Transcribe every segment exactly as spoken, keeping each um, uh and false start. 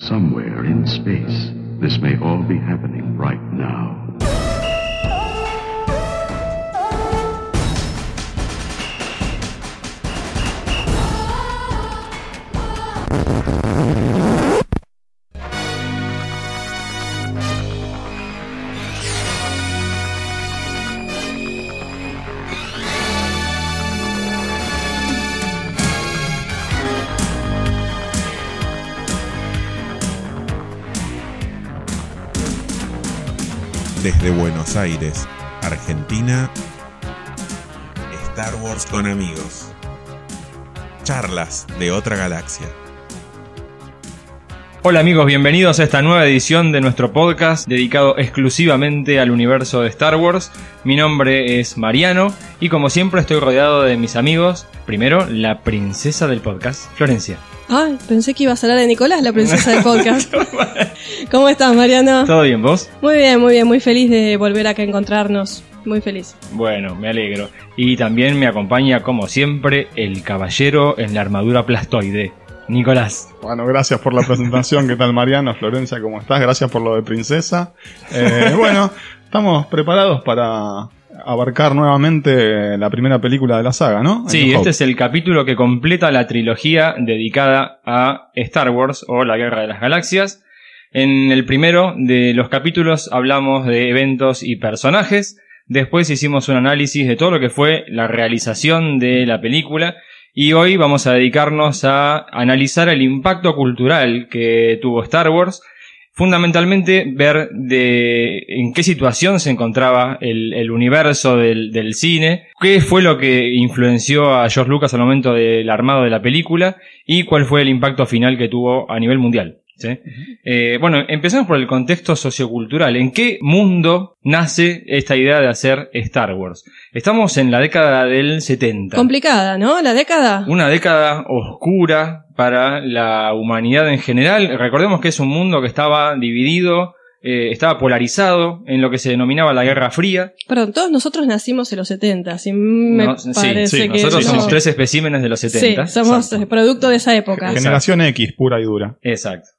Somewhere in space, this may all be happening right now. Desde Buenos Aires, Argentina, Star Wars con amigos. Charlas de otra galaxia. Hola amigos, bienvenidos a esta nueva edición de nuestro podcast dedicado exclusivamente al universo de Star Wars. Mi nombre es Mariano y como siempre estoy rodeado de mis amigos. Primero, la princesa del podcast, Florencia. Ay, pensé que ibas a hablar de Nicolás, la princesa del podcast. ¿Cómo estás, Mariano? ¿Todo bien, vos? Muy bien, muy bien, muy feliz de volver acá a encontrarnos. Muy feliz. Bueno, me alegro. Y también me acompaña, como siempre, el caballero en la armadura plastoide, Nicolás. Bueno, gracias por la presentación. ¿Qué tal, Mariano? Florencia, ¿cómo estás? Gracias por lo de princesa. Eh, bueno, estamos preparados para abarcar nuevamente la primera película de la saga, ¿no? Sí, este es el capítulo que completa la trilogía dedicada a Star Wars o la Guerra de las Galaxias. En el primero de los capítulos hablamos de eventos y personajes. Después hicimos un análisis de todo lo que fue la realización de la película. Y hoy vamos a dedicarnos a analizar el impacto cultural que tuvo Star Wars. Fundamentalmente ver de en qué situación se encontraba el, el universo del, del cine, qué fue lo que influenció a George Lucas al momento del armado de la película y cuál fue el impacto final que tuvo a nivel mundial. ¿Sí? Uh-huh. Eh, bueno, empezamos por el contexto sociocultural. ¿En qué mundo nace esta idea de hacer Star Wars? Estamos en la década del setenta. Complicada, ¿no? La década. Una década oscura para la humanidad en general. Recordemos que es un mundo que estaba dividido, eh, estaba polarizado en lo que se denominaba la Guerra Fría. Perdón, todos nosotros nacimos en los setenta, así me no, parece sí, sí, que... Nosotros no. somos tres especímenes de los setenta. Sí, somos Exacto. Producto de esa época. Generación X, pura y dura. Exacto.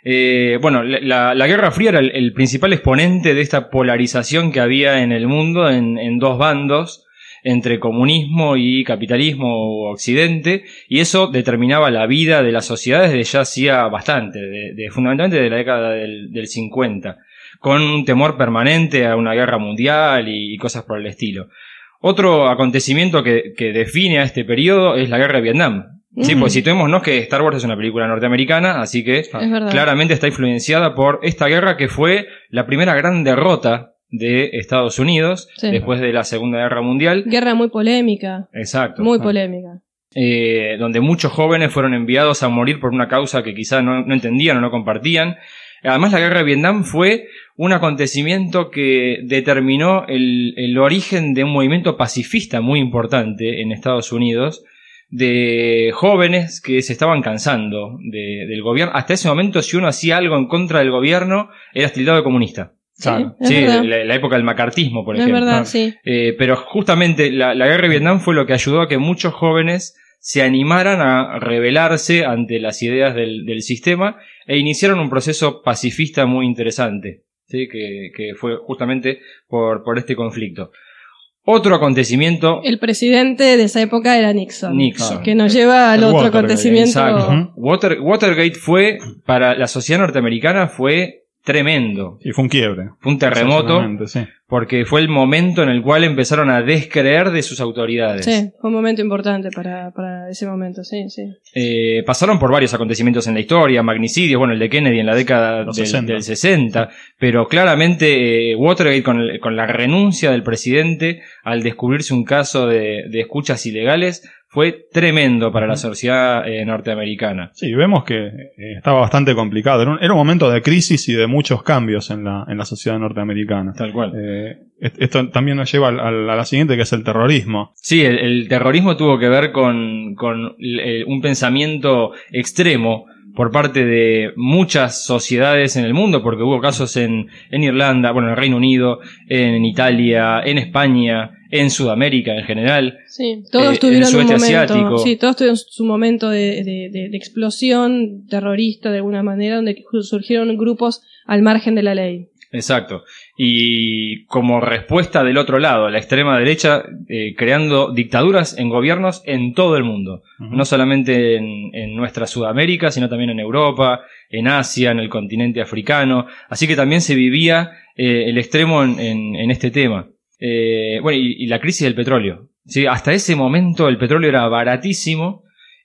Eh, bueno, la, la Guerra Fría era el, el principal exponente de esta polarización que había en el mundo en, en dos bandos, entre comunismo y capitalismo o occidente, y eso determinaba la vida de las sociedades desde ya hacía bastante, de, de, fundamentalmente de la década del, del cincuenta, con un temor permanente a una guerra mundial y, y cosas por el estilo. Otro acontecimiento que, que define a este periodo es la Guerra de Vietnam. Sí, pues situémonos que Star Wars es una película norteamericana, así que claramente está influenciada por esta guerra que fue la primera gran derrota de Estados Unidos, sí, después de la Segunda Guerra Mundial. Guerra muy polémica. Exacto. Muy polémica. Eh, donde muchos jóvenes fueron enviados a morir por una causa que quizás no, no entendían o no compartían. Además, la Guerra de Vietnam fue un acontecimiento que determinó el, el origen de un movimiento pacifista muy importante en Estados Unidos, de jóvenes que se estaban cansando de, del gobierno. Hasta ese momento, si uno hacía algo en contra del gobierno, era tildado de comunista. Claro. Sí, sí, la, la época del macartismo, por es ejemplo. Verdad, sí. Eh, pero justamente la, la guerra de Vietnam fue lo que ayudó a que muchos jóvenes se animaran a rebelarse ante las ideas del, del sistema e iniciaron un proceso pacifista muy interesante, ¿sí? que, que fue justamente por, por este conflicto. Otro acontecimiento... El presidente de esa época era Nixon. Nixon. Que nos lleva al el otro Watergate. acontecimiento. Exacto. Uh-huh. Water, Watergate fue, para la sociedad norteamericana, fue tremendo. Y fue un quiebre. Fue un terremoto, sí. Porque fue el momento en el cual empezaron a descreer de sus autoridades. Sí, fue un momento importante para, para ese momento, sí, sí. Eh, pasaron por varios acontecimientos en la historia, magnicidios, bueno, el de Kennedy en la década del sesenta. del sesenta, pero claramente eh, Watergate con, el, con la renuncia del presidente al descubrirse un caso de, de escuchas ilegales fue tremendo para la sociedad eh, norteamericana. Sí, vemos que eh, estaba bastante complicado. Era un, era un momento de crisis y de muchos cambios en la, en la sociedad norteamericana. Tal cual. Eh, esto también nos lleva a, a la siguiente, que es el terrorismo. Sí, el, el terrorismo tuvo que ver con, con el, un pensamiento extremo por parte de muchas sociedades en el mundo, porque hubo casos en, en Irlanda, bueno, en el Reino Unido, en Italia, en España, en Sudamérica en general. Sí, todos eh, tuvieron el un sudeste momento, asiático. sí, todos tuvieron su momento de, de, de, de explosión terrorista de alguna manera, donde surgieron grupos al margen de la ley. Exacto. Y como respuesta del otro lado, la extrema derecha eh, creando dictaduras en gobiernos en todo el mundo. Uh-huh. No solamente en, en nuestra Sudamérica, sino también en Europa, en Asia, en el continente africano. Así que también se vivía eh, el extremo en, en, en este tema. Eh, bueno, y, y la crisis del petróleo. ¿Sí? Hasta ese momento el petróleo era baratísimo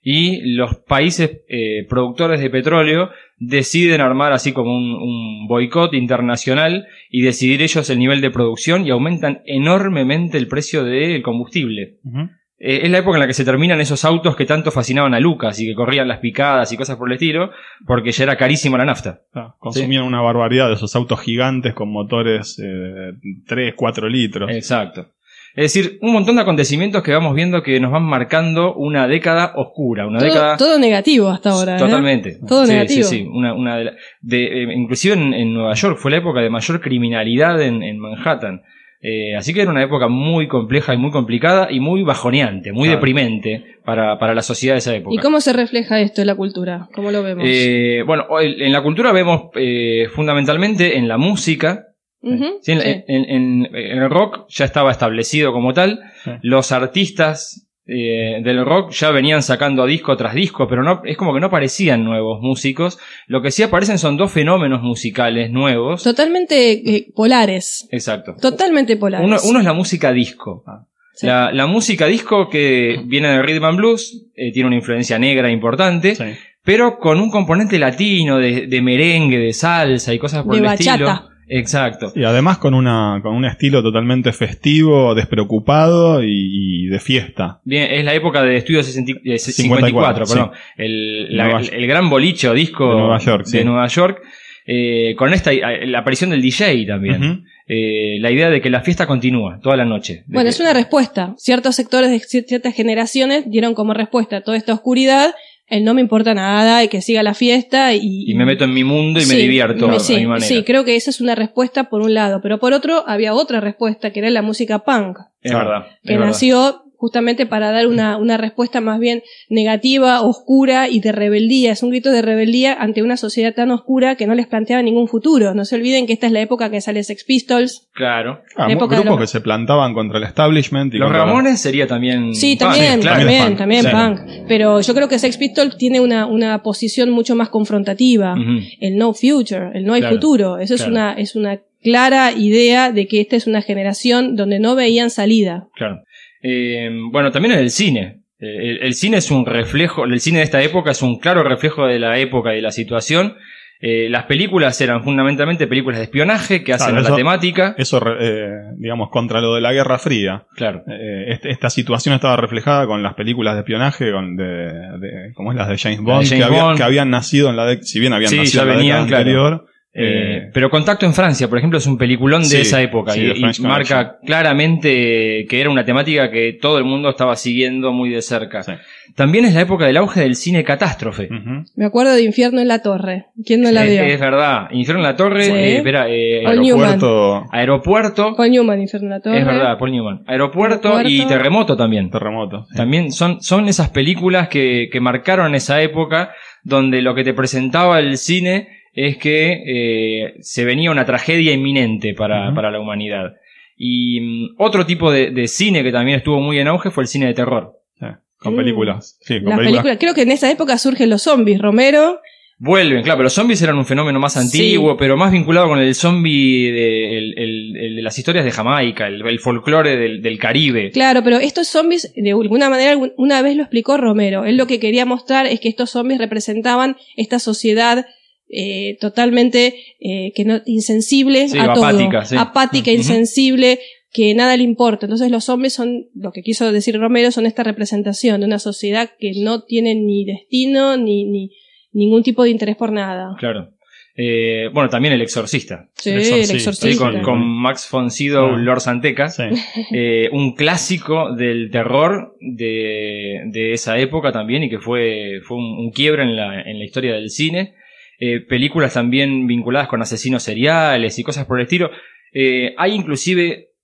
y los países eh, productores de petróleo deciden armar así como un, un boicot internacional y decidir ellos el nivel de producción y aumentan enormemente el precio del combustible. Uh-huh. Eh, es la época en la que se terminan esos autos que tanto fascinaban a Lucas y que corrían las picadas y cosas por el estilo, porque ya era carísima la nafta. Ah, consumían ¿sí? una barbaridad de esos autos gigantes con motores eh, tres, cuatro litros. Exacto. Es decir, un montón de acontecimientos que vamos viendo que nos van marcando una década oscura, una todo, década... Todo negativo hasta ahora, Totalmente. ¿eh? Todo sí, negativo. Sí, sí, una, una de, la, de eh, inclusive en, en Nueva York fue la época de mayor criminalidad en, en Manhattan. Eh, así que era una época muy compleja y muy complicada y muy bajoneante, muy claro. deprimente para, para la sociedad de esa época. ¿Y cómo se refleja esto en la cultura? ¿Cómo lo vemos? Eh, bueno, en la cultura vemos eh, fundamentalmente en la música. Uh-huh, sí, en, sí. En, en, en el rock ya estaba establecido como tal. Sí. Los artistas eh, del rock ya venían sacando disco tras disco, pero no es como que no aparecían nuevos músicos. Lo que sí aparecen son dos fenómenos musicales nuevos. Totalmente eh, polares. Exacto. Totalmente polares. Uno, uno es la música disco. Ah. Sí. La, la música disco que viene del rhythm and blues, eh, tiene una influencia negra importante. Sí. Pero con un componente latino de, de merengue, de salsa y cosas por de el bachata. estilo. Exacto. Y además con una con un estilo totalmente festivo, despreocupado y, y de fiesta. Bien, es la época de Estudio cincuenta y cuatro, perdón. Sí. El, la, el, el gran boliche o disco de Nueva York. De sí. Nueva York eh, con esta la aparición del D J también. Uh-huh. Eh, la idea de que la fiesta continúa toda la noche. Bueno, que... es una respuesta. Ciertos sectores de ciertas generaciones dieron como respuesta a toda esta oscuridad el no me importa nada y que siga la fiesta y... Y me meto en mi mundo y sí, me divierto me, a sí, mi manera. Sí, creo que esa es una respuesta por un lado, pero por otro había otra respuesta que era la música punk. Es verdad. Que es nació verdad. justamente para dar una, una respuesta más bien negativa, oscura y de rebeldía. Es un grito de rebeldía ante una sociedad tan oscura que no les planteaba ningún futuro. No se olviden que esta es la época que sale Sex Pistols. Claro. Ah, grupos los... que se plantaban contra el establishment. Y los contra Ramones la... sería también Sí, punk. también, Sí, claro. también, también claro. punk. Pero yo creo que Sex Pistols tiene una, una posición mucho más confrontativa. Uh-huh. El no future, el no hay claro. futuro. Eso claro. es una, es una clara idea de que esta es una generación donde no veían salida. Claro. Eh, bueno, también en el cine. Eh, el, el cine es un reflejo, el cine de esta época es un claro reflejo de la época y de la situación. Eh, las películas eran fundamentalmente películas de espionaje que hacen claro, eso, la temática. Eso, eh, digamos, contra lo de la Guerra Fría. Claro. Eh, este, esta situación estaba reflejada con las películas de espionaje, con de, de como es las de James Bond, de James que, Bond. Había, que habían nacido en la década, si bien habían sí, nacido en la venían, década claro. anterior. Eh, eh, pero Contacto en Francia, por ejemplo, es un peliculón de sí, esa época sí, y, y marca claramente que era una temática que todo el mundo estaba siguiendo muy de cerca. Sí. También es la época del auge del cine catástrofe. Uh-huh. Me acuerdo de Infierno en la Torre. ¿Quién no la es, vio? Es verdad. Infierno en la Torre, sí. eh, espera, eh, Aeropuerto. Aeropuerto. Paul Newman, Infierno en la Torre. Es verdad, Paul Newman. Aeropuerto, Aeropuerto. Y Terremoto también. Terremoto. Sí. También son, son esas películas que, que marcaron esa época donde lo que te presentaba el cine es que eh, se venía una tragedia inminente para, uh-huh. para la humanidad. Y um, otro tipo de, de cine que también estuvo muy en auge fue el cine de terror. Sí, con películas. Sí, con Las películas. películas. Creo que en esa época surgen los zombies. Romero... Vuelven, claro, pero los zombies eran un fenómeno más antiguo, sí. pero más vinculado con el zombie de, el, el, el de las historias de Jamaica, el, el folclore del, del Caribe. Claro, pero estos zombies, de alguna manera, una vez lo explicó Romero. Él lo que quería mostrar es que estos zombies representaban esta sociedad eh, totalmente eh, que no, insensible sí, a apática, todo. Sí. Apática, uh-huh. insensible, que nada le importa. Entonces los zombies son, lo que quiso decir Romero, son esta representación de una sociedad que no tiene ni destino, ni... ni ningún tipo de interés por nada. Claro. Eh, bueno, también El Exorcista. Sí, El Exorcista. El exorcista. Sí, con, con Max von Sydow, ah. Lord Santeca. Sí. Eh, un clásico del terror de, de esa época también y que fue, fue un, un quiebre en la, en la historia del cine. Eh, películas también vinculadas con asesinos seriales y cosas por el estilo. Eh, hay inclusive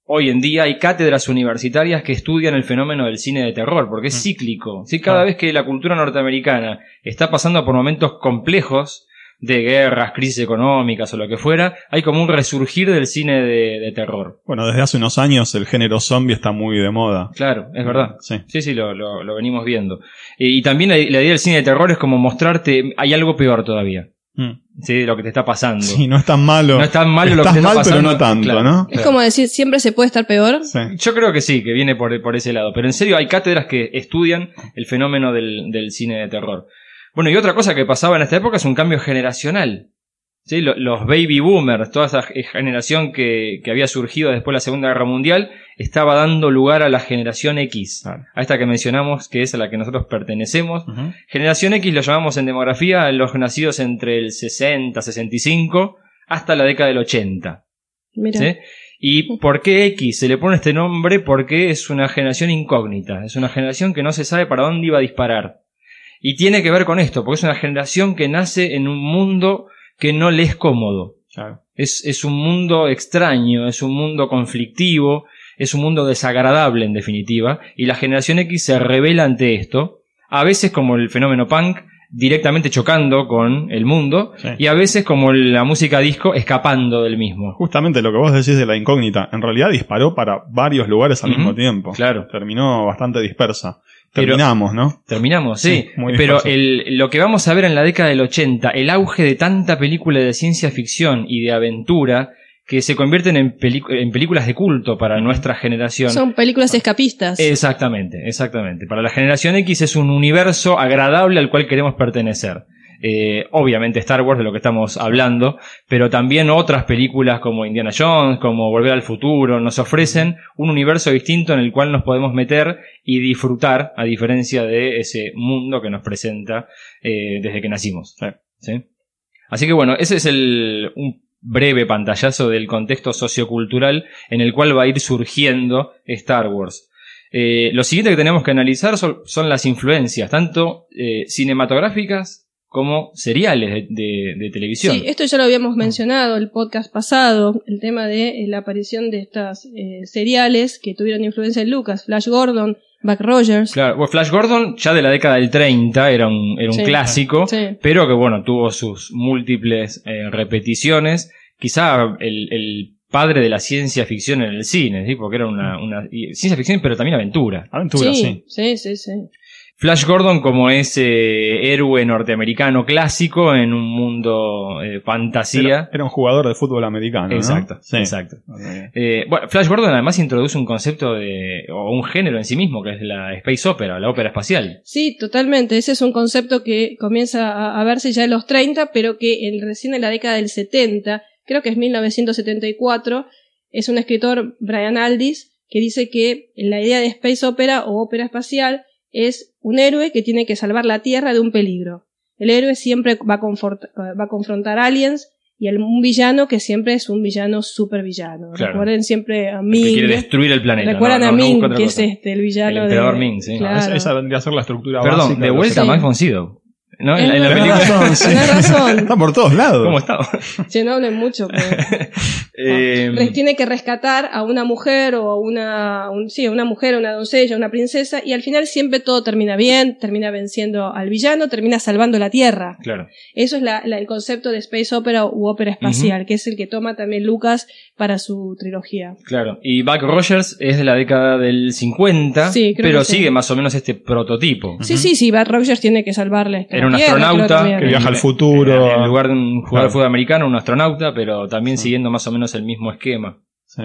hoy en día hay cátedras universitarias que estudian el fenómeno del cine de terror, porque es mm. cíclico. ¿Sí? Cada ah. vez que la cultura norteamericana está pasando por momentos complejos de guerras, crisis económicas o lo que fuera, hay como un resurgir del cine de, de terror. Bueno, desde hace unos años el género zombie está muy de moda. Claro, es verdad. Sí, sí, sí lo, lo, lo venimos viendo. Y, y también la, la idea del cine de terror es como mostrarte, hay algo peor todavía. Mm. Sí, lo que te está pasando. Sí, no es tan malo. No es tan malo lo que te mal, está pasando. Pero no tanto, claro, ¿no? Es como decir, siempre se puede estar peor. Sí. Yo creo que sí, que viene por, por ese lado. Pero en serio, hay cátedras que estudian el fenómeno del, del cine de terror. Bueno, y otra cosa que pasaba en esta época es un cambio generacional. ¿Sí? Los baby boomers, toda esa generación que, que había surgido después de la Segunda Guerra Mundial, estaba dando lugar a la generación X, ah. a esta que mencionamos, que es a la que nosotros pertenecemos. Uh-huh. Generación X lo llamamos en demografía a los nacidos entre el sesenta, sesenta y cinco hasta la década del ochenta. Mira. ¿Sí? ¿Y por qué X? Se le pone este nombre porque es una generación incógnita, es una generación que no se sabe para dónde iba a disparar. Y tiene que ver con esto, porque es una generación que nace en un mundo que no le es cómodo. Claro. Es, es un mundo extraño, es un mundo conflictivo, es un mundo desagradable en definitiva, y la generación X se revela ante esto, a veces como el fenómeno punk, directamente chocando con el mundo, sí. y a veces como la música disco, escapando del mismo. Justamente lo que vos decís de la incógnita, en realidad disparó para varios lugares al uh-huh. mismo tiempo. Claro. Terminó bastante dispersa. Terminamos, pero, ¿no? Terminamos, sí. sí pero el, lo que vamos a ver en la década del ochenta, el auge de tanta película de ciencia ficción y de aventura que se convierten en, pelic- en películas de culto para nuestra generación. Son películas escapistas. Exactamente, exactamente. Para la generación X es un universo agradable al cual queremos pertenecer. Eh, obviamente Star Wars, de lo que estamos hablando, pero también otras películas como Indiana Jones, como Volver al Futuro, nos ofrecen un universo distinto en el cual nos podemos meter y disfrutar, a diferencia de ese mundo que nos presenta eh, desde que nacimos. ¿Sí? Así que bueno, ese es el un breve pantallazo del contexto sociocultural en el cual va a ir surgiendo Star Wars. Eh, lo siguiente que tenemos que analizar son, son las influencias, tanto eh, cinematográficas como seriales de, de, de televisión. Sí, esto ya lo habíamos mencionado el podcast pasado, el tema de eh, la aparición de estas eh, seriales que tuvieron influencia en Lucas, Flash Gordon, Buck Rogers. Claro, bueno, Flash Gordon ya de la década del treinta era un, era un sí, clásico, sí. pero que bueno, tuvo sus múltiples eh, repeticiones, quizá el, el padre de la ciencia ficción en el cine, ¿sí? Porque era una, una ciencia ficción pero también aventura. Aventura, sí. Sí, sí, sí. sí. Flash Gordon como ese héroe norteamericano clásico en un mundo eh, fantasía. Era, era un jugador de fútbol americano, exacto, ¿no? Sí. Exacto. Okay. Eh, bueno, Flash Gordon además introduce un concepto de, o un género en sí mismo, que es la space opera, la ópera espacial. Sí, totalmente. Ese es un concepto que comienza a, a verse ya en los treinta, pero que en, recién en la década del setenta, creo que es mil novecientos setenta y cuatro, es un escritor, Brian Aldiss, que dice que la idea de space opera o ópera espacial es un héroe que tiene que salvar la Tierra de un peligro. El héroe siempre va a, confort- va a confrontar aliens y el, un villano que siempre es un villano super villano. Claro. Recuerden siempre a Ming. Que quiere destruir el planeta. Recuerdan no, no, a Ming, no que es este, el villano. El emperador de, Ming, sí. Claro. Esa, esa vendría a ser la estructura Perdón, básica. de vuelta a Max von Sydow. ¿No? En, en la Tenés película. razón, sí. Tenés razón. Está por todos lados. ¿Cómo está? Che, no hablen mucho. Pero... eh... no. Tiene que rescatar a una mujer o a una, un, sí, a una mujer, una doncella, una princesa, y al final siempre todo termina bien, termina venciendo al villano, termina salvando la Tierra. Claro. Eso es la, la, el concepto de space opera u ópera espacial, uh-huh. que es el que toma también Lucas para su trilogía. Claro. Y Buck Rogers es de la década del cincuenta, sí, pero sigue sí. más o menos este prototipo. Sí, uh-huh. sí, sí, Buck Rogers tiene que salvarle. Era un Tierra, astronauta que viaja al futuro. En lugar de un jugador claro. de fútbol americano, un astronauta, pero también sí. siguiendo más o menos el mismo esquema. Sí.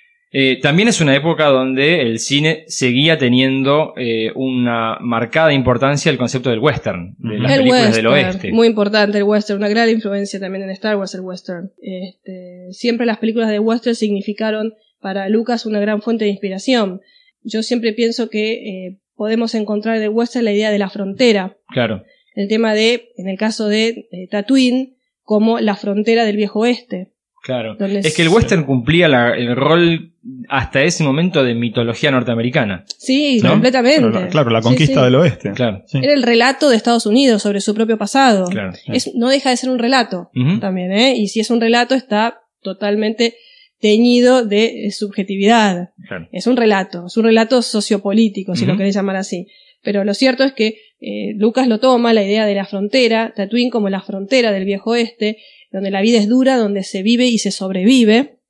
Eh, también es una época donde el cine seguía teniendo eh, una marcada importancia el concepto del western, de las el películas western, del oeste. Muy importante el western, una gran influencia también en Star Wars el western. Este, siempre las películas de western significaron para Lucas una gran fuente de inspiración. Yo siempre pienso que eh, podemos encontrar en el western la idea de la frontera. Claro. El tema de, en el caso de eh, Tatooine, como la frontera del viejo oeste. Claro. Es que el western cumplía la, el rol hasta ese momento de mitología norteamericana. Sí, ¿no? completamente. Claro, la, claro, la conquista sí, sí. del oeste. Claro. Sí. Era el relato de Estados Unidos sobre su propio pasado. Claro, sí. Es, no deja de ser un relato uh-huh. también, ¿eh? Y si es un relato está totalmente teñido de subjetividad. Claro. Es un relato, es un relato sociopolítico, si uh-huh. lo querés llamar así. Pero lo cierto es que eh, Lucas lo toma, la idea de la frontera, Tatooine como la frontera del viejo oeste, donde la vida es dura, donde se vive y se sobrevive.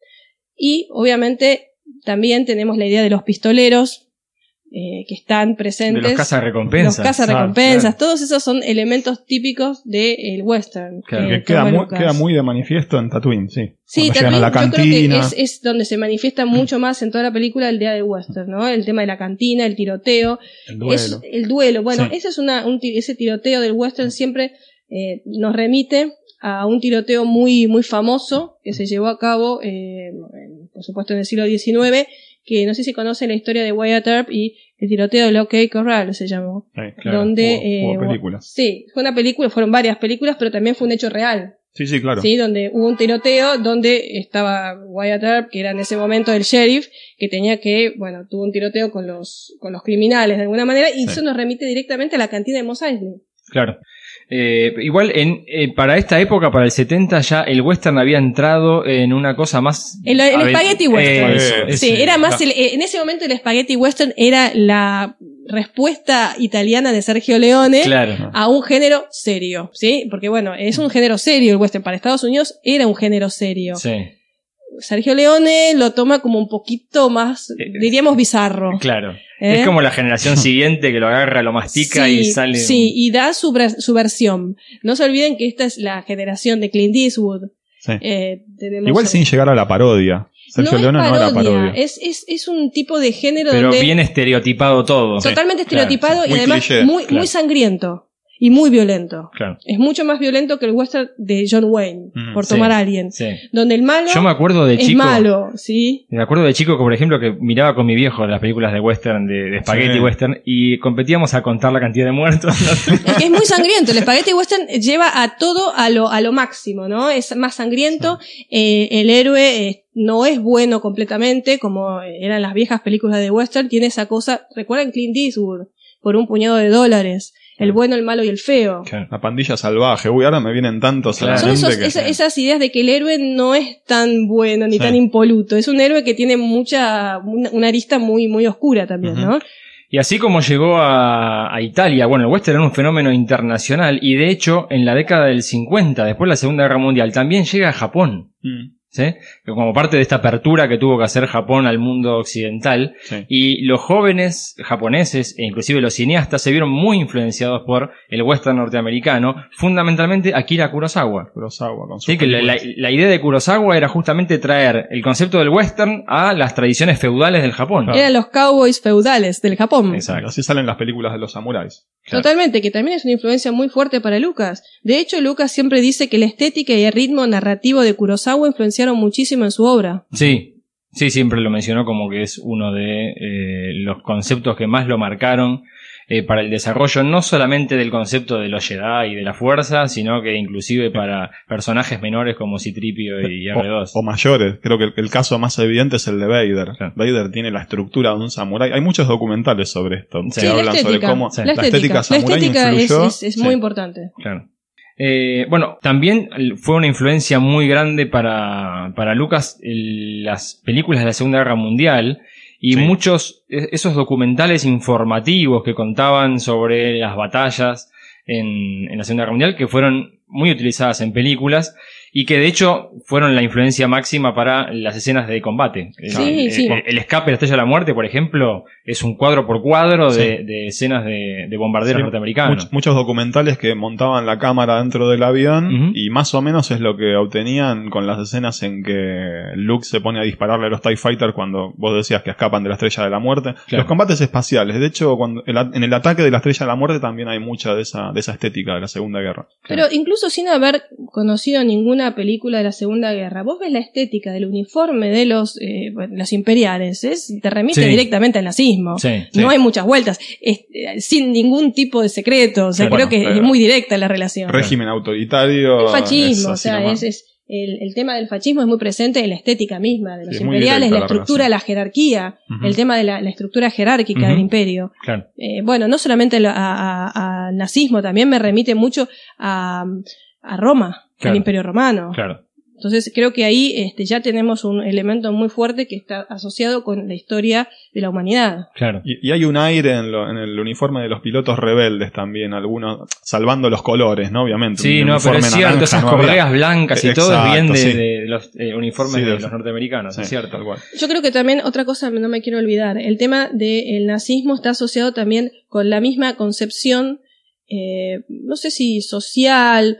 Y obviamente también tenemos la idea de los pistoleros, Eh, que están presentes. De los cazarrecompensas. Los cazarrecompensas. Ah, claro. Todos esos son elementos típicos del western. Claro. Que, que queda, muy, queda muy de manifiesto en Tatooine, sí. Sí, Tatooine a la yo creo que es, es donde se manifiesta mucho más en toda la película el día del western, ¿no? El tema de la cantina, el tiroteo. El duelo. Es, el duelo. Bueno, sí. ese es una, un, ese tiroteo del western siempre eh, nos remite a un tiroteo muy, muy famoso que se llevó a cabo, eh, por supuesto, en el siglo diecinueve, que no sé si conocen la historia de Wyatt Earp y el tiroteo de OK Corral se llamó. Sí, claro. Donde, hubo, hubo eh, películas. Sí, fue una película, fueron varias películas, pero también fue un hecho real. Sí, sí, claro. Sí, donde hubo un tiroteo, donde estaba Wyatt Earp, que era en ese momento el sheriff, que tenía que, bueno, tuvo un tiroteo con los, con los criminales de alguna manera, y sí. eso nos remite directamente a la cantina de Mos Eisley. Claro. Eh, igual en, eh, para esta época, para el setenta, ya el western había entrado en una cosa más... El, el spaghetti western. Eh, eso, sí, ese, era más claro. el, en ese momento el spaghetti western era la respuesta italiana de Sergio Leone claro. a un género serio, ¿sí? Porque bueno, es un género serio el western. Para Estados Unidos era un género serio. Sí. Sergio Leone lo toma como un poquito más, diríamos, bizarro. Claro. ¿Eh? Es como la generación siguiente que lo agarra, lo mastica sí, y sale... Sí, y da su, su versión. No se olviden que esta es la generación de Clint Eastwood. Sí. Eh, Igual sin llegar a la parodia. Sergio no Leone es parodia, no era parodia. Es, es, es un tipo de género Pero donde... bien estereotipado todo. Totalmente sí, estereotipado claro, sí. y además cliché, muy, claro. muy sangriento. Y muy violento. Claro. Es mucho más violento que el western de John Wayne, mm, por sí, tomar a alguien. Sí. Donde el malo Yo me acuerdo de es chico, malo, ¿sí? Me acuerdo de chico, por ejemplo, que miraba con mi viejo las películas de western, de, de spaghetti sí. western, y competíamos a contar la cantidad de muertos. Es que es muy sangriento. El spaghetti western lleva a todo a lo, a lo máximo, ¿no? Es más sangriento. Sí. Eh, el héroe eh, no es bueno completamente, como eran las viejas películas de western. Tiene esa cosa, recuerdan Clint Eastwood, por un puñado de dólares. El bueno, el malo y el feo. La pandilla salvaje. Uy, ahora me vienen tantos claro. Son esos, que... esa, esas ideas de que el héroe no es tan bueno ni sí. tan impoluto. Es un héroe que tiene mucha, una, una arista muy, muy oscura también, uh-huh. ¿no? Y así como llegó a, a Italia, bueno, el western era un fenómeno internacional y de hecho en la década del cincuenta, después de la Segunda Guerra Mundial, también llega a Japón. Mm. ¿Sí? Como parte de esta apertura que tuvo que hacer Japón al mundo occidental, sí. y los jóvenes japoneses e inclusive los cineastas se vieron muy influenciados por el western norteamericano, fundamentalmente Akira Kurosawa. Kurosawa con sí, que la, la, la idea de Kurosawa era justamente traer el concepto del western a las tradiciones feudales del Japón. Claro. Eran los cowboys feudales del Japón. Exacto. Así salen las películas de los samuráis. Claro. Totalmente, que también es una influencia muy fuerte para Lucas. De hecho, Lucas siempre dice que la estética y el ritmo narrativo de Kurosawa influenciaron muchísimo en su obra. Sí, sí, siempre lo mencionó como que es uno de eh, los conceptos que más lo marcaron eh, para el desarrollo no solamente del concepto de los Jedi y de la fuerza, sino que inclusive para personajes menores como C-tripio y R dos. O, o mayores, creo que el, el caso más evidente es el de Vader. Sí. Vader tiene la estructura de un samurái. Hay muchos documentales sobre esto. Sí, que la hablan estética, sobre cómo sí. la estética, la estética samurái influyó. Es, es, es muy sí. importante. Claro. Eh, bueno, también fue una influencia muy grande para, para Lucas el, las películas de la Segunda Guerra Mundial y sí. muchos, esos documentales informativos que contaban sobre las batallas en, en la Segunda Guerra Mundial, que fueron muy utilizadas en películas y que de hecho fueron la influencia máxima para las escenas de combate. Sí, el, sí. El, el escape de la Estrella de la Muerte, por ejemplo, es un cuadro por cuadro sí. de, de escenas de, de bombarderos sí. norteamericanos. Much, muchos documentales que montaban la cámara dentro del avión uh-huh. y más o menos es lo que obtenían con las escenas en que Luke se pone a dispararle a los TIE Fighters cuando vos decías que escapan de la Estrella de la Muerte. Claro. Los combates espaciales. De hecho, cuando el, en el ataque de la Estrella de la Muerte también hay mucha de esa, de esa estética de la Segunda Guerra. Pero claro. incluso sin haber conocido ninguna película de la Segunda Guerra, vos ves la estética del uniforme de los eh, los imperiales, ¿es? Te remite sí. directamente al nazismo. Sí, no sí. hay muchas vueltas, es, eh, sin ningún tipo de secreto, o sea, sí, creo bueno, que es muy directa la relación. Régimen autoritario. El fascismo, o sea, es, es el, el tema del fascismo es muy presente en la estética misma de los sí, imperiales, la estructura, la, la jerarquía, uh-huh. el tema de la, la estructura jerárquica uh-huh. del imperio. Claro. Eh, bueno, no solamente al nazismo, también me remite mucho a, a Roma. Claro. El Imperio Romano. Claro. Entonces creo que ahí este, ya tenemos un elemento muy fuerte que está asociado con la historia de la humanidad. Claro. Y, y hay un aire en, lo, en el uniforme de los pilotos rebeldes también, algunos, salvando los colores, ¿no? Obviamente. Sí, no, pero es cierto, naranja, esas no correas había... blancas y Exacto, todo es bien de, sí. de los eh, uniformes sí, de, de los norteamericanos, sí, es cierto. Tal cual. Yo creo que también, otra cosa no me quiero olvidar, el tema del nazismo está asociado también con la misma concepción, eh, no sé si social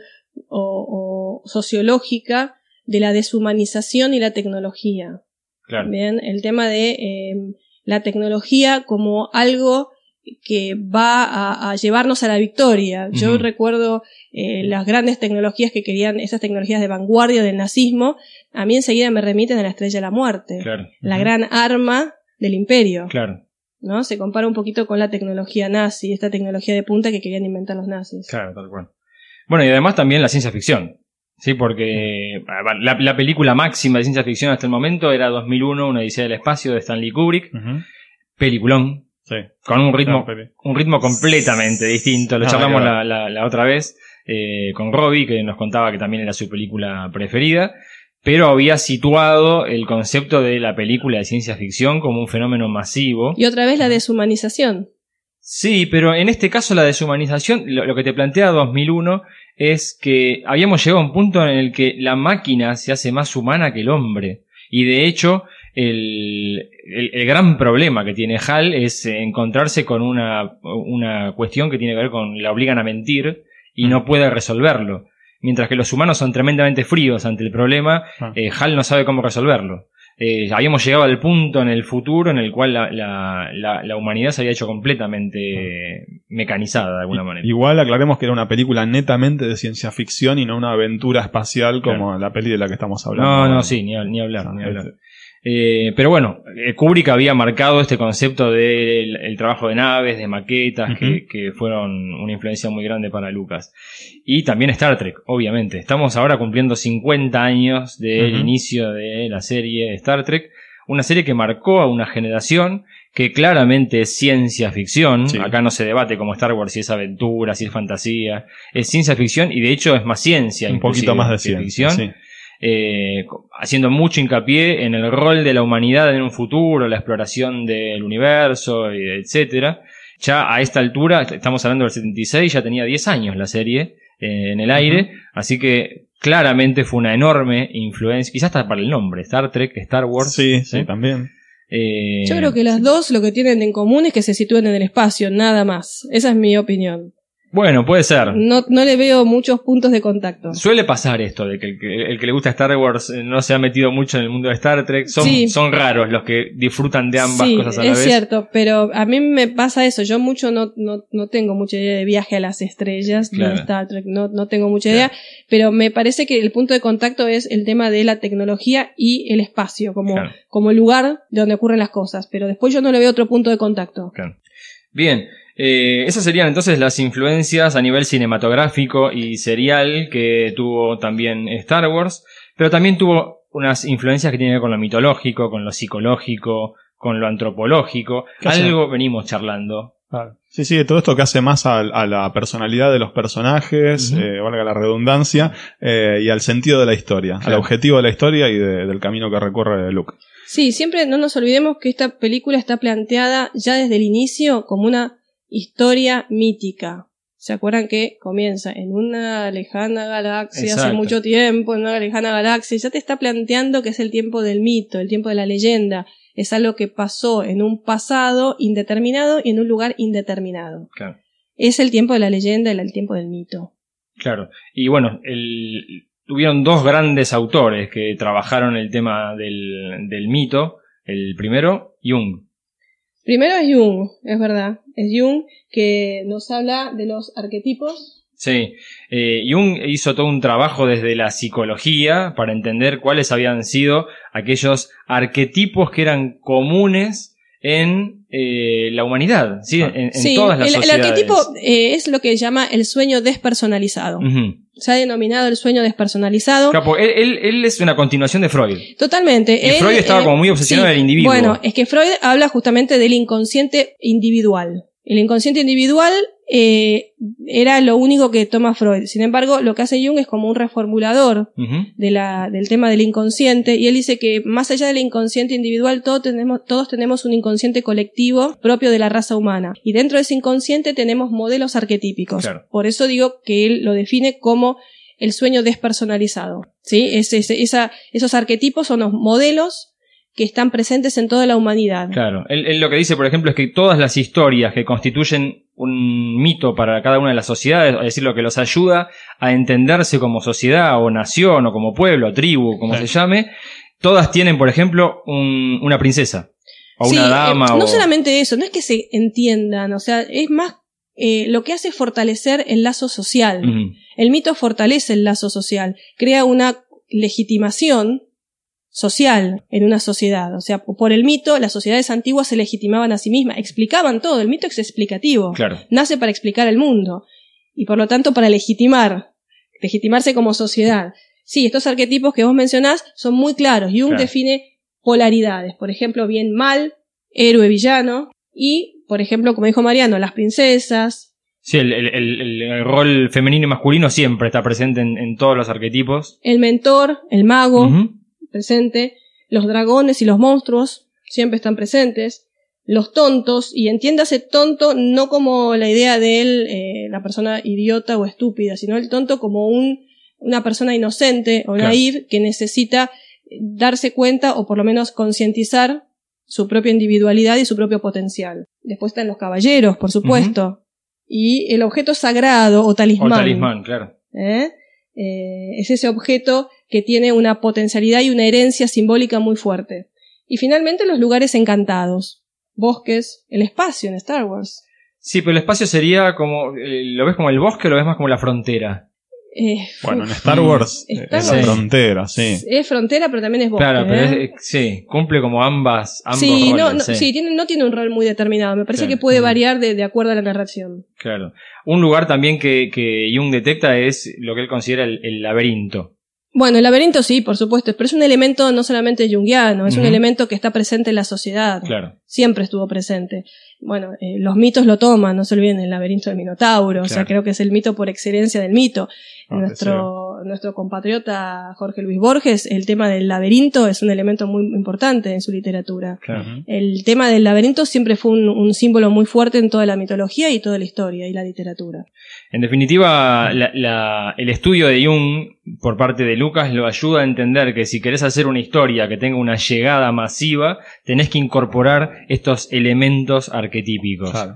o, o sociológica, de la deshumanización y la tecnología. Claro. Bien, el tema de eh, la tecnología como algo que va a, a llevarnos a la victoria. Uh-huh. Yo recuerdo eh, las grandes tecnologías que querían, esas tecnologías de vanguardia del nazismo, a mí enseguida me remiten a la Estrella de la Muerte. Claro. La uh-huh. gran arma del imperio. Claro. ¿No? Se compara un poquito con la tecnología nazi, esta tecnología de punta que querían inventar los nazis. Claro, tal cual. Bueno, y además también la ciencia ficción. Sí, porque la, la película máxima de ciencia ficción hasta el momento era dos mil uno, Una Odisea del Espacio, de Stanley Kubrick. Uh-huh. Peliculón. Sí. Con un ritmo, un ritmo completamente distinto. Lo no, charlamos la, la, la otra vez eh, con Robbie, que nos contaba que también era su película preferida. Pero había situado el concepto de la película de ciencia ficción como un fenómeno masivo. Y otra vez la deshumanización. Sí, pero en este caso la deshumanización, lo, lo que te plantea dos mil uno es que habíamos llegado a un punto en el que la máquina se hace más humana que el hombre. Y de hecho, el, el, el gran problema que tiene Hal es encontrarse con una, una cuestión que tiene que ver con la obligan a mentir y no puede resolverlo. Mientras que los humanos son tremendamente fríos ante el problema, eh, Hal no sabe cómo resolverlo. Eh, habíamos llegado al punto en el futuro en el cual la, la, la, la humanidad se había hecho completamente mecanizada de alguna manera. Igual aclaremos que era una película netamente de ciencia ficción y no una aventura espacial como claro. la peli de la que estamos hablando. No, no, sí, ni, ni hablar, no, ni hablar. Este. Eh, pero bueno, Kubrick había marcado este concepto del el trabajo de naves, de maquetas, uh-huh. que, que fueron una influencia muy grande para Lucas. Y también Star Trek, obviamente. Estamos ahora cumpliendo cincuenta años del uh-huh. inicio de la serie Star Trek. Una serie que marcó a una generación que claramente es ciencia ficción. Sí. Acá no se debate como Star Wars si es aventura, si es fantasía. Es ciencia ficción y de hecho es más ciencia. Un poquito más de ciencia, ficción. Sí. Eh, haciendo mucho hincapié en el rol de la humanidad en un futuro, la exploración del universo, etcétera. Ya a esta altura, estamos hablando del setenta y seis, ya tenía diez años la serie eh, en el aire, uh-huh. así que claramente fue una enorme influencia, quizás hasta para el nombre, Star Trek, Star Wars. Sí, sí, ¿sí? También. Eh, Yo creo que las dos lo que tienen en común es que se sitúen en el espacio, nada más. Esa es mi opinión. Bueno, puede ser. No, no le veo muchos puntos de contacto. Suele pasar esto, de que el, que el que le gusta Star Wars no se ha metido mucho en el mundo de Star Trek. Son, sí. son raros los que disfrutan de ambas sí, cosas a la vez. Sí, es cierto, pero a mí me pasa eso. Yo mucho no, no, no tengo mucha idea de Viaje a las Estrellas, claro. de Star Trek, no, no tengo mucha idea, claro. pero me parece que el punto de contacto es el tema de la tecnología y el espacio, como, claro. como lugar de donde ocurren las cosas, pero después yo no le veo otro punto de contacto. Claro. Bien. Eh, esas serían entonces las influencias a nivel cinematográfico y serial que tuvo también Star Wars, pero también tuvo unas influencias que tienen que ver con lo mitológico, con lo psicológico, con lo antropológico. Algo venimos charlando. Ah, sí, sí, todo esto que hace más a, a la personalidad de los personajes, uh-huh. eh, valga la redundancia, eh, y al sentido de la historia, claro. al objetivo de la historia y de, del camino que recorre Luke. Sí, siempre no nos olvidemos que esta película está planteada ya desde el inicio como una historia mítica. ¿Se acuerdan que comienza en una lejana galaxia Exacto. hace mucho tiempo, en una lejana galaxia? Ya te está planteando que es el tiempo del mito, el tiempo de la leyenda. Es algo que pasó en un pasado indeterminado y en un lugar indeterminado. Claro. Es el tiempo de la leyenda y el tiempo del mito. Claro. Y bueno, el, tuvieron dos grandes autores que trabajaron el tema del, del mito. El primero, Jung. Primero es Jung, es verdad. Es Jung que nos habla de los arquetipos. Sí, eh, Jung hizo todo un trabajo desde la psicología para entender cuáles habían sido aquellos arquetipos que eran comunes en eh, la humanidad, ¿sí? En, en sí, todas las el, sociedades. El arquetipo eh, es lo que llama el sueño despersonalizado. Uh-huh. Se ha denominado el sueño despersonalizado. Capo, él, él, él es una continuación de Freud. Totalmente. Y él, Freud estaba eh, como muy obsesionado sí, del individuo. Bueno, es que Freud habla justamente del inconsciente individual. El inconsciente individual eh, era lo único que toma Freud. Sin embargo, lo que hace Jung es como un reformulador uh-huh. de la, del tema del inconsciente, y él dice que más allá del inconsciente individual, todos tenemos, todos tenemos un inconsciente colectivo propio de la raza humana. Y dentro de ese inconsciente tenemos modelos arquetípicos. Claro. Por eso digo que él lo define como el sueño despersonalizado. ¿Sí? Es, es, esa, esos arquetipos son los modelos que están presentes en toda la humanidad. Claro. Él, él lo que dice, por ejemplo, es que todas las historias que constituyen un mito para cada una de las sociedades, es decir, lo que los ayuda a entenderse como sociedad o nación o como pueblo o tribu, como sí. se llame, todas tienen, por ejemplo, un, una princesa o sí, una dama. Eh, no o... solamente eso, no es que se entiendan, o sea, es más, eh, lo que hace es fortalecer el lazo social. Uh-huh. El mito fortalece el lazo social, crea una legitimación social en una sociedad. O sea, por el mito, las sociedades antiguas se legitimaban a sí mismas, explicaban todo. El mito es explicativo. Claro. Nace para explicar el mundo. Y por lo tanto para legitimar, legitimarse como sociedad. Sí, estos arquetipos que vos mencionás son muy claros. Jung claro. define polaridades. Por ejemplo, bien, mal, héroe, villano. Y, por ejemplo, como dijo Mariano, las princesas. Sí, el, el, el, el rol femenino y masculino siempre está presente en, en todos los arquetipos. El mentor, el mago. Uh-huh. Presente, los dragones y los monstruos siempre están presentes, los tontos, y entiéndase tonto no como la idea de él, eh, la persona idiota o estúpida, sino el tonto como un, una persona inocente o claro. naive que necesita darse cuenta o por lo menos concientizar su propia individualidad y su propio potencial. Después están los caballeros, por supuesto, uh-huh. y el objeto sagrado o talismán. O talismán, claro. ¿Eh? Eh, es ese objeto que tiene una potencialidad y una herencia simbólica muy fuerte. Y finalmente los lugares encantados, bosques, el espacio en Star Wars. Sí, pero el espacio sería como, ¿lo ves como el bosque o lo ves más como la frontera? Eh, bueno, en Star Wars Star es Wars. frontera, sí. Es frontera, pero también es bosque. Claro, pero ¿eh? es, sí, cumple como ambas, ambos sí, roles. No, no, sí, sí tiene, no tiene un rol muy determinado. Me parece claro. que puede variar de, de acuerdo a la narración. Claro. Un lugar también que, que Jung detecta es lo que él considera el, el laberinto. Bueno, el laberinto sí, por supuesto, pero es un elemento no solamente junguiano, es uh-huh. un elemento que está presente en la sociedad. Claro. Siempre estuvo presente. Bueno, eh, los mitos lo toman, no se olviden, el laberinto del Minotauro, claro. o sea, creo que es el mito por excelencia del mito. Ah, nuestro, nuestro compatriota Jorge Luis Borges, el tema del laberinto es un elemento muy importante en su literatura. Claro. El tema del laberinto siempre fue un, un símbolo muy fuerte en toda la mitología y toda la historia y la literatura. En definitiva, la, la, el estudio de Jung por parte de Lucas lo ayuda a entender que si querés hacer una historia que tenga una llegada masiva, tenés que incorporar estos elementos arquetípicos. Claro.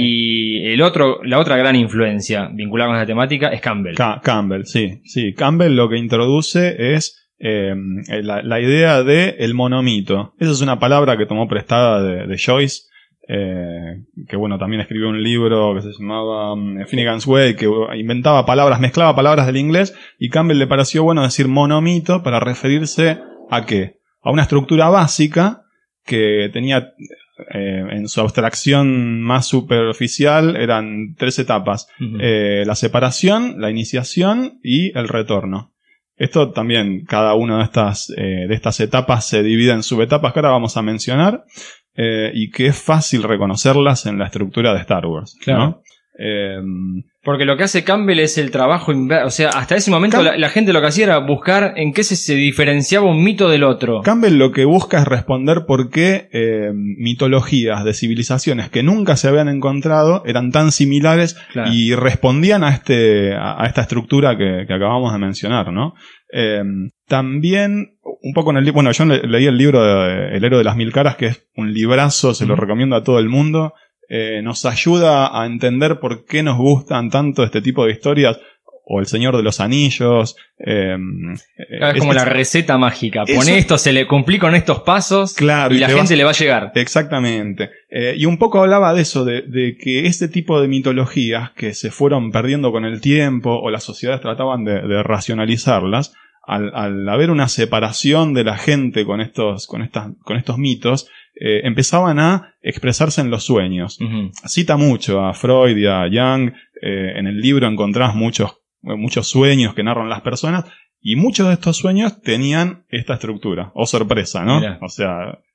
Y el otro, la otra gran influencia vinculada con esta temática es Campbell. Ca- Campbell, sí, sí. Campbell lo que introduce es eh, la, la idea de el monomito. Esa es una palabra que tomó prestada de, de Joyce. Eh, que bueno, también escribió un libro que se llamaba um, Finnegan's Wake, que inventaba palabras, mezclaba palabras del inglés, y Campbell le pareció bueno decir monomito para referirse a qué, a una estructura básica que tenía eh, en su abstracción más superficial eran tres etapas, uh-huh. eh, la separación, la iniciación y el retorno. Esto también, cada una de estas, eh, de estas etapas se divide en subetapas que ahora vamos a mencionar. Eh, y que es fácil reconocerlas en la estructura de Star Wars, claro. ¿no? Eh, Porque lo que hace Campbell es el trabajo inverso. O sea, hasta ese momento Cam- la, la gente lo que hacía era buscar en qué se, se diferenciaba un mito del otro. Campbell lo que busca es responder por qué eh, mitologías de civilizaciones que nunca se habían encontrado eran tan similares, claro. y respondían a este a, a esta estructura que, que acabamos de mencionar, ¿no? Eh, también, un poco en el libro, bueno, yo le, leí el libro de El héroe de las mil caras, que es un librazo, se mm. lo recomiendo a todo el mundo. Eh, nos ayuda a entender por qué nos gustan tanto este tipo de historias, o El Señor de los Anillos. Eh, es, es como es, la receta mágica. Pon esto, se le cumplí con estos pasos, claro, y, y la gente vas, le va a llegar. Exactamente. Eh, y un poco hablaba de eso, de, de que este tipo de mitologías que se fueron perdiendo con el tiempo, o las sociedades trataban de, de racionalizarlas, al, al haber una separación de la gente con estos, con estas, con estos mitos, eh, empezaban a expresarse en los sueños. Uh-huh. Cita mucho a Freud y a Jung. Eh, en el libro encontrás muchos, muchos sueños que narran las personas, y muchos de estos sueños tenían esta estructura. Oh, sorpresa, ¿no? Mira. O sea,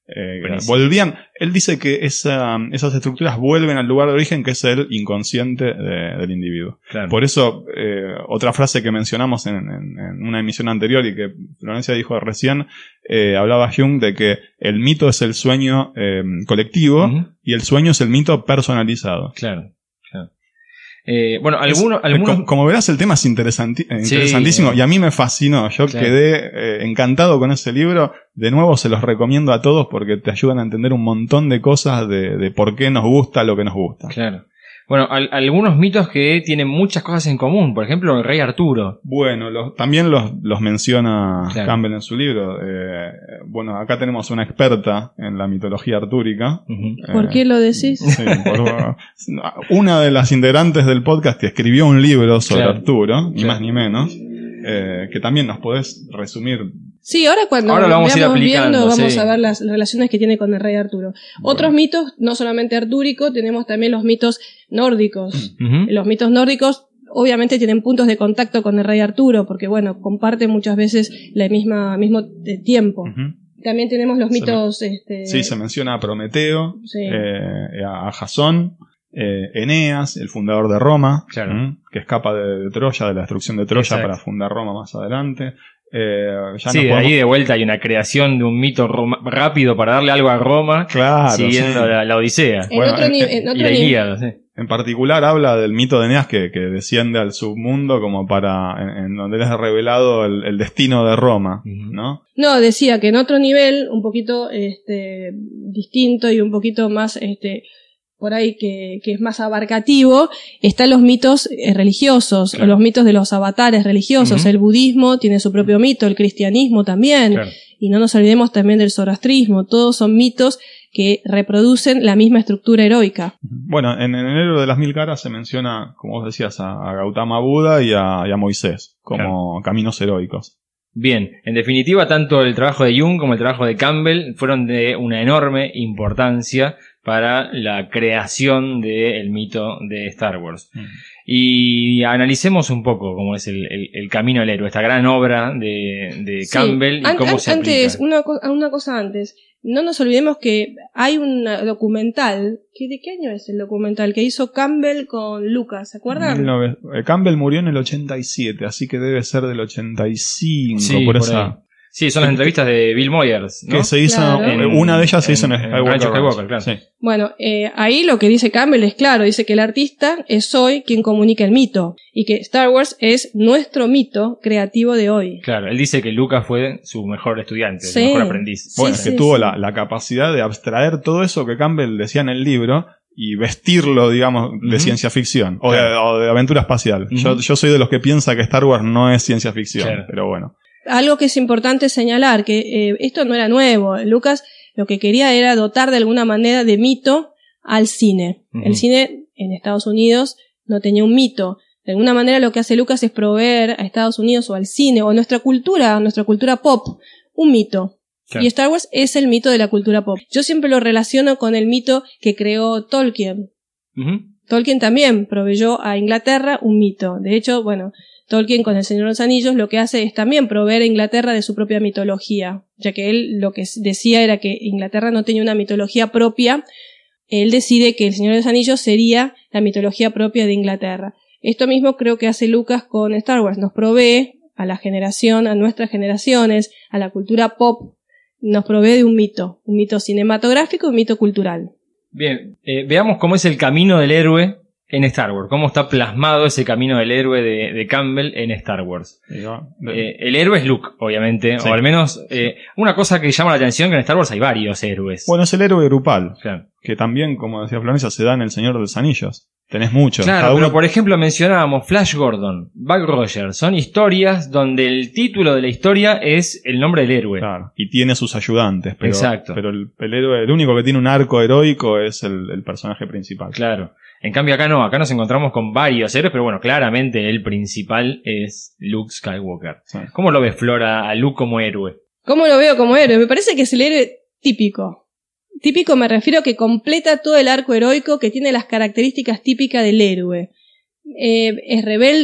Eh, volvían, él dice que esa, esas estructuras vuelven al lugar de origen, que es el inconsciente de, del individuo. Claro. Por eso, eh, otra frase que mencionamos en, en, en una emisión anterior y que Florencia dijo recién, eh, hablaba Jung de que el mito es el sueño eh, colectivo uh-huh. y el sueño es el mito personalizado. Claro. Eh, bueno, algunos, es, algunos... Como, como verás, el tema es interesanti- interesantísimo sí, eh. y a mí me fascinó. Yo claro. quedé eh, encantado con ese libro. De nuevo, se los recomiendo a todos porque te ayudan a entender un montón de cosas de, de por qué nos gusta lo que nos gusta. Claro. Bueno, al, algunos mitos que tienen muchas cosas en común. Por ejemplo, el rey Arturo. Bueno, los, también los, los menciona claro. Campbell en su libro. Eh, bueno, acá tenemos una experta en la mitología artúrica. Uh-huh. Eh, ¿Por qué lo decís? Sí, por, una de las integrantes del podcast que escribió un libro sobre claro. Arturo, ni claro. más ni menos, eh, que también nos podés resumir. Sí, ahora cuando ahora lo vamos veamos viendo vamos sí. a ver las relaciones que tiene con el rey Arturo. Bueno. Otros mitos, no solamente artúrico, tenemos también los mitos nórdicos. Uh-huh. Los mitos nórdicos obviamente tienen puntos de contacto con el rey Arturo, porque bueno, comparten muchas veces la misma mismo tiempo. Uh-huh. También tenemos los mitos... Se este, sí, se menciona a Prometeo, sí. eh, a Jasón, eh, Eneas, el fundador de Roma, claro. ¿eh? que escapa de, de Troya, de la destrucción de Troya Exacto. para fundar Roma más adelante. Eh, ya sí, podemos... ahí de vuelta hay una creación de un mito rom- rápido para darle algo a Roma, claro, siguiendo sí. la, la Odisea. En bueno, otro en, ni- en otro y la Ilíada, sí. En particular habla del mito de Eneas que, que desciende al submundo como para, en, en donde les ha revelado el, el destino de Roma, uh-huh. ¿no? No, decía que en otro nivel, un poquito este, distinto y un poquito más... este por ahí que, que es más abarcativo, están los mitos eh, religiosos, claro. o los mitos de los avatares religiosos. Uh-huh. El budismo tiene su propio mito, el cristianismo también, claro. y no nos olvidemos también del zoroastrismo. Todos son mitos que reproducen la misma estructura heroica. Bueno, en, en el héroe de las mil caras se menciona, como vos decías, a, a Gautama Buda y a, y a Moisés como claro. caminos heroicos. Bien, en definitiva, tanto el trabajo de Jung como el trabajo de Campbell fueron de una enorme importancia para la creación del mito de Star Wars. Mm. Y analicemos un poco cómo es el, el, el camino del héroe, esta gran obra de, de sí. Campbell y an- cómo an- se antes, aplica. Una, co- una cosa antes, no nos olvidemos que hay un documental, que ¿de qué año es el documental? Que hizo Campbell con Lucas, ¿se acuerdan? No, eh, Campbell murió en el ochenta y siete, así que debe ser del ochenta y cinco, sí, por, por esa... Ahí. Sí, son las entrevistas de Bill Moyers, ¿no? Que se hizo, claro. en, una de ellas se hizo en, en Skywalker, Skywalker, claro. Sí. Bueno, eh, ahí lo que dice Campbell es claro, dice que el artista es hoy quien comunica el mito, y que Star Wars es nuestro mito creativo de hoy. Claro, él dice que Lucas fue su mejor estudiante, sí. su mejor aprendiz. Bueno, sí, es que sí, tuvo sí. La, la capacidad de abstraer todo eso que Campbell decía en el libro y vestirlo, digamos, de uh-huh. ciencia ficción o, claro. de, o de aventura espacial. Uh-huh. Yo, yo soy de los que piensa que Star Wars no es ciencia ficción, claro. pero bueno. Algo que es importante señalar, que eh, esto no era nuevo. Lucas lo que quería era dotar de alguna manera de mito al cine. Uh-huh. El cine en Estados Unidos no tenía un mito. De alguna manera lo que hace Lucas es proveer a Estados Unidos o al cine o a nuestra cultura, a nuestra cultura pop, un mito. Claro. Y Star Wars es el mito de la cultura pop. Yo siempre lo relaciono con el mito que creó Tolkien. Uh-huh. Tolkien también proveyó a Inglaterra un mito. De hecho, bueno... Tolkien con El Señor de los Anillos lo que hace es también proveer a Inglaterra de su propia mitología, ya que él lo que decía era que Inglaterra no tenía una mitología propia, él decide que El Señor de los Anillos sería la mitología propia de Inglaterra. Esto mismo creo que hace Lucas con Star Wars, nos provee a la generación, a nuestras generaciones, a la cultura pop, nos provee de un mito, un mito cinematográfico y un mito cultural. Bien, eh, veamos cómo es el camino del héroe en Star Wars, cómo está plasmado ese camino del héroe de, de Campbell en Star Wars. Eh, el héroe es Luke, obviamente, sí. o al menos eh, una cosa que llama la atención que en Star Wars hay varios héroes. Bueno, es el héroe grupal, claro. que también, como decía Florencia, se da en El Señor de los Anillos. Tenés muchos. Claro, Cada uno... pero por ejemplo mencionábamos Flash Gordon, Buck Rogers, son historias donde el título de la historia es el nombre del héroe. Claro, y tiene sus ayudantes, pero, Exacto. pero el, el héroe, el único que tiene un arco heroico es el, el personaje principal. Claro. En cambio acá no, acá nos encontramos con varios héroes, pero bueno, claramente el principal es Luke Skywalker. Sí. ¿Cómo lo ves, Flora, a Luke como héroe? ¿Cómo lo veo como héroe? Me parece que es el héroe típico. Típico me refiero a que completa todo el arco heroico, que tiene las características típicas del héroe. Eh, es rebelde,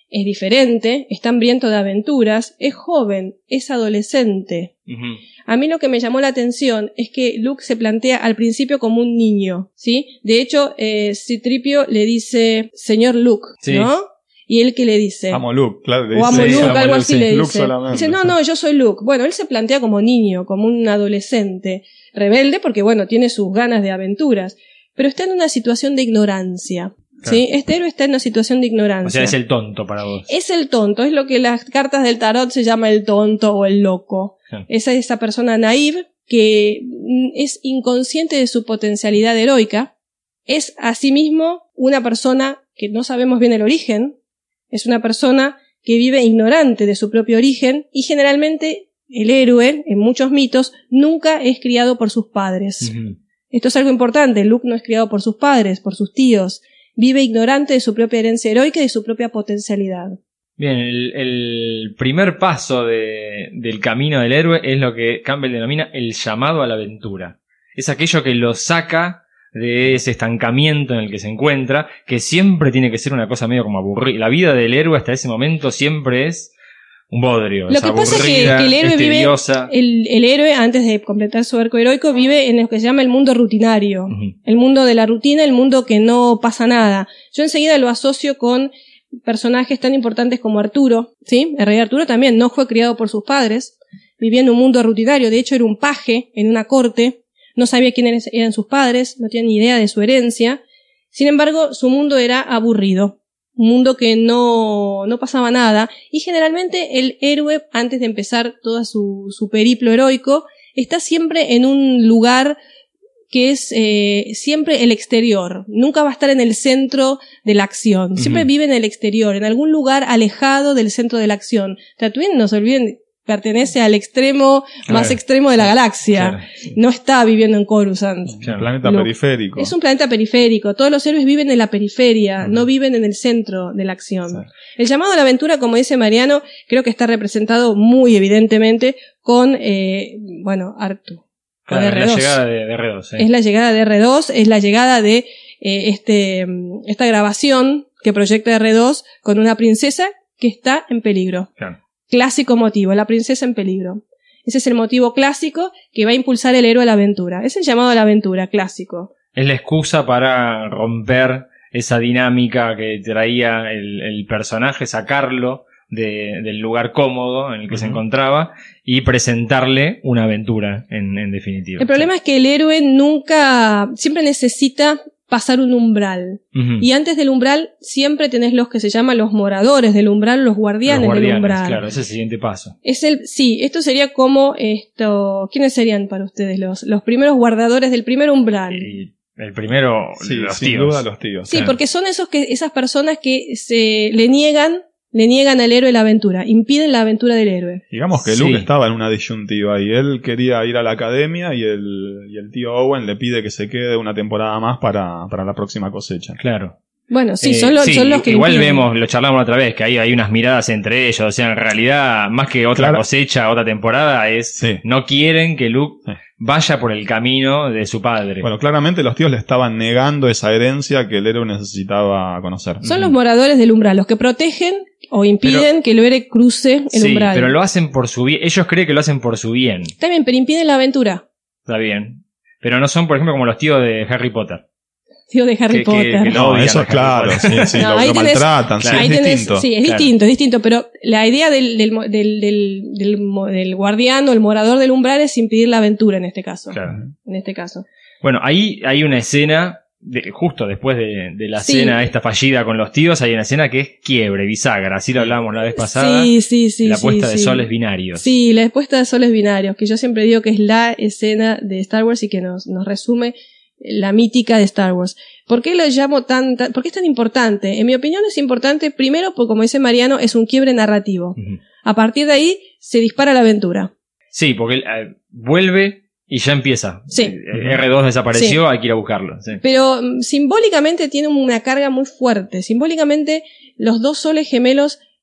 es diferente, está hambriento de aventuras, es joven, es adolescente. Uh-huh. A mí lo que me llamó la atención es que Luke se plantea al principio como un niño, ¿sí? De hecho, eh, C tres P O le dice, señor Luke, sí. ¿no? Y él que le dice, amo Luke, claro, le dice, o amo sí, Luke, amo algo Luke, así sí. le Luke dice. solamente, Dice, no, sí. no, yo soy Luke. Bueno, él se plantea como niño, como un adolescente, rebelde porque, bueno, tiene sus ganas de aventuras, pero está en una situación de ignorancia. Claro. ¿Sí? Este héroe está en una situación de ignorancia. O sea, es el tonto para vos. Es el tonto, es lo que las cartas del tarot se llama el tonto o el loco. Claro. Esa es esa persona naive que es inconsciente de su potencialidad heroica. Es asimismo una persona que no sabemos bien el origen. Es una persona que vive ignorante de su propio origen y generalmente el héroe, en muchos mitos, nunca es criado por sus padres. Uh-huh. Esto es algo importante. Luke no es criado por sus padres, por sus tíos. Vive ignorante de su propia herencia heroica y de su propia potencialidad. Bien, el, el primer paso de, del camino del héroe es lo que Campbell denomina el llamado a la aventura. Es aquello que lo saca de ese estancamiento en el que se encuentra, que siempre tiene que ser una cosa medio como aburrida. La vida del héroe hasta ese momento siempre es un bodrio. Lo que pasa es que, que el héroe vive, el, el héroe, antes de completar su arco heroico, vive en lo que se llama el mundo rutinario. Uh-huh. El mundo de la rutina, el mundo que no pasa nada. Yo enseguida lo asocio con personajes tan importantes como Arturo, ¿sí? El rey Arturo también no fue criado por sus padres, vivía en un mundo rutinario, de hecho era un paje en una corte, no sabía quiénes eran sus padres, no tenía ni idea de su herencia, sin embargo su mundo era aburrido. Un mundo que no, no pasaba nada, y generalmente el héroe, antes de empezar todo su, su periplo heroico, está siempre en un lugar que es eh, siempre el exterior, nunca va a estar en el centro de la acción, siempre uh-huh. vive en el exterior, en algún lugar alejado del centro de la acción. Tatooine, no se olviden, pertenece al extremo claro. más extremo de la galaxia. Claro, sí. No está viviendo en Coruscant. Es un planeta Lo, periférico. Es un planeta periférico. Todos los héroes viven en la periferia, uh-huh. no viven en el centro de la acción. Sí. El llamado a la aventura, como dice Mariano, creo que está representado muy evidentemente con, eh, bueno, Artu. Claro, es la llegada de, de R dos. Sí. Es la llegada de R dos, es la llegada de eh, este esta grabación que proyecta R dos con una princesa que está en peligro. Claro. Clásico motivo, la princesa en peligro. Ese es el motivo clásico que va a impulsar el héroe a la aventura. Es el llamado a la aventura, clásico. Es la excusa para romper esa dinámica que traía el, el personaje, sacarlo de, del lugar cómodo en el que uh-huh. se encontraba y presentarle una aventura, en, en definitiva. El problema sí. es que el héroe nunca, siempre necesita pasar un umbral. Uh-huh. Y antes del umbral siempre tenés los que se llaman los moradores del umbral, los guardianes, los guardianes del umbral. Claro, ese es el siguiente paso. Es el, sí, esto sería como esto, ¿quiénes serían para ustedes los, los primeros guardadores del primer umbral? Y el primero, sí, los sin tíos. duda los tíos. Sí, claro. porque son esos que, esas personas que se le niegan Le niegan al héroe la aventura, impiden la aventura del héroe. Digamos que Luke sí. estaba en una disyuntiva y él quería ir a la academia y el, y el tío Owen le pide que se quede una temporada más para, para la próxima cosecha. Claro. Bueno, sí, eh, son, los, sí, son los que igual impiden. Vemos, lo charlamos otra vez, que ahí hay unas miradas entre ellos. O sea, en realidad, más que otra claro. cosecha, otra temporada, es sí. no quieren que Luke sí. vaya por el camino de su padre. Bueno, claramente los tíos le estaban negando esa herencia que el héroe necesitaba conocer. Son uh-huh. los moradores del umbral, los que protegen o impiden pero, que el héroe cruce el sí, umbral. Pero lo hacen por su bien. Ellos creen que lo hacen por su bien. Está bien, pero impiden la aventura. Está bien. Pero no son, por ejemplo, como los tíos de Harry Potter. Tío de Harry que, Potter. Que, que no, eso es claro, sí, sí, no, lo, lo tenés, maltratan, claro, sí, es tenés, distinto. Sí, es claro. distinto, es distinto, pero la idea del, del, del, del, del, del guardián o el morador del umbral es impedir la aventura en este caso. Claro. En este caso. Bueno, ahí hay una escena, de, justo después de, de la sí. escena esta fallida con los tíos, hay una escena que es quiebre, bisagra, así lo hablábamos la vez pasada. Sí, sí, sí. La puesta sí, de sí. soles binarios. Sí, la puesta de soles binarios, que yo siempre digo que es la escena de Star Wars y que nos, nos resume la mítica de Star Wars. ¿Por qué lo llamo tan, tan, por qué es tan importante? En mi opinión es importante, primero, porque como dice Mariano, es un quiebre narrativo. Uh-huh. A partir de ahí, se dispara la aventura. Sí, porque eh, vuelve y ya empieza. Sí. Eh, R dos desapareció, sí. hay que ir a buscarlo. Sí. Pero um, simbólicamente tiene una carga muy fuerte. Simbólicamente, los dos soles gemelos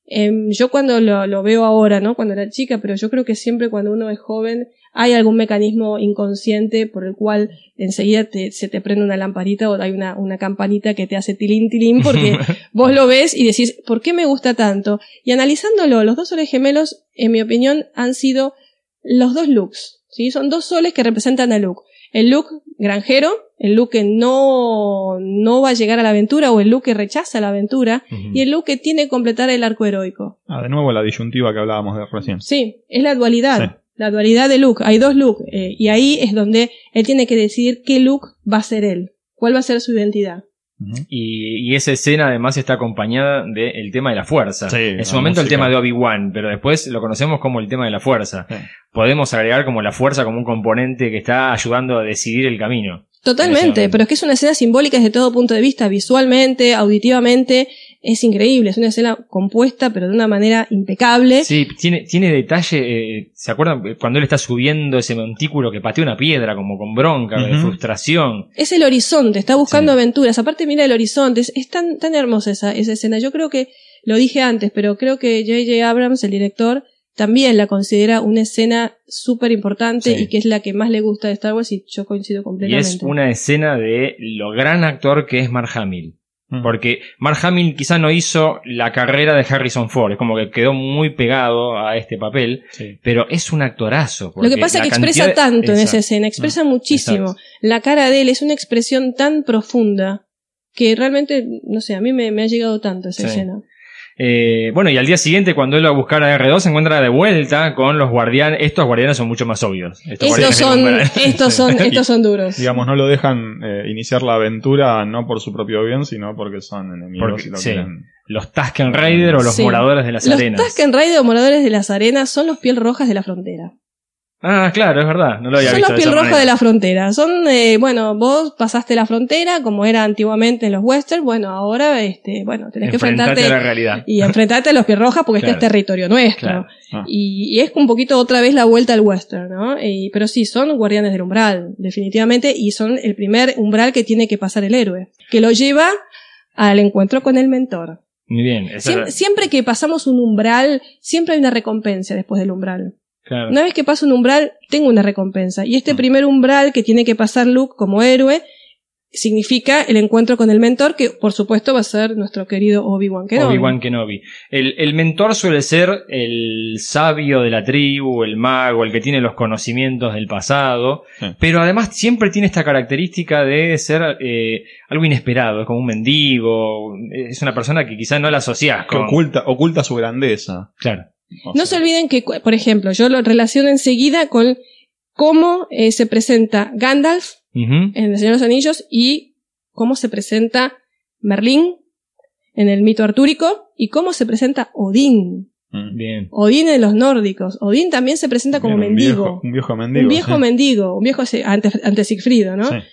Eh, yo cuando lo, lo veo ahora, ¿no? Cuando era chica, pero yo creo que siempre cuando uno es joven hay algún mecanismo inconsciente por el cual enseguida te, se te prende una lamparita o hay una, una campanita que te hace tilín tilín porque vos lo ves y decís, ¿por qué me gusta tanto? Y analizándolo, los dos soles gemelos, en mi opinión, han sido los dos Lukes, ¿sí? Son dos soles que representan a Luke. El Luke granjero, el Luke que no, no va a llegar a la aventura o el Luke que rechaza la aventura uh-huh. y el Luke que tiene que completar el arco heroico. Ah, de nuevo la disyuntiva que hablábamos de recién. Sí, es la dualidad. Sí. La dualidad de Luke. Hay dos Luke eh, y ahí es donde él tiene que decidir qué Luke va a ser él. ¿Cuál va a ser su identidad? Uh-huh. Y, y esa escena además está acompañada del tema de la fuerza. Sí, en su momento música. El tema de Obi-Wan, pero después lo conocemos como el tema de la fuerza. Sí. Podemos agregar como la fuerza como un componente que está ayudando a decidir el camino. Totalmente, pero es que es una escena simbólica desde todo punto de vista, visualmente, auditivamente, es increíble, es una escena compuesta pero de una manera impecable. Sí, tiene, tiene detalle, eh, ¿se acuerdan? Cuando él está subiendo ese montículo que patea una piedra como con bronca, uh-huh. de frustración. Es el horizonte, está buscando sí. aventuras, aparte mira el horizonte, es, es tan, tan hermosa esa, esa escena. Yo creo que, lo dije antes, pero creo que J J Abrams, el director, también la considera una escena súper importante sí. y que es la que más le gusta de Star Wars y yo coincido completamente. Y es una escena de lo gran actor que es Mark Hamill. Mm. Porque Mark Hamill quizá no hizo la carrera de Harrison Ford, es como que quedó muy pegado a este papel, sí. pero es un actorazo. Lo que pasa es que expresa tanto de... en esa escena, expresa no, muchísimo. Exacto. La cara de él es una expresión tan profunda que realmente, no sé, a mí me, me ha llegado tanto esa sí. escena. Eh, bueno, y al día siguiente cuando él va a buscar a R dos se encuentra de vuelta con los guardianes. Estos guardianes son mucho más obvios. Estos, estos son, estos son, estos son duros. Digamos, no lo dejan eh, iniciar la aventura no por su propio bien, sino porque son enemigos porque, y lo sí. quieren. Los Tusken Raider o los sí. moradores de las los arenas. Los Tusken Raider o moradores de las arenas son los piel rojas de la frontera. Ah, claro, es verdad, no lo había son visto. Son los piel roja de la frontera. Son, eh, bueno, vos pasaste la frontera, como era antiguamente en los westerns, bueno, ahora, este, bueno, tenés que enfrentarte a la realidad. Y enfrentarte a los piel rojas porque claro. este es territorio nuestro. Claro. Ah. Y, y es un poquito otra vez la vuelta al western, ¿no? Y, pero sí, son guardianes del umbral, definitivamente, y son el primer umbral que tiene que pasar el héroe, que lo lleva al encuentro con el mentor. Muy bien. Siem- era... Siempre que pasamos un umbral, siempre hay una recompensa después del umbral. Claro. Una vez que paso un umbral, tengo una recompensa. Y este primer umbral que tiene que pasar Luke como héroe significa el encuentro con el mentor, que por supuesto va a ser nuestro querido Obi-Wan Kenobi. Obi-Wan Kenobi. El, el mentor suele ser el sabio de la tribu, el mago, el que tiene los conocimientos del pasado, sí. pero además siempre tiene esta característica de ser eh, algo inesperado, es como un mendigo, es una persona que quizás no la asociás con... Que oculta, oculta su grandeza. Claro. O no sea. Se olviden que, por ejemplo, yo lo relaciono enseguida con cómo eh, se presenta Gandalf uh-huh. en El Señor de los Anillos y cómo se presenta Merlín en el mito artúrico y cómo se presenta Odín. Bien. Odín en los nórdicos. Odín también se presenta como Bien, un mendigo. Viejo, un viejo mendigo. Un viejo sí. mendigo. Un viejo ante, ante Sigfrido, ¿no? Sí.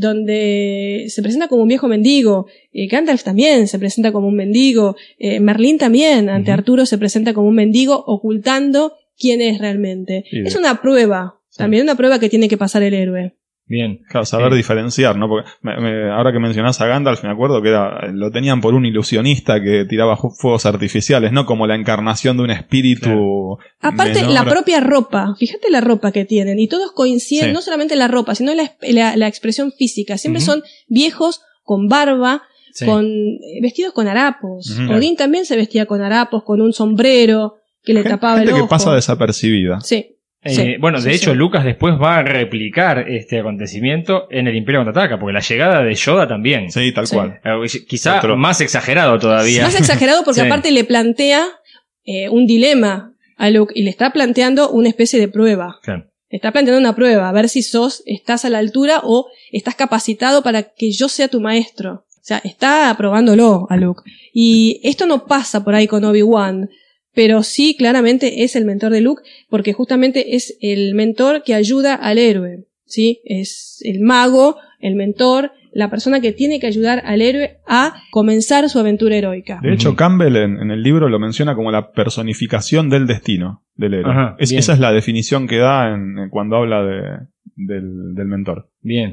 Donde se presenta como un viejo mendigo. Eh, Gandalf también se presenta como un mendigo. Eh, Merlín también, ante uh-huh. Arturo, se presenta como un mendigo, ocultando quién es realmente. Sí, es una prueba, sí. también una prueba que tiene que pasar el héroe. Bien. Claro, saber sí. diferenciar, ¿no? Porque me, me, ahora que mencionás a Gandalf, me acuerdo que era, lo tenían por un ilusionista que tiraba fuegos artificiales, ¿no? Como la encarnación de un espíritu. Claro. Aparte, menor. La propia ropa. Fíjate la ropa que tienen. Y todos coinciden, sí. no solamente la ropa, sino la, la, la expresión física. Siempre uh-huh. son viejos, con barba, sí. con vestidos con harapos. Uh-huh. Odín también se vestía con harapos, con un sombrero que le gente, tapaba gente el ojo. que pasa desapercibida. Sí. Sí, eh, bueno, de sí, hecho, sí. Lucas después va a replicar este acontecimiento en el Imperio Contraataca, porque la llegada de Yoda también. Sí, tal sí. cual. Eh, quizá Otro. más exagerado todavía. Más exagerado porque sí. aparte le plantea eh, un dilema a Luke y le está planteando una especie de prueba. Claro. Le está planteando una prueba, a ver si sos, estás a la altura o estás capacitado para que yo sea tu maestro. O sea, está probándolo a Luke. Y esto no pasa por ahí con Obi-Wan. Pero sí, claramente es el mentor de Luke, porque justamente es el mentor que ayuda al héroe, ¿sí? Es el mago, el mentor, la persona que tiene que ayudar al héroe a comenzar su aventura heroica. De hecho, Campbell en, en el libro lo menciona como la personificación del destino del héroe. Ajá, es, esa es la definición que da en, en cuando habla de, del, del mentor. Bien.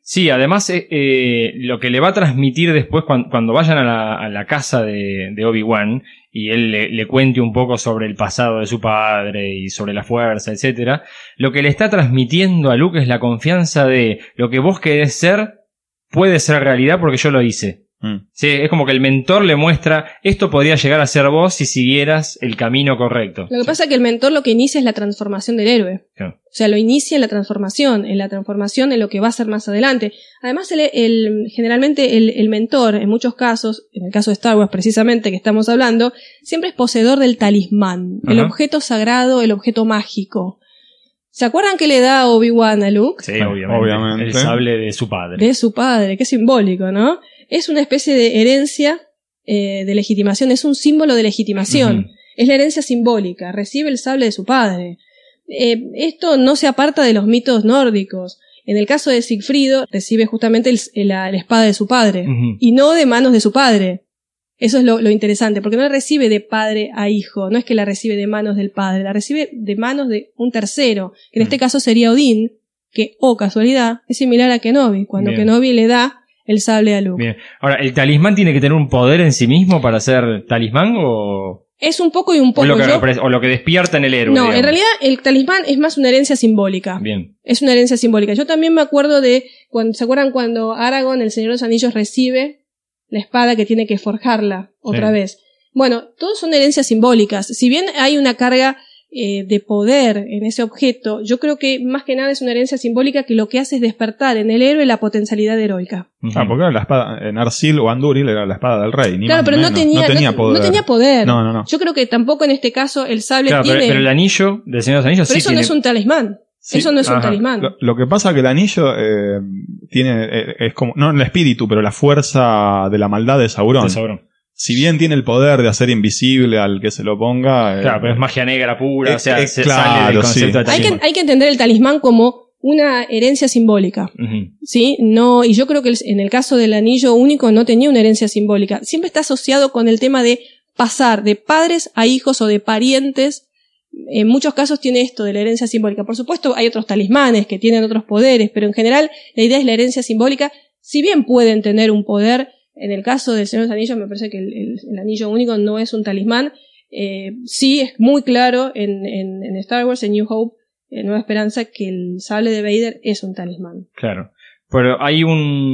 Sí, además eh, eh, lo que le va a transmitir después cuando, cuando vayan a la, a la casa de, de Obi-Wan y él le, le cuente un poco sobre el pasado de su padre y sobre la fuerza, etcétera, lo que le está transmitiendo a Luke es la confianza de lo que vos querés ser puede ser realidad porque yo lo hice. Mm. Sí, es como que el mentor le muestra esto podría llegar a ser vos si siguieras el camino correcto. Lo que sí. pasa es que el mentor lo que inicia es la transformación del héroe. Sí. O sea, lo inicia en la transformación, en la transformación en lo que va a ser más adelante. Además, el, el, generalmente el, el mentor, en muchos casos, en el caso de Star Wars precisamente que estamos hablando, siempre es poseedor del talismán, Ajá. el objeto sagrado, el objeto mágico. ¿Se acuerdan que le da Obi-Wan a Luke? Sí, obviamente. obviamente. El sable de su padre. De su padre, qué simbólico, ¿no? Es una especie de herencia eh, de legitimación, es un símbolo de legitimación. Uh-huh. Es la herencia simbólica, recibe el sable de su padre. Eh, esto no se aparta de los mitos nórdicos. En el caso de Sigfrido, recibe justamente el, la, la espada de su padre, uh-huh. y no de manos de su padre. Eso es lo, lo interesante, porque no la recibe de padre a hijo, no es que la recibe de manos del padre, la recibe de manos de un tercero, que en uh-huh. este caso sería Odín, que, oh casualidad, es similar a Kenobi, cuando Bien. Kenobi le da el sable a Luke. Bien. Ahora, ¿el talismán tiene que tener un poder en sí mismo para ser talismán o...? Es un poco y un poco. O lo que, yo... o lo que despierta en el héroe. No, digamos. En realidad el talismán es más una herencia simbólica. Bien. Es una herencia simbólica. Yo también me acuerdo de, cuando, ¿se acuerdan cuando Aragorn, el Señor de los Anillos, recibe la espada que tiene que forjarla otra sí. vez? Bueno, todos son herencias simbólicas. Si bien hay una carga eh, de poder en ese objeto, yo creo que más que nada es una herencia simbólica que lo que hace es despertar en el héroe la potencialidad heroica. Ah, porque era la espada, en Narsil o Andúril era la espada del rey. Ni claro, más pero ni no menos. tenía, no tenía no, poder. No tenía poder. No, no, no. Yo creo que tampoco en este caso el sable claro, tiene... Pero, pero el anillo del Señor de los Anillos pero sí eso tiene... no es un talismán. Sí. Eso no es Ajá. un talismán. Lo, lo que pasa es que el anillo eh, tiene, eh, es como, no el espíritu, pero la fuerza de la maldad de Sauron. De Sauron. Si bien tiene el poder de hacer invisible al que se lo ponga... Claro, eh, pero es magia negra pura, eh, o sea, eh, se claro, sale del concepto sí. de talismán. Hay que, hay que entender el talismán como una herencia simbólica. Uh-huh. ¿Sí? No, y yo creo que el, en el caso del anillo único no tenía una herencia simbólica. Siempre está asociado con el tema de pasar de padres a hijos o de parientes. En muchos casos tiene esto de la herencia simbólica. Por supuesto, hay otros talismanes que tienen otros poderes, pero en general la idea es la herencia simbólica. Si bien pueden tener un poder, en el caso del Señor de los Anillos me parece que el, el, el anillo único no es un talismán. Eh, sí es muy claro en, en, en Star Wars, en New Hope, en Nueva Esperanza, que el sable de Vader es un talismán. Claro. Pero hay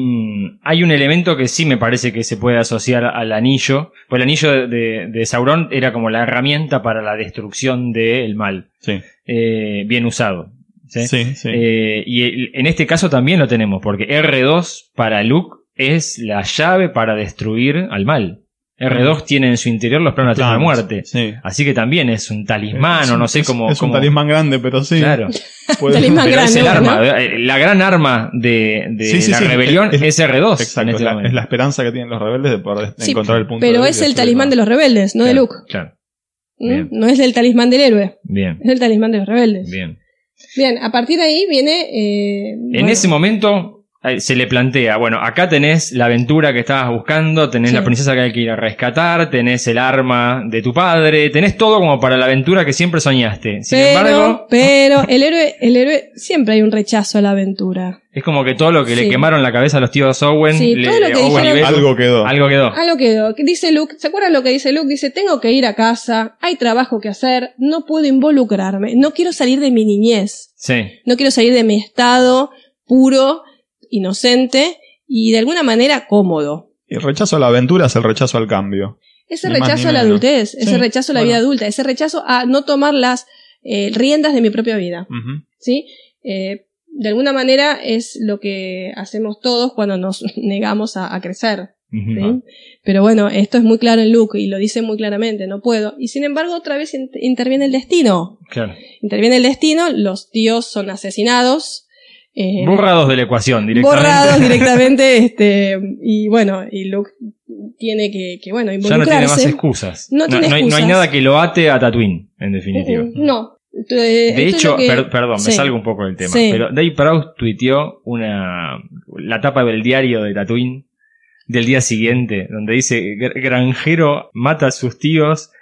un hay un elemento que sí me parece que se puede asociar al anillo. Pues el anillo de, de, de Sauron era como la herramienta para la destrucción del mal. Sí. Eh, bien usado. Sí, sí. sí. Eh, y el, en este caso también lo tenemos, porque R dos para Luke es la llave para destruir al mal. R dos tiene en su interior los planos de la muerte. Sí. Así que también es un talismán, es, o no sé cómo... Es cómo... un talismán grande, pero sí. Claro. Puede... talismán pero grande, es el ¿no? arma, la gran arma de, de sí, sí, la sí, rebelión es, es, es R dos. Exacto, en este es, la, es la esperanza que tienen los rebeldes de poder sí, encontrar el punto pero de es el talismán de los rebeldes, no claro, de Luke. Claro. ¿Mm? No es el talismán del héroe. Bien. Es el talismán de los rebeldes. Bien. Bien, a partir de ahí viene... Eh, en bueno. ese momento... se le plantea, bueno, acá tenés la aventura que estabas buscando, tenés sí. la princesa que hay que ir a rescatar, tenés el arma de tu padre, tenés todo como para la aventura que siempre soñaste. Sin pero, embargo, pero el héroe, el héroe siempre hay un rechazo a la aventura. Es como que todo lo que sí. le quemaron la cabeza a los tíos Owen, sí, le, todo lo que Owen dijeron, y Beto, algo quedó. Algo quedó. Algo quedó. Dice Luke, ¿se acuerdan lo que dice Luke? Dice, tengo que ir a casa, hay trabajo que hacer, no puedo involucrarme, no quiero salir de mi niñez. Sí. No quiero salir de mi estado puro, inocente y de alguna manera cómodo. Y el rechazo a la aventura es el rechazo al cambio. Ese rechazo a la adultez, ese sí, rechazo a la bueno. vida adulta, ese rechazo a no tomar las eh, riendas de mi propia vida. Uh-huh. ¿Sí? Eh, de alguna manera es lo que hacemos todos cuando nos negamos a, a crecer. Uh-huh. ¿Sí? Pero bueno, esto es muy claro en Luke y lo dice muy claramente, no puedo. Y sin embargo otra vez in- interviene el destino. Claro. Interviene el destino, los tíos son asesinados. Eh, borrados de la ecuación directamente. Borrados directamente, este, y bueno, y Luke tiene que, que bueno, involucrarse. Ya no tiene más excusas. No, no, tiene no, hay, excusas. no hay nada que lo ate a Tatooine, en definitiva. Uh, no. Eh, de hecho, que... per, perdón, sí. me salgo un poco del tema, sí. pero Dave Prowse tuiteó una, la tapa del diario de Tatooine del día siguiente, donde dice, granjero mata a sus tíos,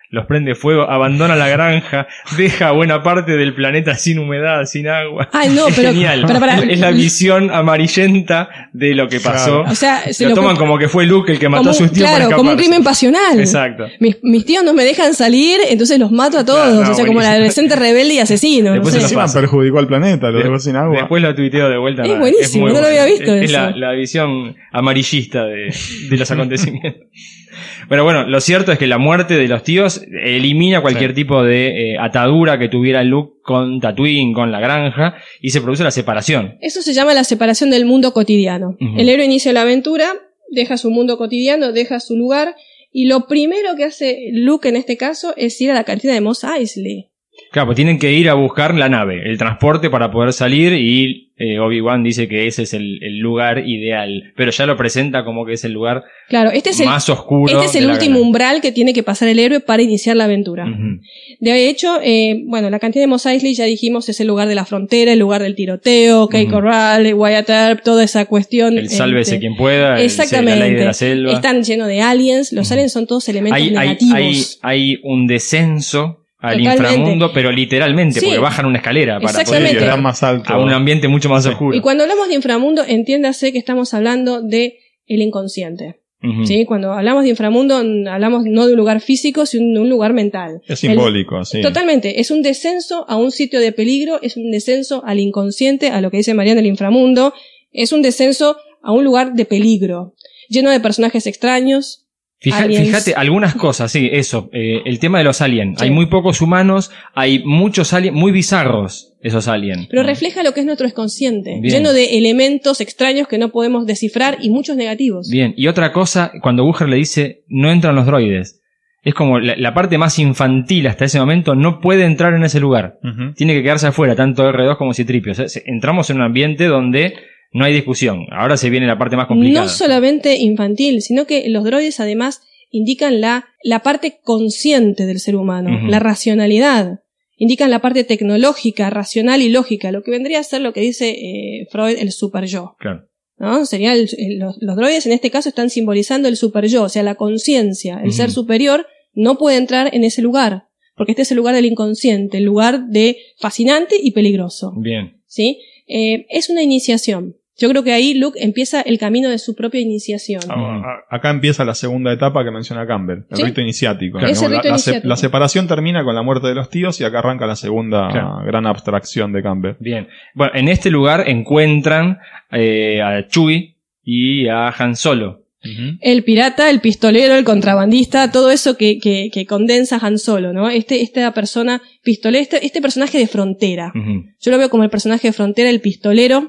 los prende fuego, abandona la granja, deja buena parte del planeta sin humedad, sin agua. Ay, no, es pero, genial. Pero para, es la visión amarillenta de lo que pasó. Claro. O sea, se lo, lo toman como que fue Luke el que mató como, a sus tíos. Claro, como un crimen pasional. Exacto. Mis, mis tíos no me dejan salir, entonces los mato a todos. Claro, no, o sea, buenísimo. como el adolescente rebelde y asesino. Después no sé. Encima perjudicó al planeta, lo De- dejó sin agua. Después lo tuiteo de vuelta. Es nada, buenísimo, muy no lo bueno. había visto Es, es eso. la, la visión amarillista de, de los acontecimientos. Pero bueno, lo cierto es que la muerte de los tíos elimina cualquier Sí. tipo de eh, atadura que tuviera Luke con Tatooine, con la granja, y se produce la separación. Eso se llama la separación del mundo cotidiano. Ujú. El héroe inicia la aventura, deja su mundo cotidiano, deja su lugar, y lo primero que hace Luke en este caso es ir a la cantina de Mos Eisley. Claro, pues tienen que ir a buscar la nave, el transporte para poder salir, y eh, Obi-Wan dice que ese es el, el lugar ideal, pero ya lo presenta como que es el lugar Claro, este es el, más oscuro. este es de el la último galaxia. umbral que tiene que pasar el héroe para iniciar la aventura. Ujú. De hecho, eh, bueno, la cantina de Mos Eisley ya dijimos es el lugar de la frontera, el lugar del tiroteo, Key Ujú. Corral, Wyatt Earp, toda esa cuestión. El sálvese este, quien pueda, el- Exactamente. la ley de la selva. Están llenos de aliens, los Ujú. aliens son todos elementos hay, hay, negativos. hay, hay un descenso al Totalmente. inframundo, pero literalmente, Sí. porque bajan una escalera para Exactamente. poder Era llegar más alto. a un ambiente mucho más Sí. oscuro. Y cuando hablamos de inframundo, entiéndase que estamos hablando de el inconsciente. Ujú. ¿Sí? Cuando hablamos de inframundo, n- hablamos no de un lugar físico, sino de un lugar mental. Es El- simbólico, sí. Totalmente. Es un descenso a un sitio de peligro, es un descenso al inconsciente, a lo que dice Mariana, el inframundo. Es un descenso a un lugar de peligro, lleno de personajes extraños. Fija- aliens. fíjate, algunas cosas, sí, eso. eh, el tema de los aliens. Sí. Hay muy pocos humanos, hay muchos aliens, muy bizarros esos aliens. Pero refleja lo que es nuestro inconsciente, Bien. lleno de elementos extraños que no podemos descifrar y muchos negativos. Bien, y otra cosa, cuando Booger le dice, no entran los droides. Es como la, la parte más infantil hasta ese momento no puede entrar en ese lugar. Ujú. Tiene que quedarse afuera, tanto R dos como C tres P O. O sea, se- entramos en un ambiente donde no hay discusión. Ahora se viene la parte más complicada. No solamente infantil, sino que los droides además indican la, la parte consciente del ser humano, Ujú. la racionalidad. Indican la parte tecnológica, racional y lógica, lo que vendría a ser lo que dice eh, Freud, el super yo. Claro. ¿No? Sería el- el- los, los droides en este caso están simbolizando el super yo, o sea, la conciencia, el Ujú. ser superior no puede entrar en ese lugar, porque este es el lugar del inconsciente, el lugar de fascinante y peligroso. Bien. ¿Sí? Eh, es una iniciación. Yo creo que ahí Luke empieza el camino de su propia iniciación. Ah, a- Acá empieza la segunda etapa que menciona Campbell, el Sí. rito iniciático. Claro. Ese La- rito la, se- iniciático. la separación termina con la muerte de los tíos y acá arranca la segunda Claro. gran abstracción de Campbell. Bien. Bueno, en este lugar encuentran eh, a Chewie y a Han Solo. El pirata, el pistolero, el contrabandista, todo eso que, que, que condensa Han Solo, ¿no? Este, esta persona pistolera, este, este personaje de frontera. Ujú. Yo lo veo como el personaje de frontera, el pistolero.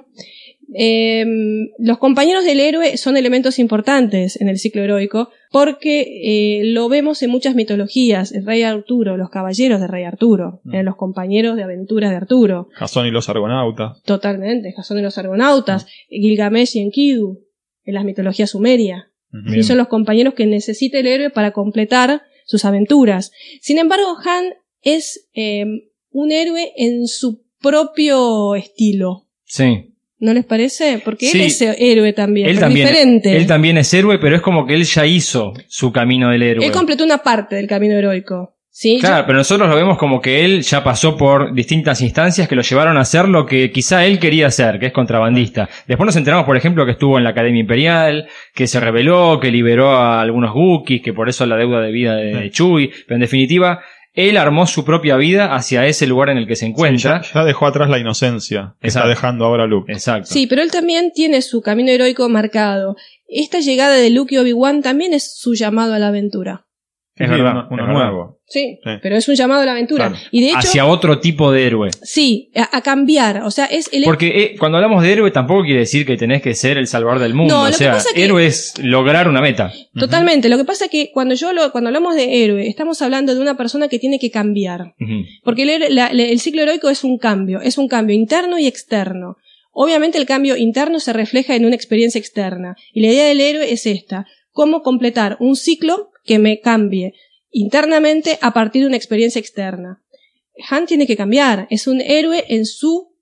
Eh, los compañeros del héroe son elementos importantes en el ciclo heroico porque eh, lo vemos en muchas mitologías. El rey Arturo, los caballeros de rey Arturo, Mm. eran los compañeros de aventuras de Arturo. Jasón y los argonautas. Totalmente, Jasón de los Argonautas, Gilgamesh y Enkidu, en las mitologías sumeria. Ujú. Sí, son los compañeros que necesita el héroe para completar sus aventuras. Sin embargo, Han es eh, un héroe en su propio estilo. Sí. ¿No les parece? Porque Sí. él es héroe también, Él pero también, diferente. él también es héroe, pero es como que él ya hizo su camino del héroe. Él completó una parte del camino heroico. ¿Sí? Claro, pero nosotros lo vemos como que él ya pasó por distintas instancias que lo llevaron a hacer lo que quizá él quería hacer, que es contrabandista. Después nos enteramos, por ejemplo, que estuvo en la Academia Imperial, que se rebeló, que liberó a algunos Wookiees, que por eso la deuda de vida de, de Chewie. Pero en definitiva, él armó su propia vida hacia ese lugar en el que se encuentra. Sí, ya, ya dejó atrás la inocencia que Exacto. está dejando ahora Luke. Exacto. Sí, pero él también tiene su camino heroico marcado. Esta llegada de Luke y Obi-Wan también es su llamado a la aventura. Es Sí, verdad, uno, uno es verdad. nuevo. Sí, Sí. pero es un llamado a la aventura. Claro. Y de hecho, Hacia otro tipo de héroe. sí, a, a cambiar. O sea, es el Porque eh, cuando hablamos de héroe tampoco quiere decir que tenés que ser el salvador del mundo. No, lo o que sea, pasa que- héroe es lograr una meta. Totalmente. Lo que pasa es que cuando yo lo, cuando hablamos de héroe, estamos hablando de una persona que tiene que cambiar. Ujú. Porque el, héroe- la- la- el ciclo heroico es un cambio, es un cambio interno y externo. Obviamente el cambio interno se refleja en una experiencia externa. Y la idea del héroe es esta: cómo completar un ciclo que me cambie internamente a partir de una experiencia externa. Han tiene que cambiar, es un héroe en su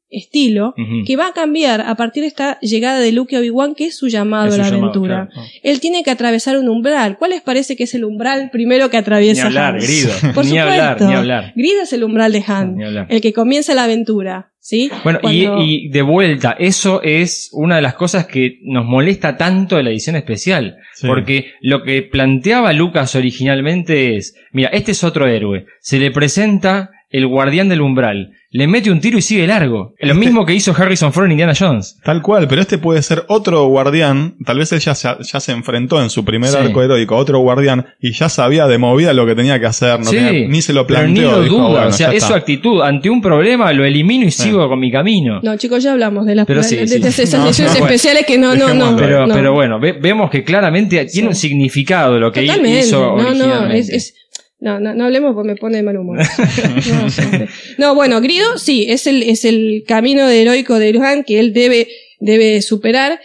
estilo, uh-huh. que va a cambiar a partir de esta llegada de Luke y Obi-Wan, que es su llamado a la llamado, aventura. Claro. Él tiene que atravesar un umbral. ¿Cuál les parece que es el umbral primero que atraviesa Han? Ni hablar, Han? Grido. Por ni supuesto. hablar, ni hablar. Grido es el umbral de Han, el que comienza la aventura. ¿Sí? Bueno, Cuando... y, y de vuelta, eso es una de las cosas que nos molesta tanto de la edición especial. Sí. Porque lo que planteaba Lucas originalmente es, mira, este es otro héroe, se le presenta el guardián del umbral, le mete un tiro y sigue largo. Lo este, mismo que hizo Harrison Ford en Indiana Jones. Tal cual, pero este puede ser otro guardián. Tal vez él ya se, ya se enfrentó en su primer sí. arco heroico a otro guardián y ya sabía de movida lo que tenía que hacer. No sí, tenía, ni se lo planteó. Pero ni lo dijo, duda, bueno, o sea, es está. su actitud. Ante un problema lo elimino y sí. sigo con mi camino. No, chicos, ya hablamos de las pero sí, de, sí. de esas no, ediciones no, especiales que no, no, no. Pero, no. pero bueno, ve, vemos que claramente tiene sí. un significado lo que Totalmente. hizo no, originalmente. No, es... es No, no, no hablemos porque me pone de mal humor. No, no, bueno, Grido sí, es el, es el camino de heroico de Han que él debe, debe superar.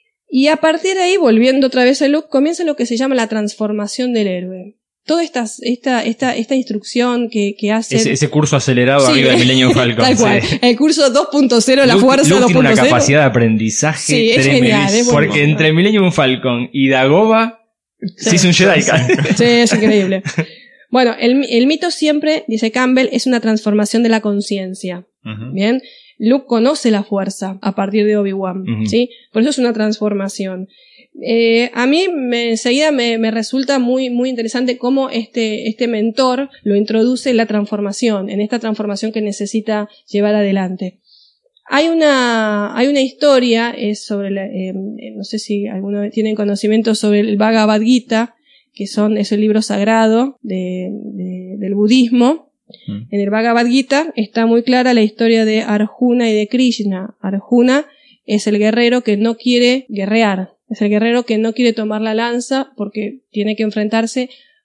Y a partir de ahí, volviendo otra vez a Luke, comienza lo que se llama la transformación del héroe. Toda esta, esta, esta, esta instrucción que, que hace... Ese, ese curso acelerado sí, arriba de Millennium Falcon. Tal cual. Sí. El curso dos punto cero, la Luke, fuerza Luke dos punto cero. Tiene una capacidad de aprendizaje sí, es genial, es porque bueno. entre Millennium Falcon y Dagobah sí, se hizo un Jedi. Sí, es increíble. Bueno, el, el mito siempre, dice Campbell, es una transformación de la conciencia. Uh-huh. Bien, Luke conoce la fuerza a partir de Obi-Wan, uh-huh. ¿sí? Por eso es una transformación. Eh, a mí me, enseguida me, me resulta muy, muy interesante cómo este, este mentor lo introduce en la transformación, en esta transformación que necesita llevar adelante. Hay una, hay una historia, es sobre la, eh, no sé si algunos tienen conocimiento sobre el Bhagavad Gita, que son, es el libro sagrado de, de, del budismo. Mm. En el Bhagavad Gita está muy clara la historia de Arjuna y de Krishna. Arjuna es el guerrero que no quiere guerrear, es el guerrero que no quiere tomar la lanza porque tiene que enfrentarse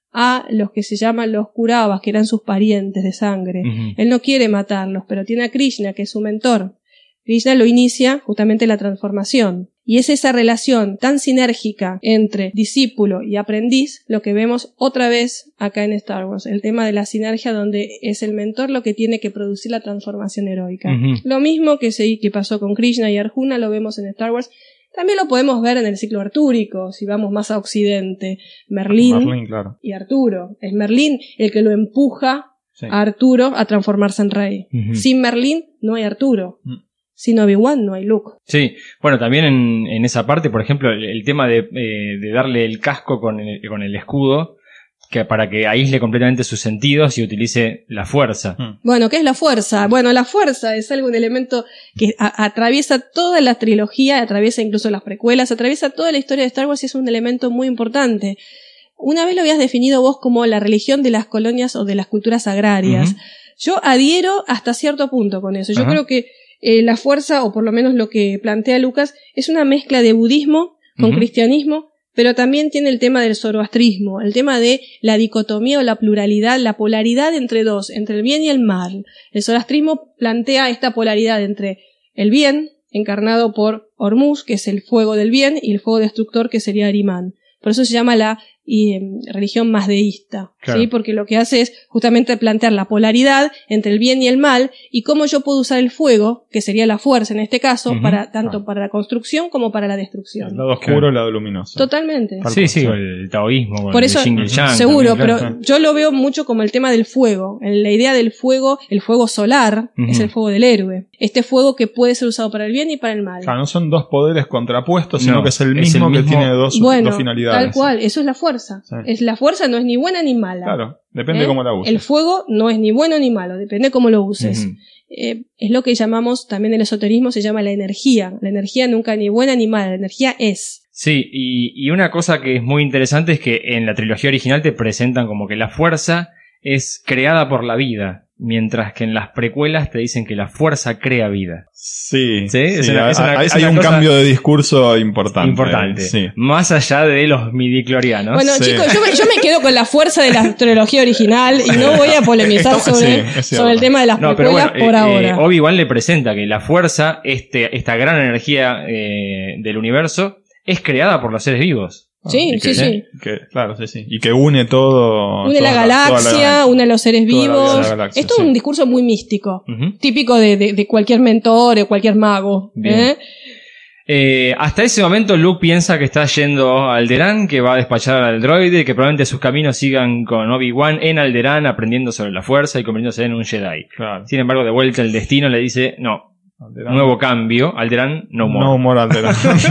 a los que se llaman los Kauravas, que eran sus parientes de sangre. Mm-hmm. Él no quiere matarlos, pero tiene a Krishna, que es su mentor. Krishna lo inicia justamente la transformación. Y es esa relación tan sinérgica entre discípulo y aprendiz lo que vemos otra vez acá en Star Wars. El tema de la sinergia donde es el mentor lo que tiene que producir la transformación heroica. Uh-huh. Lo mismo que, se, que pasó con Krishna y Arjuna lo vemos en Star Wars. También lo podemos ver en el ciclo artúrico, si vamos más a occidente. Merlín, Merlín claro. y Arturo. Es Merlín el que lo empuja sí. a Arturo a transformarse en rey. Uh-huh. Sin Merlín no hay Arturo. Uh-huh. Sin Obi-Wan no hay Luke. Sí, bueno, también en, en esa parte, por ejemplo, el, el tema de, eh, de darle el casco con el, con el escudo, que para que aísle completamente sus sentidos y utilice la fuerza. Bueno, ¿qué es la fuerza? Bueno, la fuerza es algo, un elemento que a, atraviesa toda la trilogía, atraviesa incluso las precuelas, atraviesa toda la historia de Star Wars y es un elemento muy importante. Una vez lo habías definido vos como la religión de las colonias o de las culturas agrarias. Uh-huh. Yo adhiero hasta cierto punto con eso. Yo uh-huh. creo que Eh, la fuerza, o por lo menos lo que plantea Lucas, es una mezcla de budismo con uh-huh. cristianismo, pero también tiene el tema del zoroastrismo, el tema de la dicotomía o la pluralidad, la polaridad entre dos, entre el bien y el mal. El zoroastrismo plantea esta polaridad entre el bien, encarnado por Hormuz, que es el fuego del bien, y el fuego destructor, que sería Ahriman. Por eso se llama la y, eh, religión mazdeísta, claro. ¿sí? Porque lo que hace es justamente plantear la polaridad entre el bien y el mal y cómo yo puedo usar el fuego, que sería la fuerza en este caso, uh-huh. para tanto ah. para la construcción como para la destrucción. El lado oscuro, claro. el lado luminoso. Totalmente. Sí, sí, el taoísmo. Con Por eso, el Yin Yang, seguro, también, claro. pero yo lo veo mucho como el tema del fuego. La idea del fuego, el fuego solar, uh-huh. es el fuego del héroe. Este fuego que puede ser usado para el bien y para el mal. Claro, no son dos poderes contrapuestos, sino no, que es el mismo, es el mismo que tiene dos, bueno, dos finalidades. Tal cual, eso es la fuerza. Sí. Es la fuerza no es ni buena ni mala. Claro, depende ¿Eh? cómo la uses. El fuego no es ni bueno ni malo, depende cómo lo uses. Uh-huh. Eh, es lo que llamamos, también el esoterismo se llama la energía. La energía nunca ni buena ni mala, la energía es. Sí, y, y una cosa que es muy interesante es que en la trilogía original te presentan como que la fuerza es creada por la vida. Mientras que en las precuelas te dicen que la fuerza crea vida. Sí, ¿Sí? sí es una, es una, hay, es hay un cosa cambio de discurso importante. Importante. Sí. Más allá de los midichlorianos. Bueno, sí. chicos, yo me, yo me quedo con la fuerza de la trilogía original y no voy a polemizar Esto, sobre, sí, sobre el tema de las no, precuelas bueno, por eh, ahora. Eh, Obi-Wan le presenta que la fuerza, este, esta gran energía eh, del universo, es creada por los seres vivos. Sí, que, sí, sí. Que, claro, sí, sí. Y que une todo. Une la galaxia, la, une a los seres vivos. Galaxia, Esto sí. es un discurso muy místico. Uh-huh. Típico de, de, de cualquier mentor o cualquier mago. ¿eh? Eh, hasta ese momento Luke piensa que está yendo a Alderaan, que va a despachar al droide, que probablemente sus caminos sigan con Obi-Wan en Alderaan, aprendiendo sobre la fuerza y convirtiéndose en un Jedi. Claro. Sin embargo, de vuelta el destino le dice, no. Alderaan. Nuevo cambio, Alderaan, no more. No more Alderaan.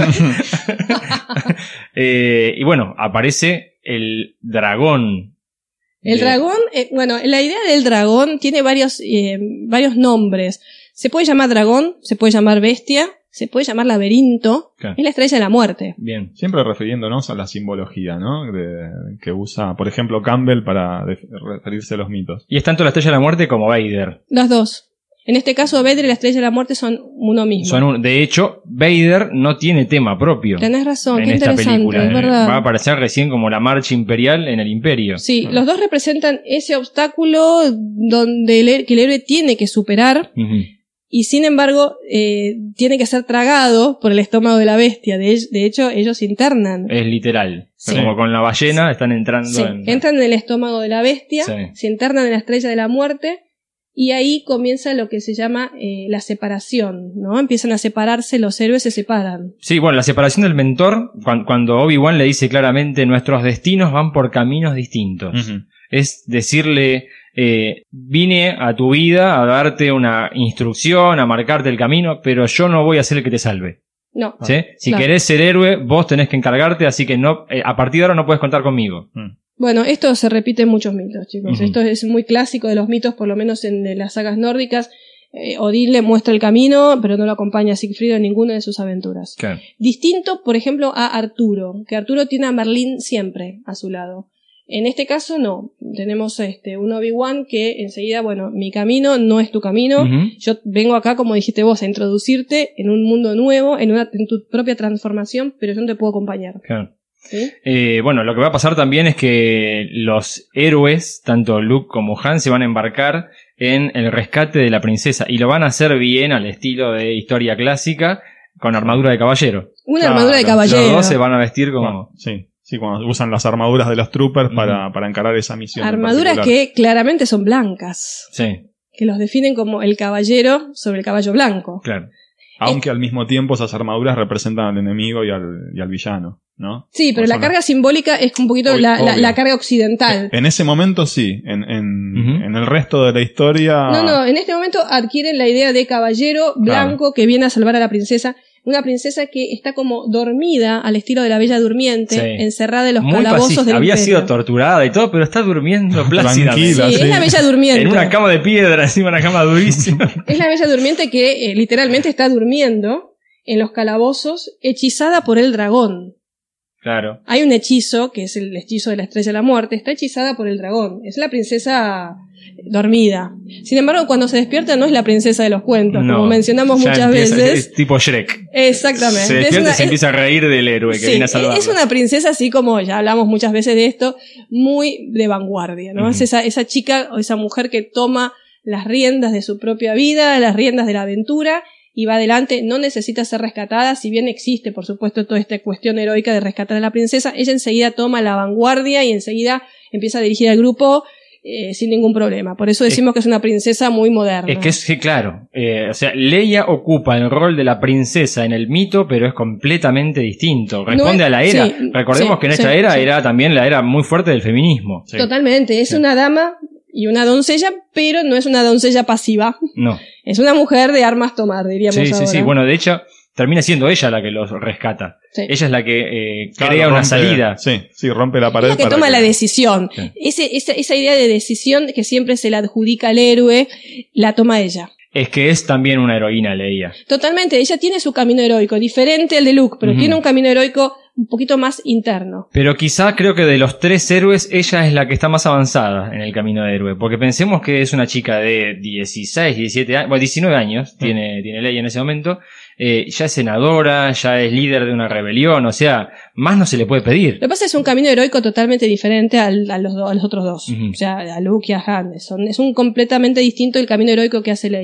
eh, y bueno, aparece el dragón. El de... dragón, eh, bueno, la idea del dragón tiene varios, eh, varios nombres. Se puede llamar dragón, se puede llamar bestia, se puede llamar laberinto. Claro. Es la estrella de la muerte. Bien. Siempre refiriéndonos a la simbología, ¿no? De, que usa, por ejemplo, Campbell para de, referirse a los mitos. Y es tanto la estrella de la muerte como Vader. Los dos. En este caso, Vader y la estrella de la muerte son uno mismo. Son un, de hecho, Vader no tiene tema propio. Tenés razón, en qué esta interesante, película. es verdad. Va a aparecer recién como la marcha imperial en el Imperio. Sí, ah. Los dos representan ese obstáculo donde el, que el héroe tiene que superar. Uh-huh. Y sin embargo, eh, tiene que ser tragado por el estómago de la bestia. De, de hecho, ellos internan. Es literal. Sí. Como con la ballena están entrando sí. en... Entran en el estómago de la bestia, sí. Se internan en la estrella de la muerte, y ahí comienza lo que se llama eh, la separación, ¿no? Empiezan a separarse, los héroes se separan. Sí, bueno, la separación del mentor, cuando, cuando Obi-Wan le dice claramente, nuestros destinos van por caminos distintos. Uh-huh. Es decirle... Eh, vine a tu vida a darte una instrucción, a marcarte el camino, pero yo no voy a ser el que te salve. No. ¿Sí? Si claro. querés ser héroe, vos tenés que encargarte, así que no, eh, a partir de ahora no puedes contar conmigo. Mm. Bueno, esto se repite en muchos mitos, chicos. Uh-huh. Esto es muy clásico de los mitos, por lo menos en las sagas nórdicas. Eh, Odín le muestra el camino, pero no lo acompaña a Sigfrido en ninguna de sus aventuras. Claro. Distinto, por ejemplo, a Arturo, que Arturo tiene a Merlín siempre a su lado. En este caso no, tenemos este un Obi-Wan que enseguida, bueno, mi camino no es tu camino, uh-huh. Yo vengo acá, como dijiste vos, a introducirte en un mundo nuevo, en, una, en tu propia transformación, pero yo no te puedo acompañar. Claro. ¿Sí? Eh, bueno, lo que va a pasar también es que los héroes, tanto Luke como Han, se van a embarcar en el rescate de la princesa, y lo van a hacer bien al estilo de historia clásica, con armadura de caballero. Una claro, armadura de caballero. Los dos se van a vestir como... Bueno, sí. Sí, cuando usan las armaduras de los troopers uh-huh. para, para encarar esa misión. Armaduras que claramente son blancas. Sí. Que los definen como el caballero sobre el caballo blanco. Claro. Aunque es... al mismo tiempo esas armaduras representan al enemigo y al, y al villano, ¿no? Sí, pero la carga simbólica es un poquito la, la, la carga occidental. En ese momento sí, en, en, uh-huh. en el resto de la historia... No, no, en este momento adquieren la idea de caballero blanco claro. que viene a salvar a la princesa. Una princesa que está como dormida al estilo de la Bella Durmiente, sí. encerrada en los Muy calabozos pacífica. del Había imperio. sido torturada y todo, pero está durmiendo plácidamente. Sí, sí, es la Bella Durmiente. En una cama de piedra, encima de una cama durísima. Es la Bella Durmiente que eh, literalmente está durmiendo en los calabozos, hechizada por el dragón. Claro. Hay un hechizo, que es el hechizo de la Estrella de la Muerte, está hechizada por el dragón. Es la princesa dormida. Sin embargo, cuando se despierta no es la princesa de los cuentos, no, como mencionamos muchas empieza, veces. Es tipo Shrek. Exactamente. Se despierta una, y se es, empieza a reír del héroe que sí, viene a salvarla. Es una princesa así como, ya hablamos muchas veces de esto, muy de vanguardia, ¿no? Uh-huh. Es esa, esa chica o esa mujer que toma las riendas de su propia vida, las riendas de la aventura, y va adelante, no necesita ser rescatada, si bien existe, por supuesto, toda esta cuestión heroica de rescatar a la princesa, ella enseguida toma la vanguardia y enseguida empieza a dirigir al grupo eh, sin ningún problema. Por eso decimos es, que es una princesa muy moderna. Es que es sí, claro, eh, o sea, Leia ocupa el rol de la princesa en el mito, pero es completamente distinto. Responde no es, a la era. Sí, Recordemos sí, que en esta sí, era sí. era también la era muy fuerte del feminismo. Sí. Totalmente, es sí. una dama y una doncella, pero no es una doncella pasiva. No. Es una mujer de armas tomar, diríamos sí, ahora. Sí, sí, bueno, de hecho, termina siendo ella la que los rescata. Sí. Ella es la que eh, claro, crea rompe, una salida. Sí, sí, rompe la pared. Es la que para toma que... la decisión. Sí. Ese, esa, esa idea de decisión que siempre se la adjudica al héroe, la toma ella. Es que es también una heroína, Leia. Totalmente, ella tiene su camino heroico, diferente al de Luke, pero uh-huh. tiene un camino heroico un poquito más interno. Pero quizá creo que de los tres héroes, ella es la que está más avanzada en el camino de héroe. Porque pensemos que es una chica de dieciséis, diecisiete años, bueno, diecinueve años uh-huh. tiene, tiene Leia en ese momento. Eh, ya es senadora, ya es líder de una rebelión, o sea, más no se le puede pedir. Lo que pasa es que es un camino heroico totalmente diferente al, a, los, a los otros dos. Uh-huh. O sea, a Luke y a Han. Son, es un completamente distinto el camino heroico que hace Leia.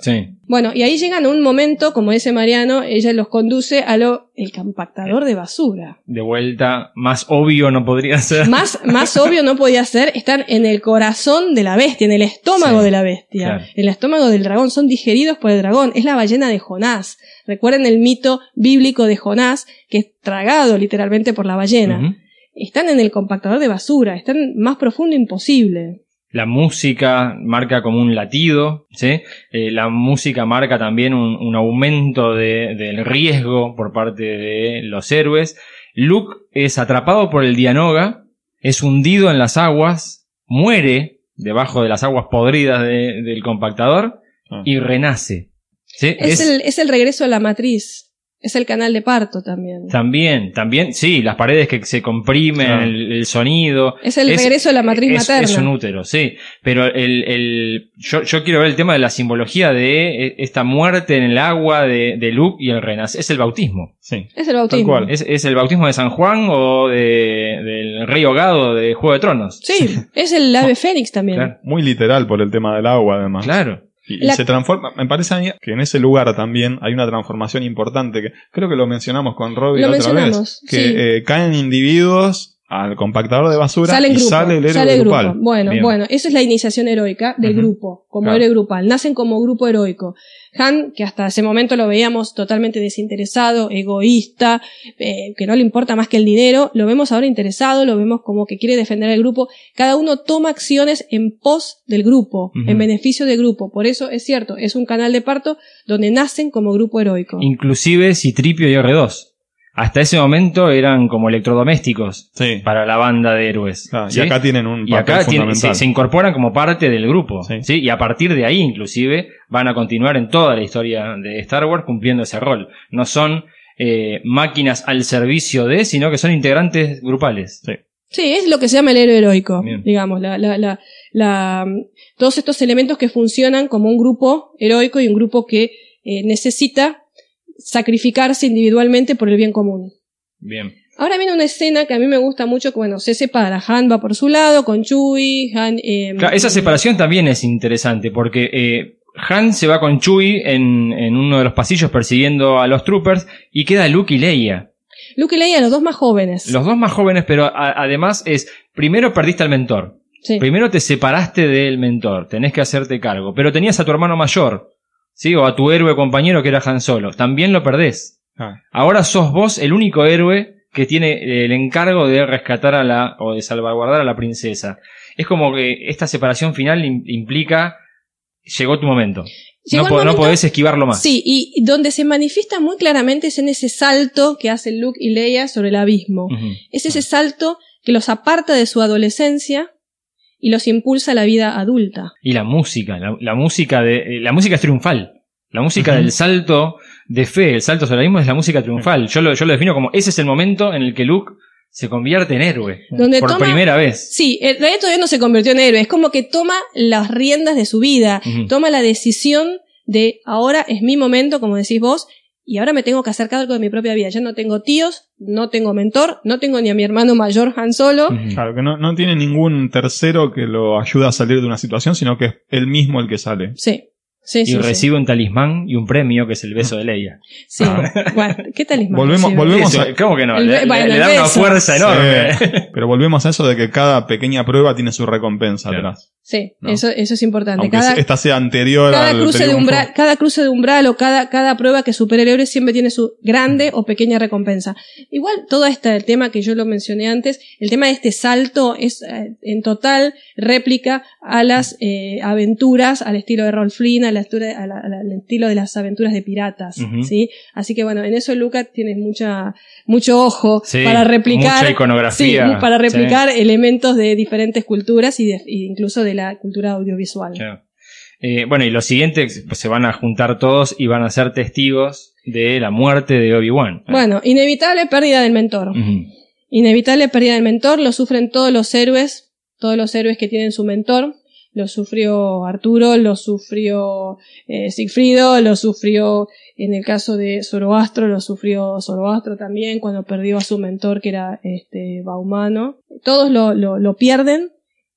Sí. Bueno, y ahí llegan a un momento, como dice Mariano, ella los conduce a lo el compactador de basura. De vuelta, más obvio no podría ser. Más, más obvio no podía ser, están en el corazón de la bestia, en el estómago sí, de la bestia, claro. En el estómago del dragón, son digeridos por el dragón, es la ballena de Jonás. Recuerden el mito bíblico de Jonás, que es tragado literalmente por la ballena. Uh-huh. Están en el compactador de basura, están más profundo imposible. La música marca como un latido, ¿sí? Eh, la música marca también un, un aumento de, del riesgo por parte de los héroes. Luke es atrapado por el Dianoga, es hundido en las aguas, muere debajo de las aguas podridas de, del compactador ah. y renace. ¿Sí? Es, es, el, es el regreso a la matriz. Es el canal de parto también. También, también, sí, las paredes que se comprimen, claro. el, el sonido. Es el es, regreso de la matriz es, materna. Es un útero, sí. Pero el, el, yo, yo quiero ver el tema de la simbología de esta muerte en el agua de, de Luke y el renacer. Es el bautismo. Sí. Es el bautismo. Tal cual. Es, es el bautismo de San Juan o de, del rey ahogado de Juego de Tronos. Sí, es el ave fénix también. Claro. Muy literal por el tema del agua, además. Claro. Y, la... y se transforma, me parece a mí que en ese lugar también hay una transformación importante que creo que lo mencionamos con Robbie la otra vez, que sí. eh, caen individuos al compactador de basura sale y grupo, sale el héroe sale grupal. Grupo. Bueno, Bien. bueno, esa es la iniciación heroica del uh-huh. grupo, como claro. héroe grupal. Nacen como grupo heroico. Han, que hasta ese momento lo veíamos totalmente desinteresado, egoísta, eh, que no le importa más que el dinero, lo vemos ahora interesado, lo vemos como que quiere defender al grupo. Cada uno toma acciones en pos del grupo, uh-huh. en beneficio del grupo. Por eso es cierto, es un canal de parto donde nacen como grupo heroico. Inclusive Citripio y R dos. Hasta ese momento eran como electrodomésticos sí. para la banda de héroes. Claro, ¿sí? Y acá tienen un y papel acá fundamental. Tiene, se, se incorporan como parte del grupo. Sí. ¿sí? Y a partir de ahí, inclusive, van a continuar en toda la historia de Star Wars cumpliendo ese rol. No son eh, máquinas al servicio de, sino que son integrantes grupales. Sí. Sí, es lo que se llama el héroe heroico. Bien. Digamos, la, la, la, la, todos estos elementos que funcionan como un grupo heroico y un grupo que eh, necesita sacrificarse individualmente por el bien común. Bien. Ahora viene una escena que a mí me gusta mucho, que bueno, se separa. Han va por su lado con Chewie, Han... Eh, claro, esa separación también es interesante, porque eh, Han se va con Chewie en, en uno de los pasillos persiguiendo a los troopers, y queda Luke y Leia. Luke y Leia, los dos más jóvenes. Los dos más jóvenes, pero a, además es, primero perdiste al mentor. Sí. Primero te separaste del mentor, tenés que hacerte cargo, pero tenías a tu hermano mayor. ¿Sí? O a tu héroe compañero que era Han Solo. También lo perdés. Ah. Ahora sos vos el único héroe que tiene el encargo de rescatar a la, o de salvaguardar a la princesa. Es como que esta separación final implica, llegó tu momento. No, po- momento, no podés esquivarlo más. Sí, y donde se manifiesta muy claramente es en ese salto que hacen Luke y Leia sobre el abismo. Uh-huh. Es ese uh-huh. salto que los aparta de su adolescencia y los impulsa a la vida adulta. Y la música, la, la música de, la música es triunfal. La música uh-huh. del salto de fe, el salto sobre el abismo es la música triunfal. Yo lo, yo lo defino como, ese es el momento en el que Luke se convierte en héroe. Donde por toma, primera vez. Sí, en realidad todavía no se convirtió en héroe. Es como que toma las riendas de su vida. Uh-huh. Toma la decisión de, ahora es mi momento, como decís vos, y ahora me tengo que hacer cargo de mi propia vida. Ya no tengo tíos, no tengo mentor, no tengo ni a mi hermano mayor Han Solo. Claro, que no, no tiene ningún tercero que lo ayude a salir de una situación, sino que es él mismo el que sale. Sí. Sí, y sí, recibe sí. un talismán y un premio que es el beso de Leia. Sí, bueno, ¿qué talismán? Volvemos, volvemos a... ¿Cómo que no? El, le, bueno, le, le da beso. Una fuerza enorme. Sí, pero volvemos a eso de que cada pequeña prueba tiene su recompensa claro. atrás. Sí, ¿no? eso, eso es importante. Aunque cada, esta sea anterior cada al cruce triunfo. de umbral, cada cruce de umbral o cada, cada prueba que supere el héroe siempre tiene su grande o pequeña recompensa. Igual, todo este el tema que yo lo mencioné antes, el tema de este salto es eh, en total réplica a las eh, aventuras, al estilo de Rolf Flynn, a la, a la, a la, al estilo de las aventuras de piratas, uh-huh. ¿sí? Así que bueno, en eso Lucas tiene mucha, mucho ojo sí, para replicar, mucha iconografía. Sí, para replicar sí. elementos de diferentes culturas y, de, y incluso de la cultura audiovisual. Claro. Eh, bueno, y los siguientes pues, se van a juntar todos y van a ser testigos de la muerte de Obi-Wan. Bueno, inevitable pérdida del mentor. Uh-huh. Inevitable pérdida del mentor, lo sufren todos los héroes, todos los héroes que tienen su mentor. Lo sufrió Arturo, lo sufrió eh, Sigfrido, lo sufrió, en el caso de Zoroastro, lo sufrió Zoroastro también cuando perdió a su mentor que era este Bahumano. Todos lo, lo, lo pierden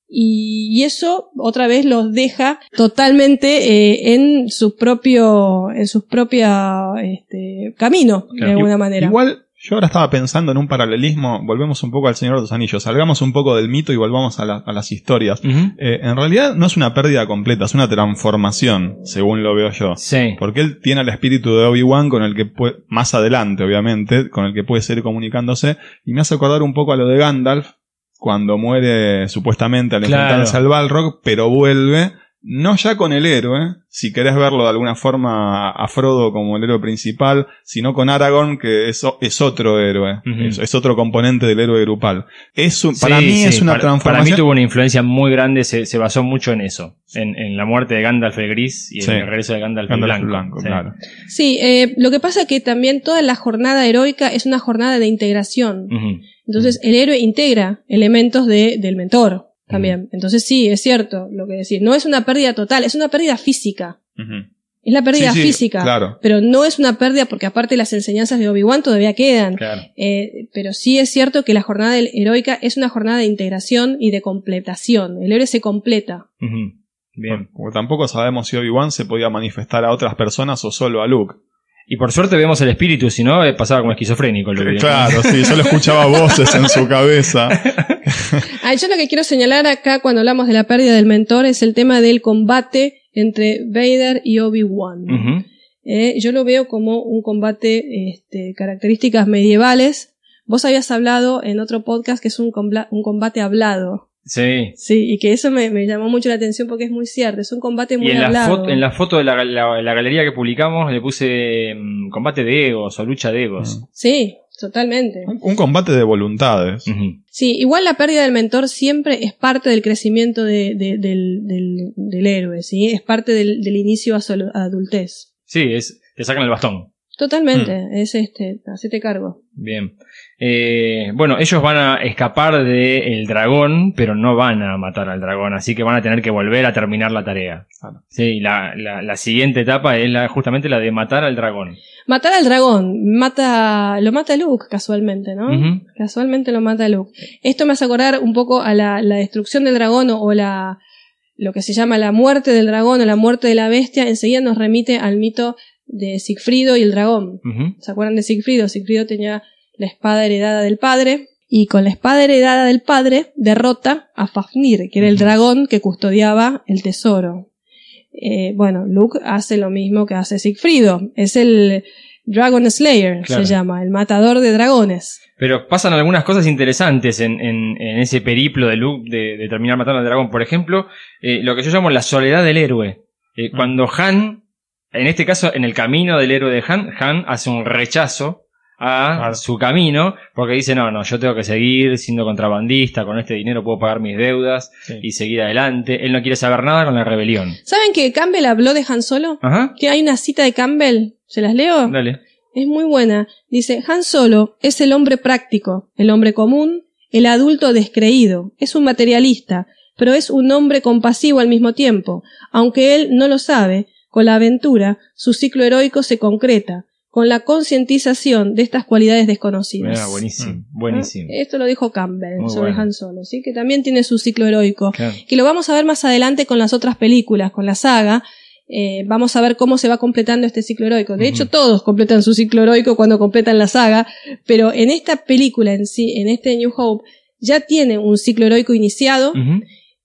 Y, y eso otra vez los deja totalmente eh, en su propio, en su propia este, camino, claro, de alguna manera. Igual, yo ahora estaba pensando en un paralelismo, volvemos un poco al Señor de los Anillos, salgamos un poco del mito y volvamos a, la, a las historias. Uh-huh. Eh, en realidad no es una pérdida completa, es una transformación, según lo veo yo. Sí. Porque él tiene el espíritu de Obi-Wan con el que puede, más adelante obviamente, con el que puede seguir comunicándose, y me hace acordar un poco a lo de Gandalf, cuando muere supuestamente al enfrentarse claro. al Balrog, pero vuelve, no ya con el héroe, si querés verlo de alguna forma a Frodo como el héroe principal, sino con Aragorn, que es, es otro héroe, uh-huh. es, es otro componente del héroe grupal. Es un, para sí, mí sí, es una para, transformación. Para mí tuvo una influencia muy grande, se, se basó mucho en eso, en, en la muerte de Gandalf el Gris y sí. en el regreso de Gandalf, Gandalf el Blanco. Blanco sí, claro. sí eh, lo que pasa es que también toda la jornada heroica es una jornada de integración. Uh-huh. Entonces uh-huh. el héroe integra elementos de, del mentor también. Uh-huh. Entonces sí, es cierto lo que decís. No es una pérdida total, es una pérdida física. Uh-huh. Es la pérdida sí, sí, física, claro. pero no es una pérdida porque aparte las enseñanzas de Obi-Wan todavía quedan. Claro. Eh, pero sí es cierto que la jornada heroica es una jornada de integración y de completación. El héroe se completa. Uh-huh. Bien. Porque tampoco sabemos si Obi-Wan se podía manifestar a otras personas o solo a Luke. Y por suerte vemos el espíritu, si no, pasaba como esquizofrénico. Lo que claro, sí, solo escuchaba voces en su cabeza. Ah, yo lo que quiero señalar acá cuando hablamos de la pérdida del mentor es el tema del combate entre Vader y Obi-Wan. Uh-huh. Eh, yo lo veo como un combate, este, características medievales. Vos habías hablado en otro podcast que es un, combla- un combate hablado. Sí. Sí, y que eso me, me llamó mucho la atención porque es muy cierto, es un combate muy y en hablado. La foto, en la foto de la, la, la galería que publicamos le puse um, combate de egos o lucha de egos. Uh-huh. Sí, totalmente. Un, un combate de voluntades. Uh-huh. Sí, igual la pérdida del mentor siempre es parte del crecimiento de, de, del, del, del héroe, ¿sí? Es parte del, del inicio a, sol, a adultez. Sí, es, te sacan el bastón. Totalmente, mm. es este, hacete cargo. Bien. Eh, bueno, ellos van a escapar del dragón, pero no van a matar al dragón, así que van a tener que volver a terminar la tarea. Ah. Sí, la, la, la siguiente etapa es la, justamente la de matar al dragón. Matar al dragón, mata, lo mata Luke casualmente, ¿no? Uh-huh. Casualmente lo mata Luke. Esto me hace acordar un poco a la, la destrucción del dragón o, o la, lo que se llama la muerte del dragón o la muerte de la bestia, enseguida nos remite al mito de Sigfrido y el dragón. Uh-huh. ¿Se acuerdan de Sigfrido? Sigfrido tenía la espada heredada del padre y con la espada heredada del padre derrota a Fafnir, que era uh-huh. el dragón que custodiaba el tesoro. Eh, bueno, Luke hace lo mismo que hace Sigfrido. Es el Dragon Slayer, claro. se llama, el matador de dragones. Pero pasan algunas cosas interesantes en, en, en ese periplo de Luke de, de terminar matando al dragón. Por ejemplo, eh, lo que yo llamo la soledad del héroe. Eh, uh-huh. Cuando Han... En este caso, en el camino del héroe de Han, Han hace un rechazo a claro. su camino, porque dice, no, no, yo tengo que seguir siendo contrabandista, con este dinero puedo pagar mis deudas sí. y seguir adelante. Él no quiere saber nada con la rebelión. ¿Saben que Campbell habló de Han Solo? Ajá. Que hay una cita de Campbell, ¿se las leo? Dale. Es muy buena. Dice, Han Solo es el hombre práctico, el hombre común, el adulto descreído, es un materialista, pero es un hombre compasivo al mismo tiempo, aunque él no lo sabe. Con la aventura, su ciclo heroico se concreta, con la concientización de estas cualidades desconocidas. Ah, buenísimo, buenísimo. ¿Eh? Esto lo dijo Campbell Muy sobre bueno. Han Solo, ¿sí? Que también tiene su ciclo heroico, claro. que lo vamos a ver más adelante con las otras películas, con la saga. Eh, vamos a ver cómo se va completando este ciclo heroico. De uh-huh. hecho, todos completan su ciclo heroico cuando completan la saga, pero en esta película en sí, en este New Hope, ya tiene un ciclo heroico iniciado, uh-huh.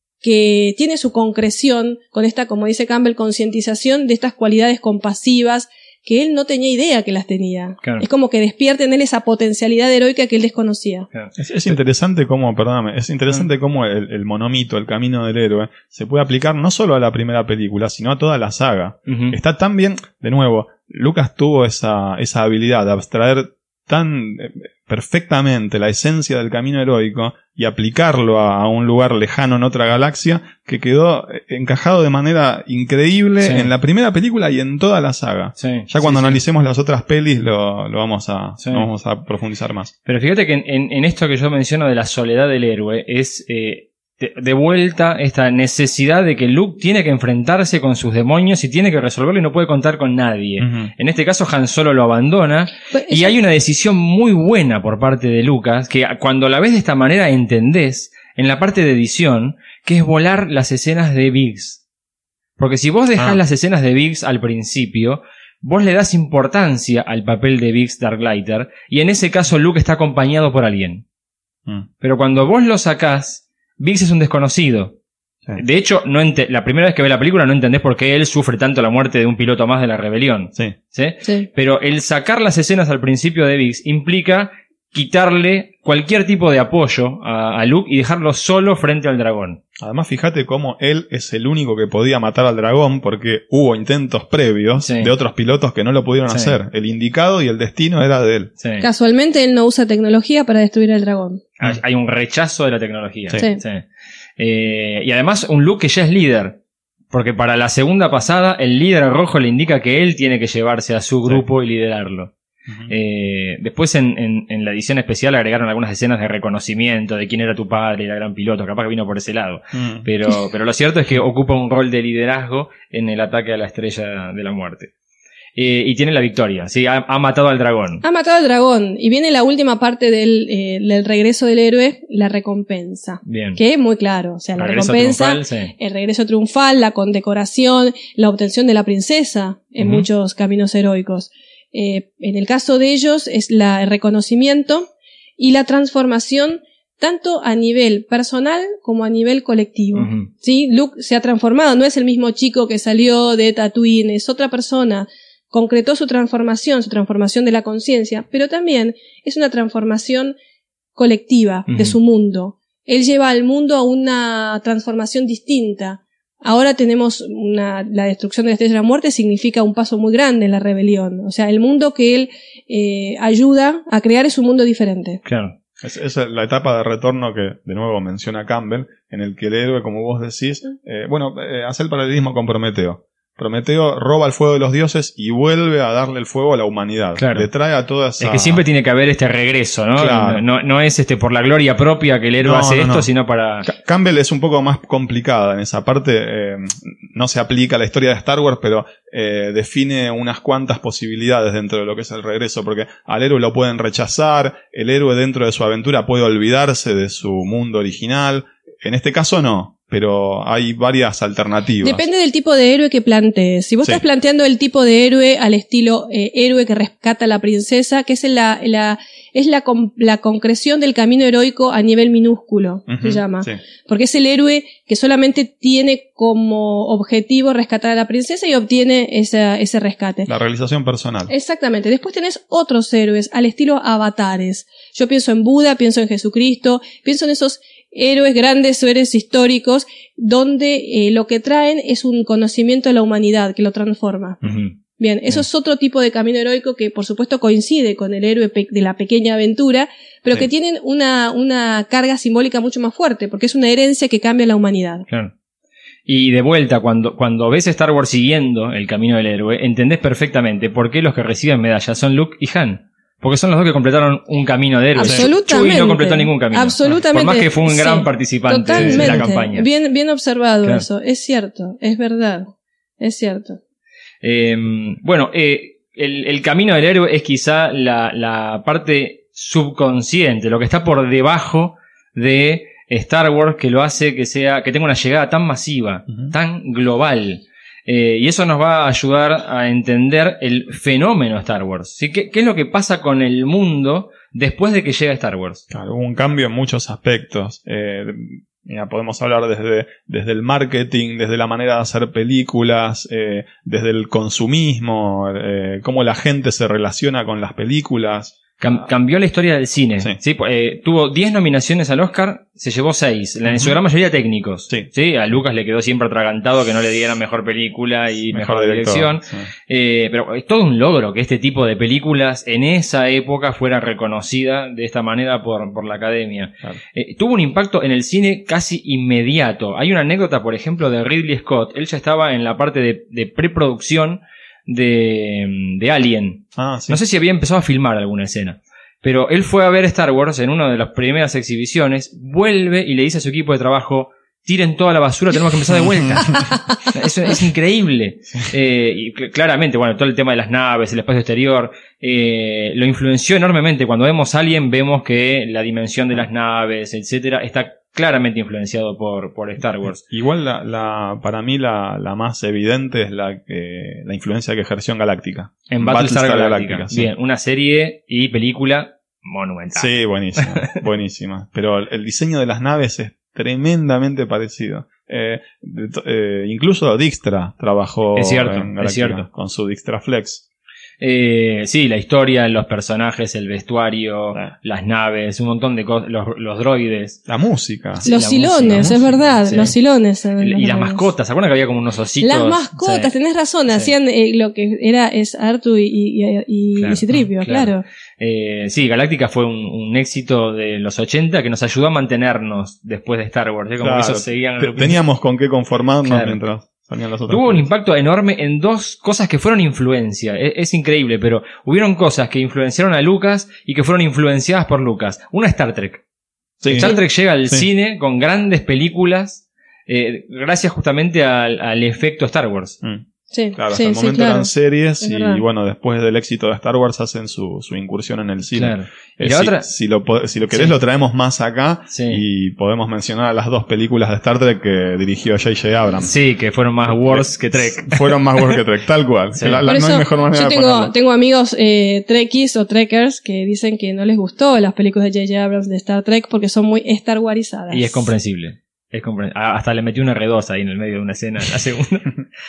que tiene su concreción con esta, como dice Campbell, concientización de estas cualidades compasivas que él no tenía idea que las tenía. Claro. Es como que despierta en él esa potencialidad heroica que él desconocía. Claro. Es, es interesante cómo, perdóname, es interesante uh-huh. cómo el, el monomito, el camino del héroe, se puede aplicar no solo a la primera película, sino a toda la saga. Uh-huh. Está tan bien, de nuevo, Lucas tuvo esa, esa habilidad de abstraer tan perfectamente la esencia del camino heroico y aplicarlo a, a un lugar lejano en otra galaxia que quedó encajado de manera increíble sí. en la primera película y en toda la saga. Sí, ya cuando sí, analicemos sí. las otras pelis lo, lo, vamos a, sí. lo vamos a profundizar más. Pero fíjate que en, en esto que yo menciono de la soledad del héroe es... Eh, de vuelta esta necesidad de que Luke tiene que enfrentarse con sus demonios y tiene que resolverlo y no puede contar con nadie. Uh-huh. En este caso Han Solo lo abandona Pero y eso... hay una decisión muy buena por parte de Lucas que cuando la ves de esta manera entendés en la parte de edición que es volar las escenas de Biggs. Porque si vos dejás ah. las escenas de Biggs al principio, vos le das importancia al papel de Biggs Darklighter, y en ese caso Luke está acompañado por alguien. Mm. Pero cuando vos lo sacás, Biggs es un desconocido. Sí. De hecho, no ent- la primera vez que ve la película no entendés por qué él sufre tanto la muerte de un piloto más de la rebelión. Sí. ¿Sí? Sí. Pero el sacar las escenas al principio de Biggs implica quitarle cualquier tipo de apoyo a, a Luke y dejarlo solo frente al dragón. Además, fíjate cómo él es el único que podía matar al dragón, porque hubo intentos previos sí. de otros pilotos que no lo pudieron sí. hacer. El indicado y el destino era de él. Sí. Casualmente él no usa tecnología para destruir al dragón. Hay, hay un rechazo de la tecnología. Sí. Sí. Eh, y además un Luke que ya es líder. Porque para la segunda pasada el líder rojo le indica que él tiene que llevarse a su grupo sí. y liderarlo. Uh-huh. Eh, después en, en, en la edición especial agregaron algunas escenas de reconocimiento de quién era tu padre y la gran piloto, capaz que vino por ese lado. Uh-huh. pero, pero lo cierto es que ocupa un rol de liderazgo en el ataque a la Estrella de la Muerte. Eh, y tiene la victoria, sí, ha, ha matado al dragón. Ha matado al dragón. Y viene la última parte del, eh, del regreso del héroe, la recompensa. Bien. Que es muy claro. O sea, la regreso recompensa, triunfal, sí. el regreso triunfal, la condecoración, la obtención de la princesa en uh-huh. muchos caminos heroicos. Eh, en el caso de ellos es la, el reconocimiento y la transformación tanto a nivel personal como a nivel colectivo. Uh-huh. ¿Sí? Luke se ha transformado, no es el mismo chico que salió de Tatooine, es otra persona. Concretó su transformación, su transformación de la conciencia, pero también es una transformación colectiva uh-huh. de su mundo. Él lleva al mundo a una transformación distinta. Ahora tenemos una, la destrucción de la Estrella de la Muerte significa un paso muy grande en la rebelión. O sea, el mundo que él eh, ayuda a crear es un mundo diferente. Claro. Es, es la etapa de retorno que, de nuevo, menciona Campbell, en el que el héroe, como vos decís, eh, bueno, eh, hace el paralelismo con Prometeo. Prometeo roba el fuego de los dioses y vuelve a darle el fuego a la humanidad. Claro. Le trae a toda esa... Es que siempre tiene que haber este regreso, ¿no? Claro. No, no es este por la gloria propia que el héroe no, hace no, esto, no. sino para... Campbell es un poco más complicada en esa parte. Eh, no se aplica a la historia de Star Wars, pero eh, define unas cuantas posibilidades dentro de lo que es el regreso, porque al héroe lo pueden rechazar, el héroe dentro de su aventura puede olvidarse de su mundo original. En este caso no. Pero hay varias alternativas. Depende del tipo de héroe que plantees. Si vos sí. estás planteando el tipo de héroe al estilo eh, héroe que rescata a la princesa, que es la, la es la, la concreción del camino heroico a nivel minúsculo, uh-huh, se llama. Sí. Porque es el héroe que solamente tiene como objetivo rescatar a la princesa y obtiene esa, ese rescate. La realización personal. Exactamente. Después tenés otros héroes al estilo avatares. Yo pienso en Buda, pienso en Jesucristo, pienso en esos héroes grandes, héroes históricos, donde eh, lo que traen es un conocimiento de la humanidad que lo transforma. Uh-huh. Bien, eso uh-huh. es otro tipo de camino heroico que por supuesto coincide con el héroe pe- de la pequeña aventura, pero sí. que tienen una, una carga simbólica mucho más fuerte, porque es una herencia que cambia la humanidad. Claro. Y de vuelta, cuando, cuando ves Star Wars siguiendo el camino del héroe, entendés perfectamente por qué los que reciben medallas son Luke y Han. Porque son los dos que completaron un camino de héroe. Absolutamente. Chewie no completó ningún camino. Absolutamente. Por más que fue un gran sí, participante totalmente. de la campaña. Bien, bien observado claro. eso. Es cierto. Es verdad. Es cierto. Eh, bueno, eh, el, el camino del héroe es quizá la, la parte subconsciente, lo que está por debajo de Star Wars, que lo hace que sea, que tenga una llegada tan masiva, uh-huh. tan global. Eh, y eso nos va a ayudar a entender el fenómeno Star Wars. ¿Sí? ¿Qué, ¿Qué es lo que pasa con el mundo después de que llega Star Wars? Claro, hubo un cambio en muchos aspectos. Eh, mira, podemos hablar desde, desde el marketing, desde la manera de hacer películas, eh, desde el consumismo, eh, cómo la gente se relaciona con las películas. Cam- cambió la historia del cine. Sí. ¿Sí? Eh, tuvo diez nominaciones al Oscar, se llevó seis. En su gran mayoría técnicos. Sí. ¿Sí? A Lucas le quedó siempre atragantado que no le dieran mejor película y mejor, mejor dirección. Sí. Eh, pero es todo un logro que este tipo de películas en esa época fuera reconocida de esta manera por, por la academia. Claro. Eh, tuvo un impacto en el cine casi inmediato. Hay una anécdota, por ejemplo, de Ridley Scott. Él ya estaba en la parte de, de preproducción de, de Alien. Ah, sí. No sé si había empezado a filmar alguna escena, pero él fue a ver Star Wars en una de las primeras exhibiciones, vuelve y le dice a su equipo de trabajo: tiren toda la basura, tenemos que empezar de vuelta. Eso es increíble. Eh, y cl- claramente, bueno, todo el tema de las naves, el espacio exterior, eh, lo influenció enormemente. Cuando vemos Alien, vemos que la dimensión de las naves, etcétera, está claramente influenciado por, por Star Wars. Igual la, la, para mí la, la más evidente es la que la influencia que ejerció en Galáctica. En Battlestar, Battlestar Galáctica. Galáctica sí. Bien, una serie y película monumental. Sí, buenísima, buenísima. Pero el diseño de las naves es tremendamente parecido. Eh, eh, incluso Dijkstra trabajó es cierto, en Galáctica, es cierto. con su Dijkstra Flex. Eh, sí, la historia, los personajes, el vestuario, eh. las naves, un montón de cosas, los, los droides. La música. Sí, los silones, es verdad, sí. Los silones. Y, y las mascotas, ¿se acuerdan que había como unos ositos? Las mascotas, sí. Tenés razón, sí. Hacían eh, lo que era es Artu y, y, y, y, claro, y Citripio, claro. claro. Eh, sí, Galáctica fue un, un éxito de los ochenta que nos ayudó a mantenernos después de Star Wars, ¿eh? Como claro. que esos seguían. Te, teníamos con qué conformarnos claro. mientras... Tuvo un impacto enorme en dos cosas que fueron influencia. Es, es increíble, pero hubieron cosas que influenciaron a Lucas y que fueron influenciadas por Lucas. Una es Star Trek. Sí. Star Trek llega al sí. cine con grandes películas eh, gracias justamente al, al efecto Star Wars. Mm. Sí, claro, sí, hasta el sí, momento claro. eran series y bueno, después del éxito de Star Wars hacen su, su incursión en el cine. Claro. Eh, ¿Y la si, otra? Si lo, si lo querés sí. lo traemos más acá sí. y podemos mencionar a las dos películas de Star Trek que dirigió J J Abrams. Sí, que fueron más Wars que Trek. Fueron más Wars que Trek, tal cual. Sí. La, la, no hay mejor manera yo de tengo, ponerlo. tengo amigos eh, Trekkies o Trekkers que dicen que no les gustó las películas de J J Abrams de Star Trek porque son muy Star Warizadas. Y es comprensible. Es compren- Hasta le metí una R dos ahí en el medio de una escena, la segunda.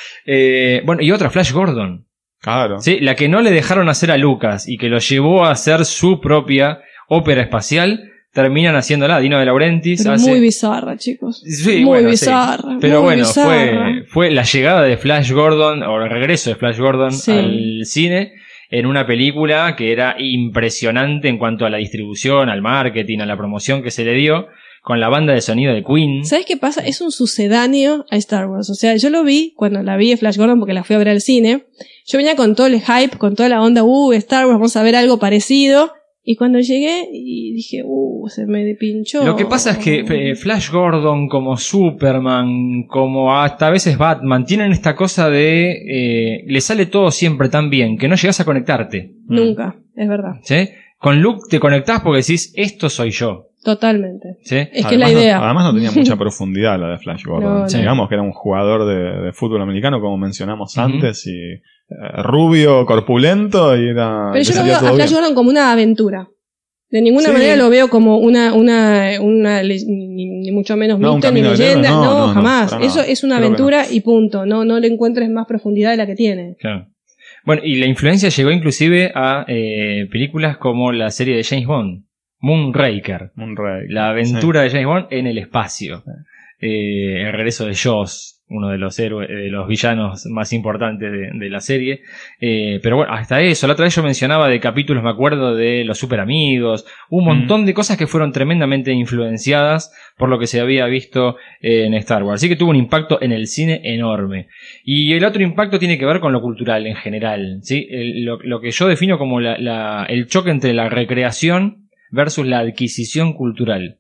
eh, bueno, y otra, Flash Gordon. Claro. Sí, la que no le dejaron hacer a Lucas y que lo llevó a hacer su propia ópera espacial, terminan haciéndola. Dino De Laurentiis Pero hace... muy bizarra, chicos. Sí, muy bueno, bizarra. Sí. Pero muy bueno, bizarra. Fue, fue la llegada de Flash Gordon, o el regreso de Flash Gordon sí. al cine, en una película que era impresionante en cuanto a la distribución, al marketing, a la promoción que se le dio, con la banda de sonido de Queen. ¿Sabes qué pasa? Es un sucedáneo a Star Wars. O sea, yo lo vi cuando la vi de Flash Gordon porque la fui a ver al cine. Yo venía con todo el hype, con toda la onda, uh, Star Wars, vamos a ver algo parecido. Y cuando llegué y dije, uh, se me pinchó. Lo que pasa es que eh, Flash Gordon, como Superman, como hasta a veces Batman, tienen esta cosa de eh, le sale todo siempre tan bien que no llegas a conectarte. Nunca, es verdad. ¿Sí? Con Luke te conectás porque decís, esto soy yo. Totalmente. ¿Sí? Es además que es la idea. No, además no tenía mucha profundidad la de Flash Gordon. No, sí. no. Digamos que era un jugador de, de fútbol americano, como mencionamos uh-huh. antes, y eh, rubio, corpulento, y era... Pero yo lo veo a Flash bien. Gordon como una aventura. De ninguna sí. manera lo veo como una, una, una ni, ni mucho menos no, mito ni leyenda. No, no, no jamás. No, Eso es una Creo aventura no. y punto. No, no le encuentres más profundidad de la que tiene. Claro. Bueno, y la influencia llegó inclusive a eh, películas como la serie de James Bond, Moonraker. Moonraker. La aventura sí. de James Bond en el espacio. Sí. Eh, el regreso de Jaws, uno de los héroes, de los villanos más importantes de, de la serie. Eh, pero bueno, hasta eso. La otra vez yo mencionaba de capítulos, me acuerdo, de los Super Amigos. Un montón mm. de cosas que fueron tremendamente influenciadas por lo que se había visto eh, en Star Wars. Así que tuvo un impacto en el cine enorme. Y el otro impacto tiene que ver con lo cultural en general, ¿sí? El, lo, lo que yo defino como la, la, el choque entre la recreación versus la adquisición cultural.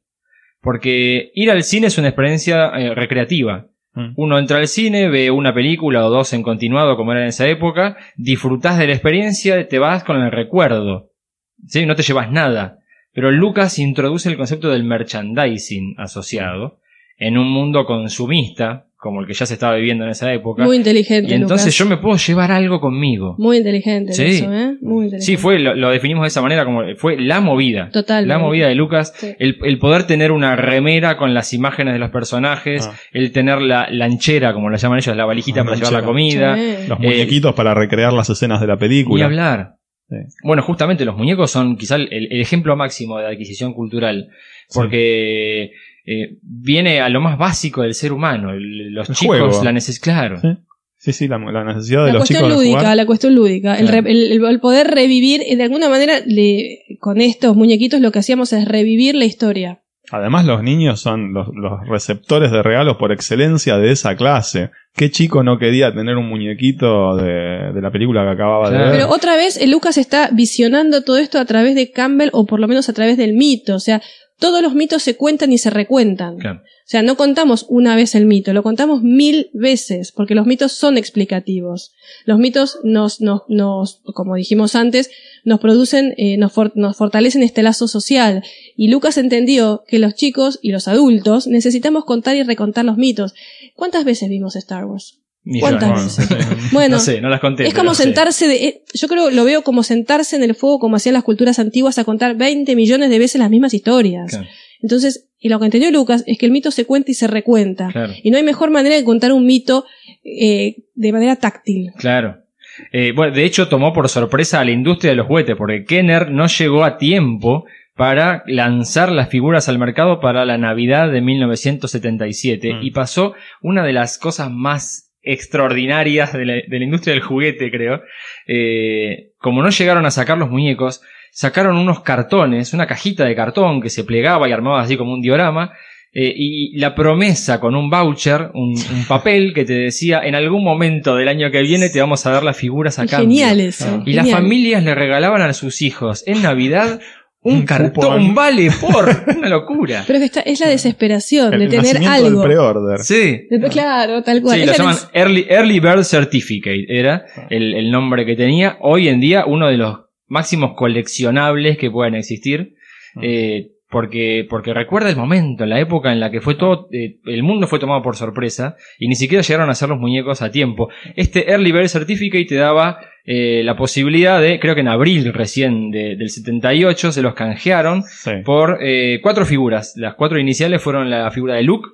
Porque ir al cine es una experiencia eh, recreativa. Mm. Uno entra al cine, ve una película o dos en continuado, como era en esa época, disfrutás de la experiencia, te vas con el recuerdo, ¿sí? No te llevas nada. Pero Lucas introduce el concepto del merchandising asociado en un mundo consumista, como el que ya se estaba viviendo en esa época. Muy inteligente, Y entonces Lucas. yo me puedo llevar algo conmigo. Muy inteligente sí. eso, ¿eh? Muy inteligente. Sí, fue, lo, lo definimos de esa manera, como fue la movida. Total. La movida de Lucas. Sí. El, el poder tener una remera con las imágenes de los personajes, ah. el tener la lanchera, como la llaman ellos, la valijita la para llevar la comida. Sí. Los muñequitos eh, para recrear las escenas de la película. Y hablar. Sí. Bueno, justamente los muñecos son quizá el, el ejemplo máximo de adquisición cultural. Porque... Sí. Eh, viene a lo más básico del ser humano. El, los el chicos juego. la necesitan, claro. Sí, sí, sí la, la necesidad de la los chicos lúdica, de jugar. La cuestión lúdica, claro. el, el, el poder revivir, de alguna manera, le, con estos muñequitos lo que hacíamos es revivir la historia. Además, los niños son los, los receptores de regalos por excelencia de esa clase. ¿Qué chico no quería tener un muñequito de, de la película que acababa claro. de ver? Pero otra vez, el Lucas está visionando todo esto a través de Campbell, o por lo menos a través del mito. O sea, todos los mitos se cuentan y se recuentan. Claro. O sea, no contamos una vez el mito, lo contamos mil veces, porque los mitos son explicativos. Los mitos nos, nos, nos como dijimos antes, nos producen, eh, nos, for, nos fortalecen este lazo social. Y Lucas entendió que los chicos y los adultos necesitamos contar y recontar los mitos. ¿Cuántas veces vimos Star Wars? ¿Cuántas yo, veces? No, bueno, no sé, no las conté. Es como sentarse, de, yo creo, lo veo como sentarse en el fuego como hacían las culturas antiguas a contar veinte millones de veces las mismas historias. Claro. Entonces, y lo que entendió Lucas es que el mito se cuenta y se recuenta. Claro. Y no hay mejor manera de contar un mito eh, de manera táctil. Claro. Eh, bueno, de hecho tomó por sorpresa a la industria de los juguetes, porque Kenner no llegó a tiempo para lanzar las figuras al mercado para la Navidad de mil novecientos setenta y siete. Mm. Y pasó una de las cosas más extraordinarias de la, de la industria del juguete, creo. Eh, como no llegaron a sacar los muñecos, sacaron unos cartones, una cajita de cartón que se plegaba y armaba así como un diorama, eh, y la promesa con un voucher, un, un papel que te decía, en algún momento del año que viene te vamos a dar las figuras a cambio. Genial eso. Y genial. Las familias le regalaban a sus hijos en Navidad un, un cartón, cupón. Vale por una locura. Pero es, que está, es la desesperación el, de el tener algo. Del pre-order. Sí. De, claro, tal cual. Sí, es lo llaman des... Early, Early Bird Certificate, era el, el nombre que tenía. Hoy en día uno de los máximos coleccionables que pueden existir. Eh, porque, porque recuerda el momento, la época en la que fue todo, eh, el mundo fue tomado por sorpresa y ni siquiera llegaron a hacer los muñecos a tiempo. Este Early Bird Certificate te daba eh, la posibilidad de, creo que en abril recién de, del setenta y ocho, se los canjearon sí. por eh, cuatro figuras. Las cuatro iniciales fueron la figura de Luke,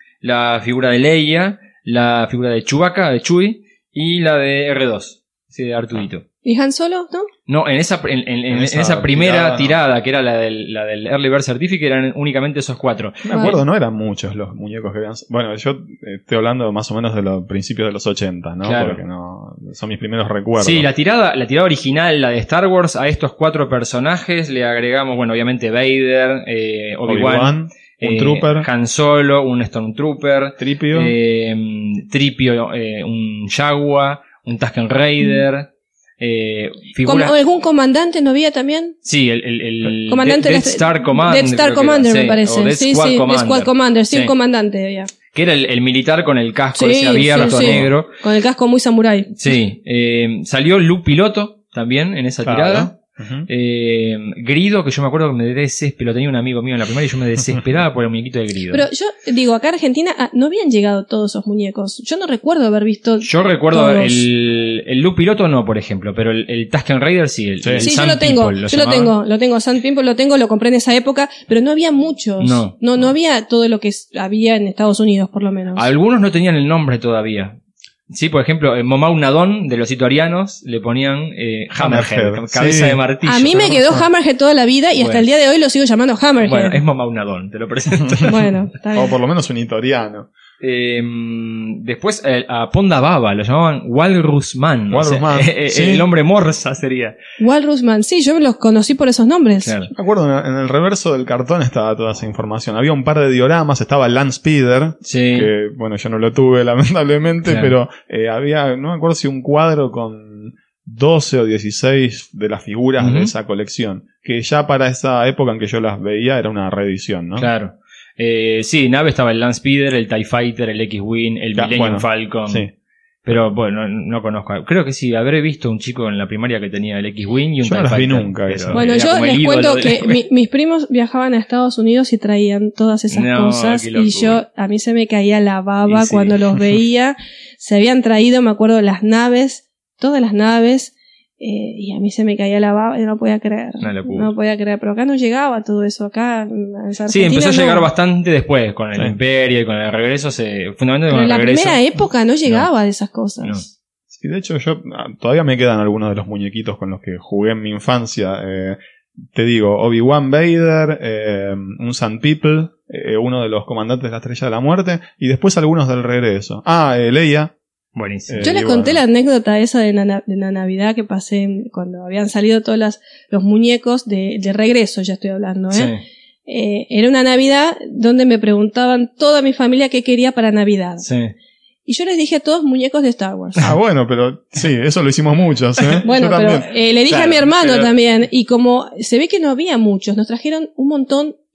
la figura de Leia, la figura de Chewbacca, de Chewie, y la de R dos, sí, de Artudito. ¿Y Han Solo, no? No, en esa, en, en, en esa, esa primera tirada, tirada no. que era la del, la del Early Bird Certificate, eran únicamente esos cuatro. Me acuerdo, no eran muchos los muñecos que habían... Bueno, yo estoy hablando más o menos de los principios de los ochenta, ¿no? Claro. Porque no son mis primeros recuerdos. Sí, la tirada, la tirada original, la de Star Wars, a estos cuatro personajes le agregamos, bueno, obviamente Vader, eh, Obi-Wan, Obi-Wan un eh, Trooper, Han Solo, un Stormtrooper, Tripio, eh, Tripio, eh, un Jaguar, un Tusken Raider... Mm. Eh, figura... ¿Algún comandante no había también? Sí, el, el, el comandante Death Star Commander. Death Star Commander me parece. Death sí, Squad sí, Commander. Squad Commander, sí, sí, un comandante había. Que era el, el militar con el casco sí, ese abierto, sí, sí. negro. Con el casco muy samurái. Sí, eh, salió Luke Piloto también en esa claro. tirada. Uh-huh. Eh, Grido, que yo me acuerdo que me desesperaba, tenía un amigo mío en la primaria y yo me desesperaba por el muñequito de Grido. Pero yo digo, acá en Argentina ah, no habían llegado todos esos muñecos. Yo no recuerdo haber visto. Yo recuerdo todos. el, el Luke Piloto no, por ejemplo, pero el, el Tusken Raider sí. El, sí, el sí Sand yo lo tengo, People, ¿lo yo lo llamaban? tengo, lo tengo, Sand People lo tengo, lo compré en esa época, pero no había muchos. No. No, no había todo lo que había en Estados Unidos, por lo menos. Algunos no tenían el nombre todavía. Sí, por ejemplo, en Momau Nadón de los italianos le ponían eh, Hammerhead, Hammerhead, cabeza sí. de martillo. A mí me quedó Hammerhead toda la vida y bueno. hasta el día de hoy lo sigo llamando Hammerhead. Bueno, es Momau Nadón, te lo presento. Bueno, está bien. O por lo menos un itoriano. Eh, después eh, a Ponda Baba lo llamaban Walrusman. Walrusman, o sea, eh, sí. El hombre morsa sería. Walrusman, sí, yo los conocí por esos nombres. Claro. Me acuerdo, en el reverso del cartón estaba toda esa información. Había un par de dioramas, estaba Lance Speeder, Sí. que bueno, yo no lo tuve lamentablemente, Claro. pero eh, había, no me acuerdo si un cuadro con doce o dieciséis de las figuras Uh-huh. de esa colección, que ya para esa época en que yo las veía era una reedición, ¿no? Claro. Eh, sí, nave estaba el Land Speeder, el TIE Fighter, el X-Wing, el Ya, Millennium bueno, Falcon. Sí. Pero bueno, no, no conozco. Creo que sí, habré visto un chico en la primaria que tenía el X-Wing y un Yo no TIE las vi Fighter, nunca, pero eso. Bueno, era yo como el les ídolo cuento de la que escuela. mi- mis primos viajaban a Estados Unidos y traían todas esas No, cosas qué y locura. yo, a mí se me caía la baba Y sí. cuando los veía. Se habían traído, me acuerdo, las naves, todas las naves, eh, y a mí se me caía la baba y no podía creer. Una locura. No podía creer, pero acá no llegaba todo eso, acá en Argentina Sí, empezó a no. llegar bastante después, con el Sí. Imperio y con el regreso, se, fundamentalmente Pero con en el la regreso. primera época no llegaba de esas cosas. No. Sí, de hecho yo ah, todavía me quedan algunos de los muñequitos con los que jugué en mi infancia. Eh, te digo, Obi-Wan Vader, eh, un Sand People, eh, uno de los comandantes de la Estrella de la Muerte, y después algunos del regreso. Ah, eh, Leia. Buenísimo. Eh, Yo les y conté bueno. la anécdota esa de la, de la Navidad que pasé en- cuando habían salido todos las, los muñecos de, de regreso, ya estoy hablando, ¿eh? Sí. Eh, era una Navidad donde me preguntaban toda mi familia qué quería para Navidad. Sí. Y yo les dije a todos muñecos de Star Wars. Ah, bueno, pero sí, eso lo hicimos muchos, ¿eh? Bueno, Yo pero también. eh, le dije Claro, a mi hermano pero- también, y como se ve que no había muchos, nos trajeron un montón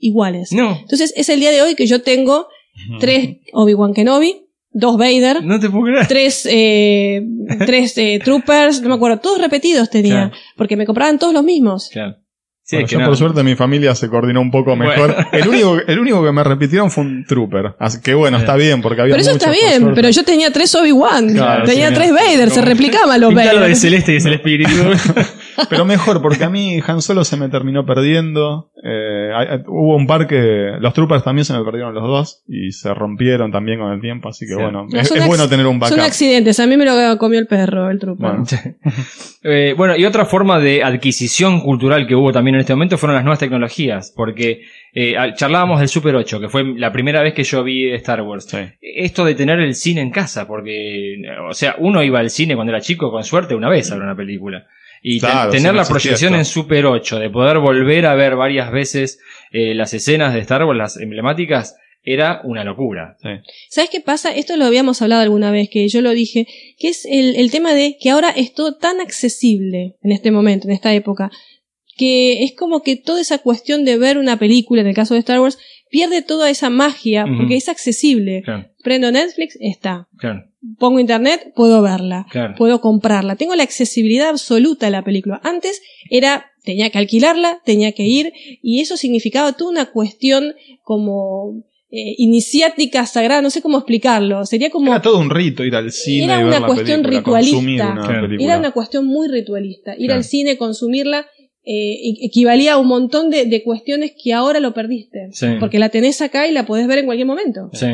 iguales. No. Entonces es el día de hoy que yo tengo tres Obi-Wan Kenobi, dos Vader, no te puedo creer. tres, eh, tres eh, Troopers, no me acuerdo, todos repetidos tenía, claro. Porque me compraban todos los mismos. Claro. Sí, bueno, yo no. Por suerte mi familia se coordinó un poco mejor. Bueno. El único, el único que me repitieron fue un Trooper. Así que bueno, sí. Está bien, porque había Pero eso muchos, está bien, pero yo tenía tres Obi-Wan, claro, tenía sí, tres Vader, no. Se replicaban los Vader. Lo de Celeste y es el espíritu. Pero mejor, porque a mí Han Solo se me terminó perdiendo. Eh, hay, hubo un par que los Troopers también se me perdieron los dos y se rompieron también con el tiempo, así que sí. Bueno, no, es, es bueno tener un backup. Son accidentes, a mí me lo comió el perro, el Trooper. Bueno. eh, bueno, y otra forma de adquisición cultural que hubo también en este momento fueron las nuevas tecnologías, porque eh, charlábamos del Super ocho, que fue la primera vez que yo vi Star Wars. Sí. Esto de tener el cine en casa, porque, o sea, uno iba al cine cuando era chico, con suerte, una vez a ver una película. Y claro, te, tener sí, la proyección en Super ocho, de poder volver a ver varias veces eh, las escenas de Star Wars, las emblemáticas, era una locura. Sí. ¿Sabes qué pasa? Esto lo habíamos hablado alguna vez, que yo lo dije, que es el, el tema de que ahora es todo tan accesible en este momento, en esta época, que es como que toda esa cuestión de ver una película, en el caso de Star Wars, pierde toda esa magia, uh-huh. Porque es accesible. Claro. Prendo Netflix, está. Claro. Pongo internet, puedo verla. Claro. Puedo comprarla. Tengo la accesibilidad absoluta a la película. Antes era, tenía que alquilarla, tenía que ir, y eso significaba toda una cuestión como eh, iniciática, sagrada, no sé cómo explicarlo. Sería como... Era todo un rito ir al cine era y ver una la cuestión película, ritualista. una claro. película. Era una cuestión muy ritualista. Ir claro. al cine, consumirla, eh, equivalía a un montón de, de cuestiones que ahora lo perdiste. Sí. Porque la tenés acá y la podés ver en cualquier momento. Sí.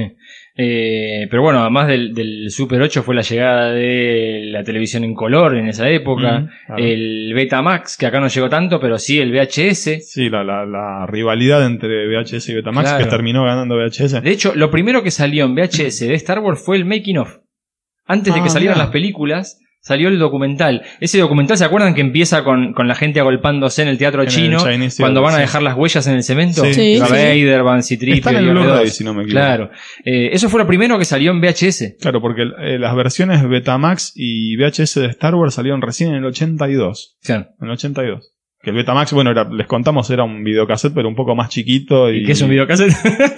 Eh, pero bueno, además del, del Super ocho fue la llegada de la televisión en color en esa época, mm, claro. El Betamax, que acá no llegó tanto, pero sí el V H S. Sí, la, la, la rivalidad entre V H S y Betamax, claro. Que terminó ganando V H S. De hecho, lo primero que salió en V H S de Star Wars fue el making of. Antes de ah, que salieran mira. las películas, salió el documental. Ese documental, ¿se acuerdan que empieza con, con la gente agolpándose en el teatro en chino? El Chinese, cuando van a sí. dejar las huellas en el cemento. Sí, sí, Va sí. Vader, Van Citripio. Está en el Blu-ray, si no me equivoco. Claro. Eh, eso fue lo primero que salió en V H S. Claro, porque eh, las versiones Betamax y V H S de Star Wars salieron recién en el ochenta y dos. Claro. En el ochenta y dos. Que el Betamax, bueno, era, les contamos, era un videocassette, pero un poco más chiquito. ¿Y, ¿Y qué es un videocassette?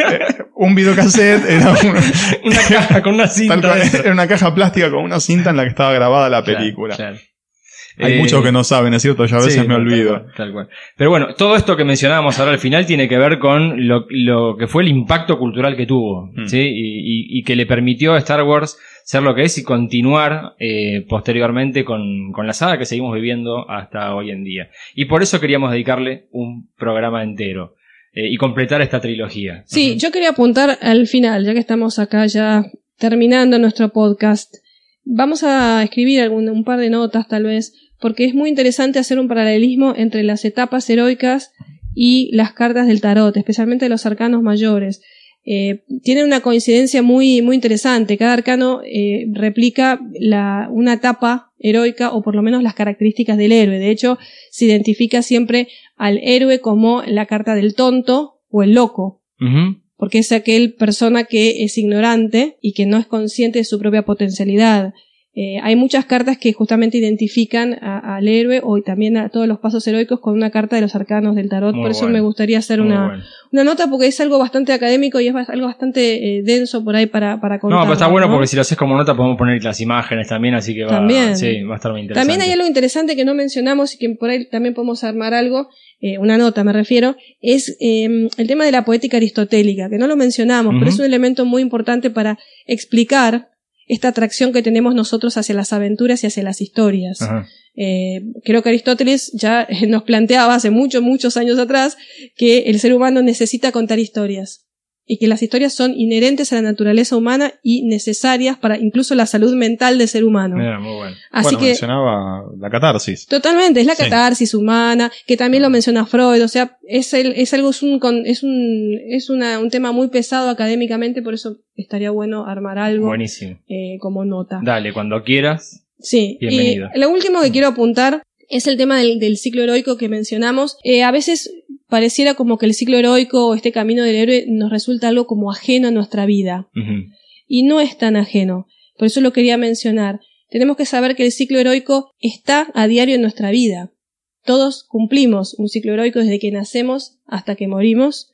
Un videocassette era un, una caja con una cinta. Tal cual, era una caja plástica con una cinta en la que estaba grabada la película. Claro, claro. Hay eh, muchos que no saben, es cierto, yo a veces sí, me no, olvido. Tal cual, tal cual. Pero bueno, todo esto que mencionábamos ahora al final tiene que ver con lo, lo que fue el impacto cultural que tuvo, mm. ¿sí? Y, y, y que le permitió a Star Wars ser lo que es y continuar eh, posteriormente con, con la saga que seguimos viviendo hasta hoy en día. Y por eso queríamos dedicarle un programa entero. Eh, y completar esta trilogía. Sí, uh-huh. Yo quería apuntar al final, ya que estamos acá ya terminando nuestro podcast. Vamos a escribir algún, un par de notas tal vez, porque es muy interesante hacer un paralelismo entre las etapas heroicas y las cartas del tarot, especialmente los arcanos mayores. Eh, tienen una coincidencia muy, muy interesante. Cada arcano eh, replica la, una etapa heroica o por lo menos las características del héroe. De hecho, se identifica siempre al héroe como la carta del tonto o el loco. Uh-huh. Porque es aquel persona que es ignorante y que no es consciente de su propia potencialidad. Eh, hay muchas cartas que justamente identifican a, al héroe o también a todos los pasos heroicos con una carta de los arcanos del tarot. Muy por eso bueno. me gustaría hacer Muy una, bueno. una nota porque es algo bastante académico y es algo bastante eh, denso por ahí para, para contar. No, pero está bueno, ¿no? porque si lo haces como nota podemos poner las imágenes también, así que va, También. sí, va a estar muy interesante. También hay algo interesante que no mencionamos y que por ahí también podemos armar algo, eh, una nota me refiero, es eh, el tema de la poética aristotélica, que no lo mencionamos, Uh-huh. pero es un elemento muy importante para explicar esta atracción que tenemos nosotros hacia las aventuras y hacia las historias. Uh-huh. Eh, creo que Aristóteles ya nos planteaba hace muchos, muchos años atrás que el ser humano necesita contar historias y que las historias son inherentes a la naturaleza humana y necesarias para incluso la salud mental del ser humano. Mira, muy bueno. Así bueno, que mencionaba la catarsis. totalmente, es la Sí. catarsis humana, que también lo menciona Freud, o sea, es el, es algo, es un, es un, es una, un tema muy pesado académicamente, por eso estaría bueno armar algo Buenísimo. eh, como nota. Dale, cuando quieras. Sí, Bienvenido. y lo último que quiero apuntar es el tema del, del ciclo heroico que mencionamos. Eh, a veces pareciera como que el ciclo heroico o este camino del héroe nos resulta algo como ajeno a nuestra vida. Uh-huh. Y no es tan ajeno. Por eso lo quería mencionar. Tenemos que saber que el ciclo heroico está a diario en nuestra vida. Todos cumplimos un ciclo heroico desde que nacemos hasta que morimos.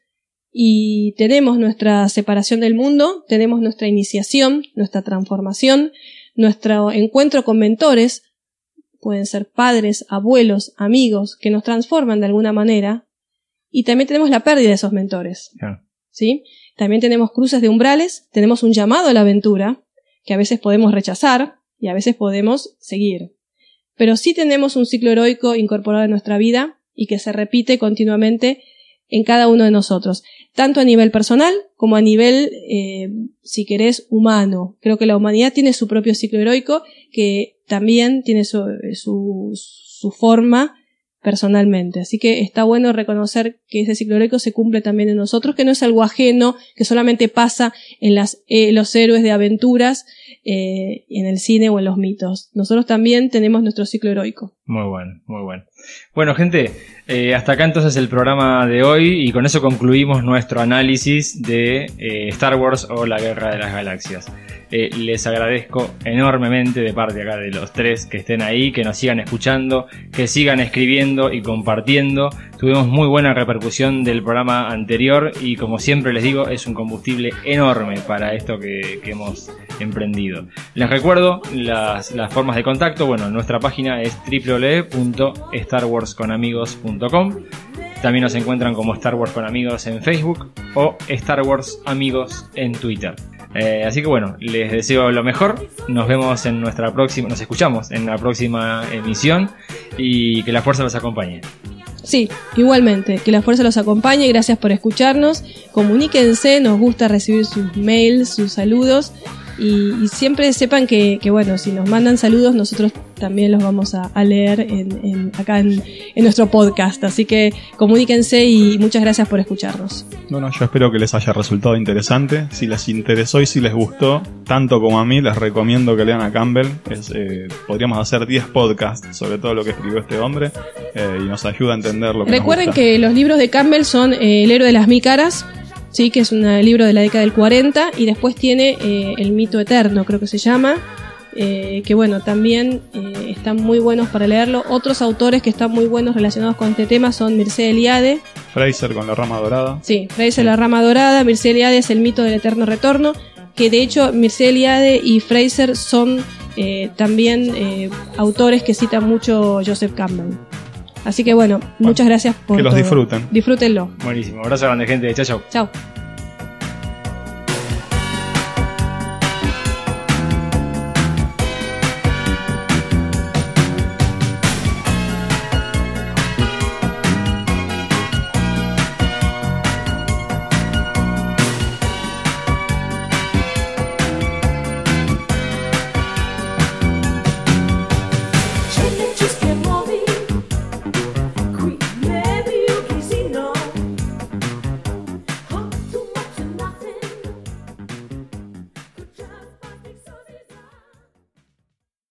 y tenemos nuestra separación del mundo, tenemos nuestra iniciación, nuestra transformación, nuestro encuentro con mentores, pueden ser padres, abuelos, amigos, que nos transforman de alguna manera, y también tenemos la pérdida de esos mentores. Yeah. ¿Sí? También tenemos cruces de umbrales, tenemos un llamado a la aventura, que a veces podemos rechazar y a veces podemos seguir. Pero sí tenemos un ciclo heroico incorporado en nuestra vida y que se repite continuamente en cada uno de nosotros, tanto a nivel personal como a nivel, eh, si querés, humano. Creo que la humanidad tiene su propio ciclo heroico, que también tiene su, su, su forma personalmente. Así que está bueno reconocer que ese ciclo heroico se cumple también en nosotros, que no es algo ajeno, que solamente pasa en las, eh, los héroes de aventuras, eh, en el cine o en los mitos. Nosotros también tenemos nuestro ciclo heroico. Muy bueno, muy bueno. Bueno, gente, eh, hasta acá entonces el programa de hoy, y con eso concluimos nuestro análisis de eh, Star Wars o la Guerra de las Galaxias. Eh, les agradezco enormemente de parte acá de los tres que estén ahí, que nos sigan escuchando, que sigan escribiendo y compartiendo. Tuvimos muy buena repercusión del programa anterior y, como siempre les digo, es un combustible enorme para esto que, que hemos emprendido. Les recuerdo las, las formas de contacto. Bueno, nuestra página es doble u doble u doble u punto star wars con amigos punto com. También nos encuentran como Star Wars con Amigos en Facebook o Star Wars Amigos en Twitter. Eh, así que bueno, les deseo lo mejor. Nos vemos en nuestra próxima, nos escuchamos en la próxima emisión, y que la fuerza los acompañe. Sí, igualmente, que la fuerza los acompañe. Gracias por escucharnos. Comuníquense, nos gusta recibir sus mails, sus saludos. Y, y siempre sepan que, que, bueno, si nos mandan saludos, nosotros también los vamos a, a leer en, en, acá en, en nuestro podcast. Así que comuníquense y muchas gracias por escucharnos. Bueno, yo espero que les haya resultado interesante. Si les interesó y si les gustó, tanto como a mí, les recomiendo que lean a Campbell. Es, eh, podríamos hacer diez podcasts sobre todo lo que escribió este hombre, eh, y nos ayuda a entender lo que Recuerden nos gusta. que los libros de Campbell son eh, El héroe de las mil caras, sí, que es un libro de la década del cuarenta, y después tiene eh, El mito eterno, creo que se llama, eh, que bueno, también eh, están muy buenos para leerlo. Otros autores que están muy buenos relacionados con este tema son Mircea Eliade. Fraser con La rama dorada. Sí, Fraser La rama dorada. Mircea Eliade es El mito del eterno retorno, que de hecho Mircea Eliade y Fraser son eh, también eh, autores que citan mucho Joseph Campbell. Así que bueno, bueno, muchas gracias por que los todo. disfruten. Disfrútenlo. Buenísimo, abrazo grande, gente. Chao, chao. Chao.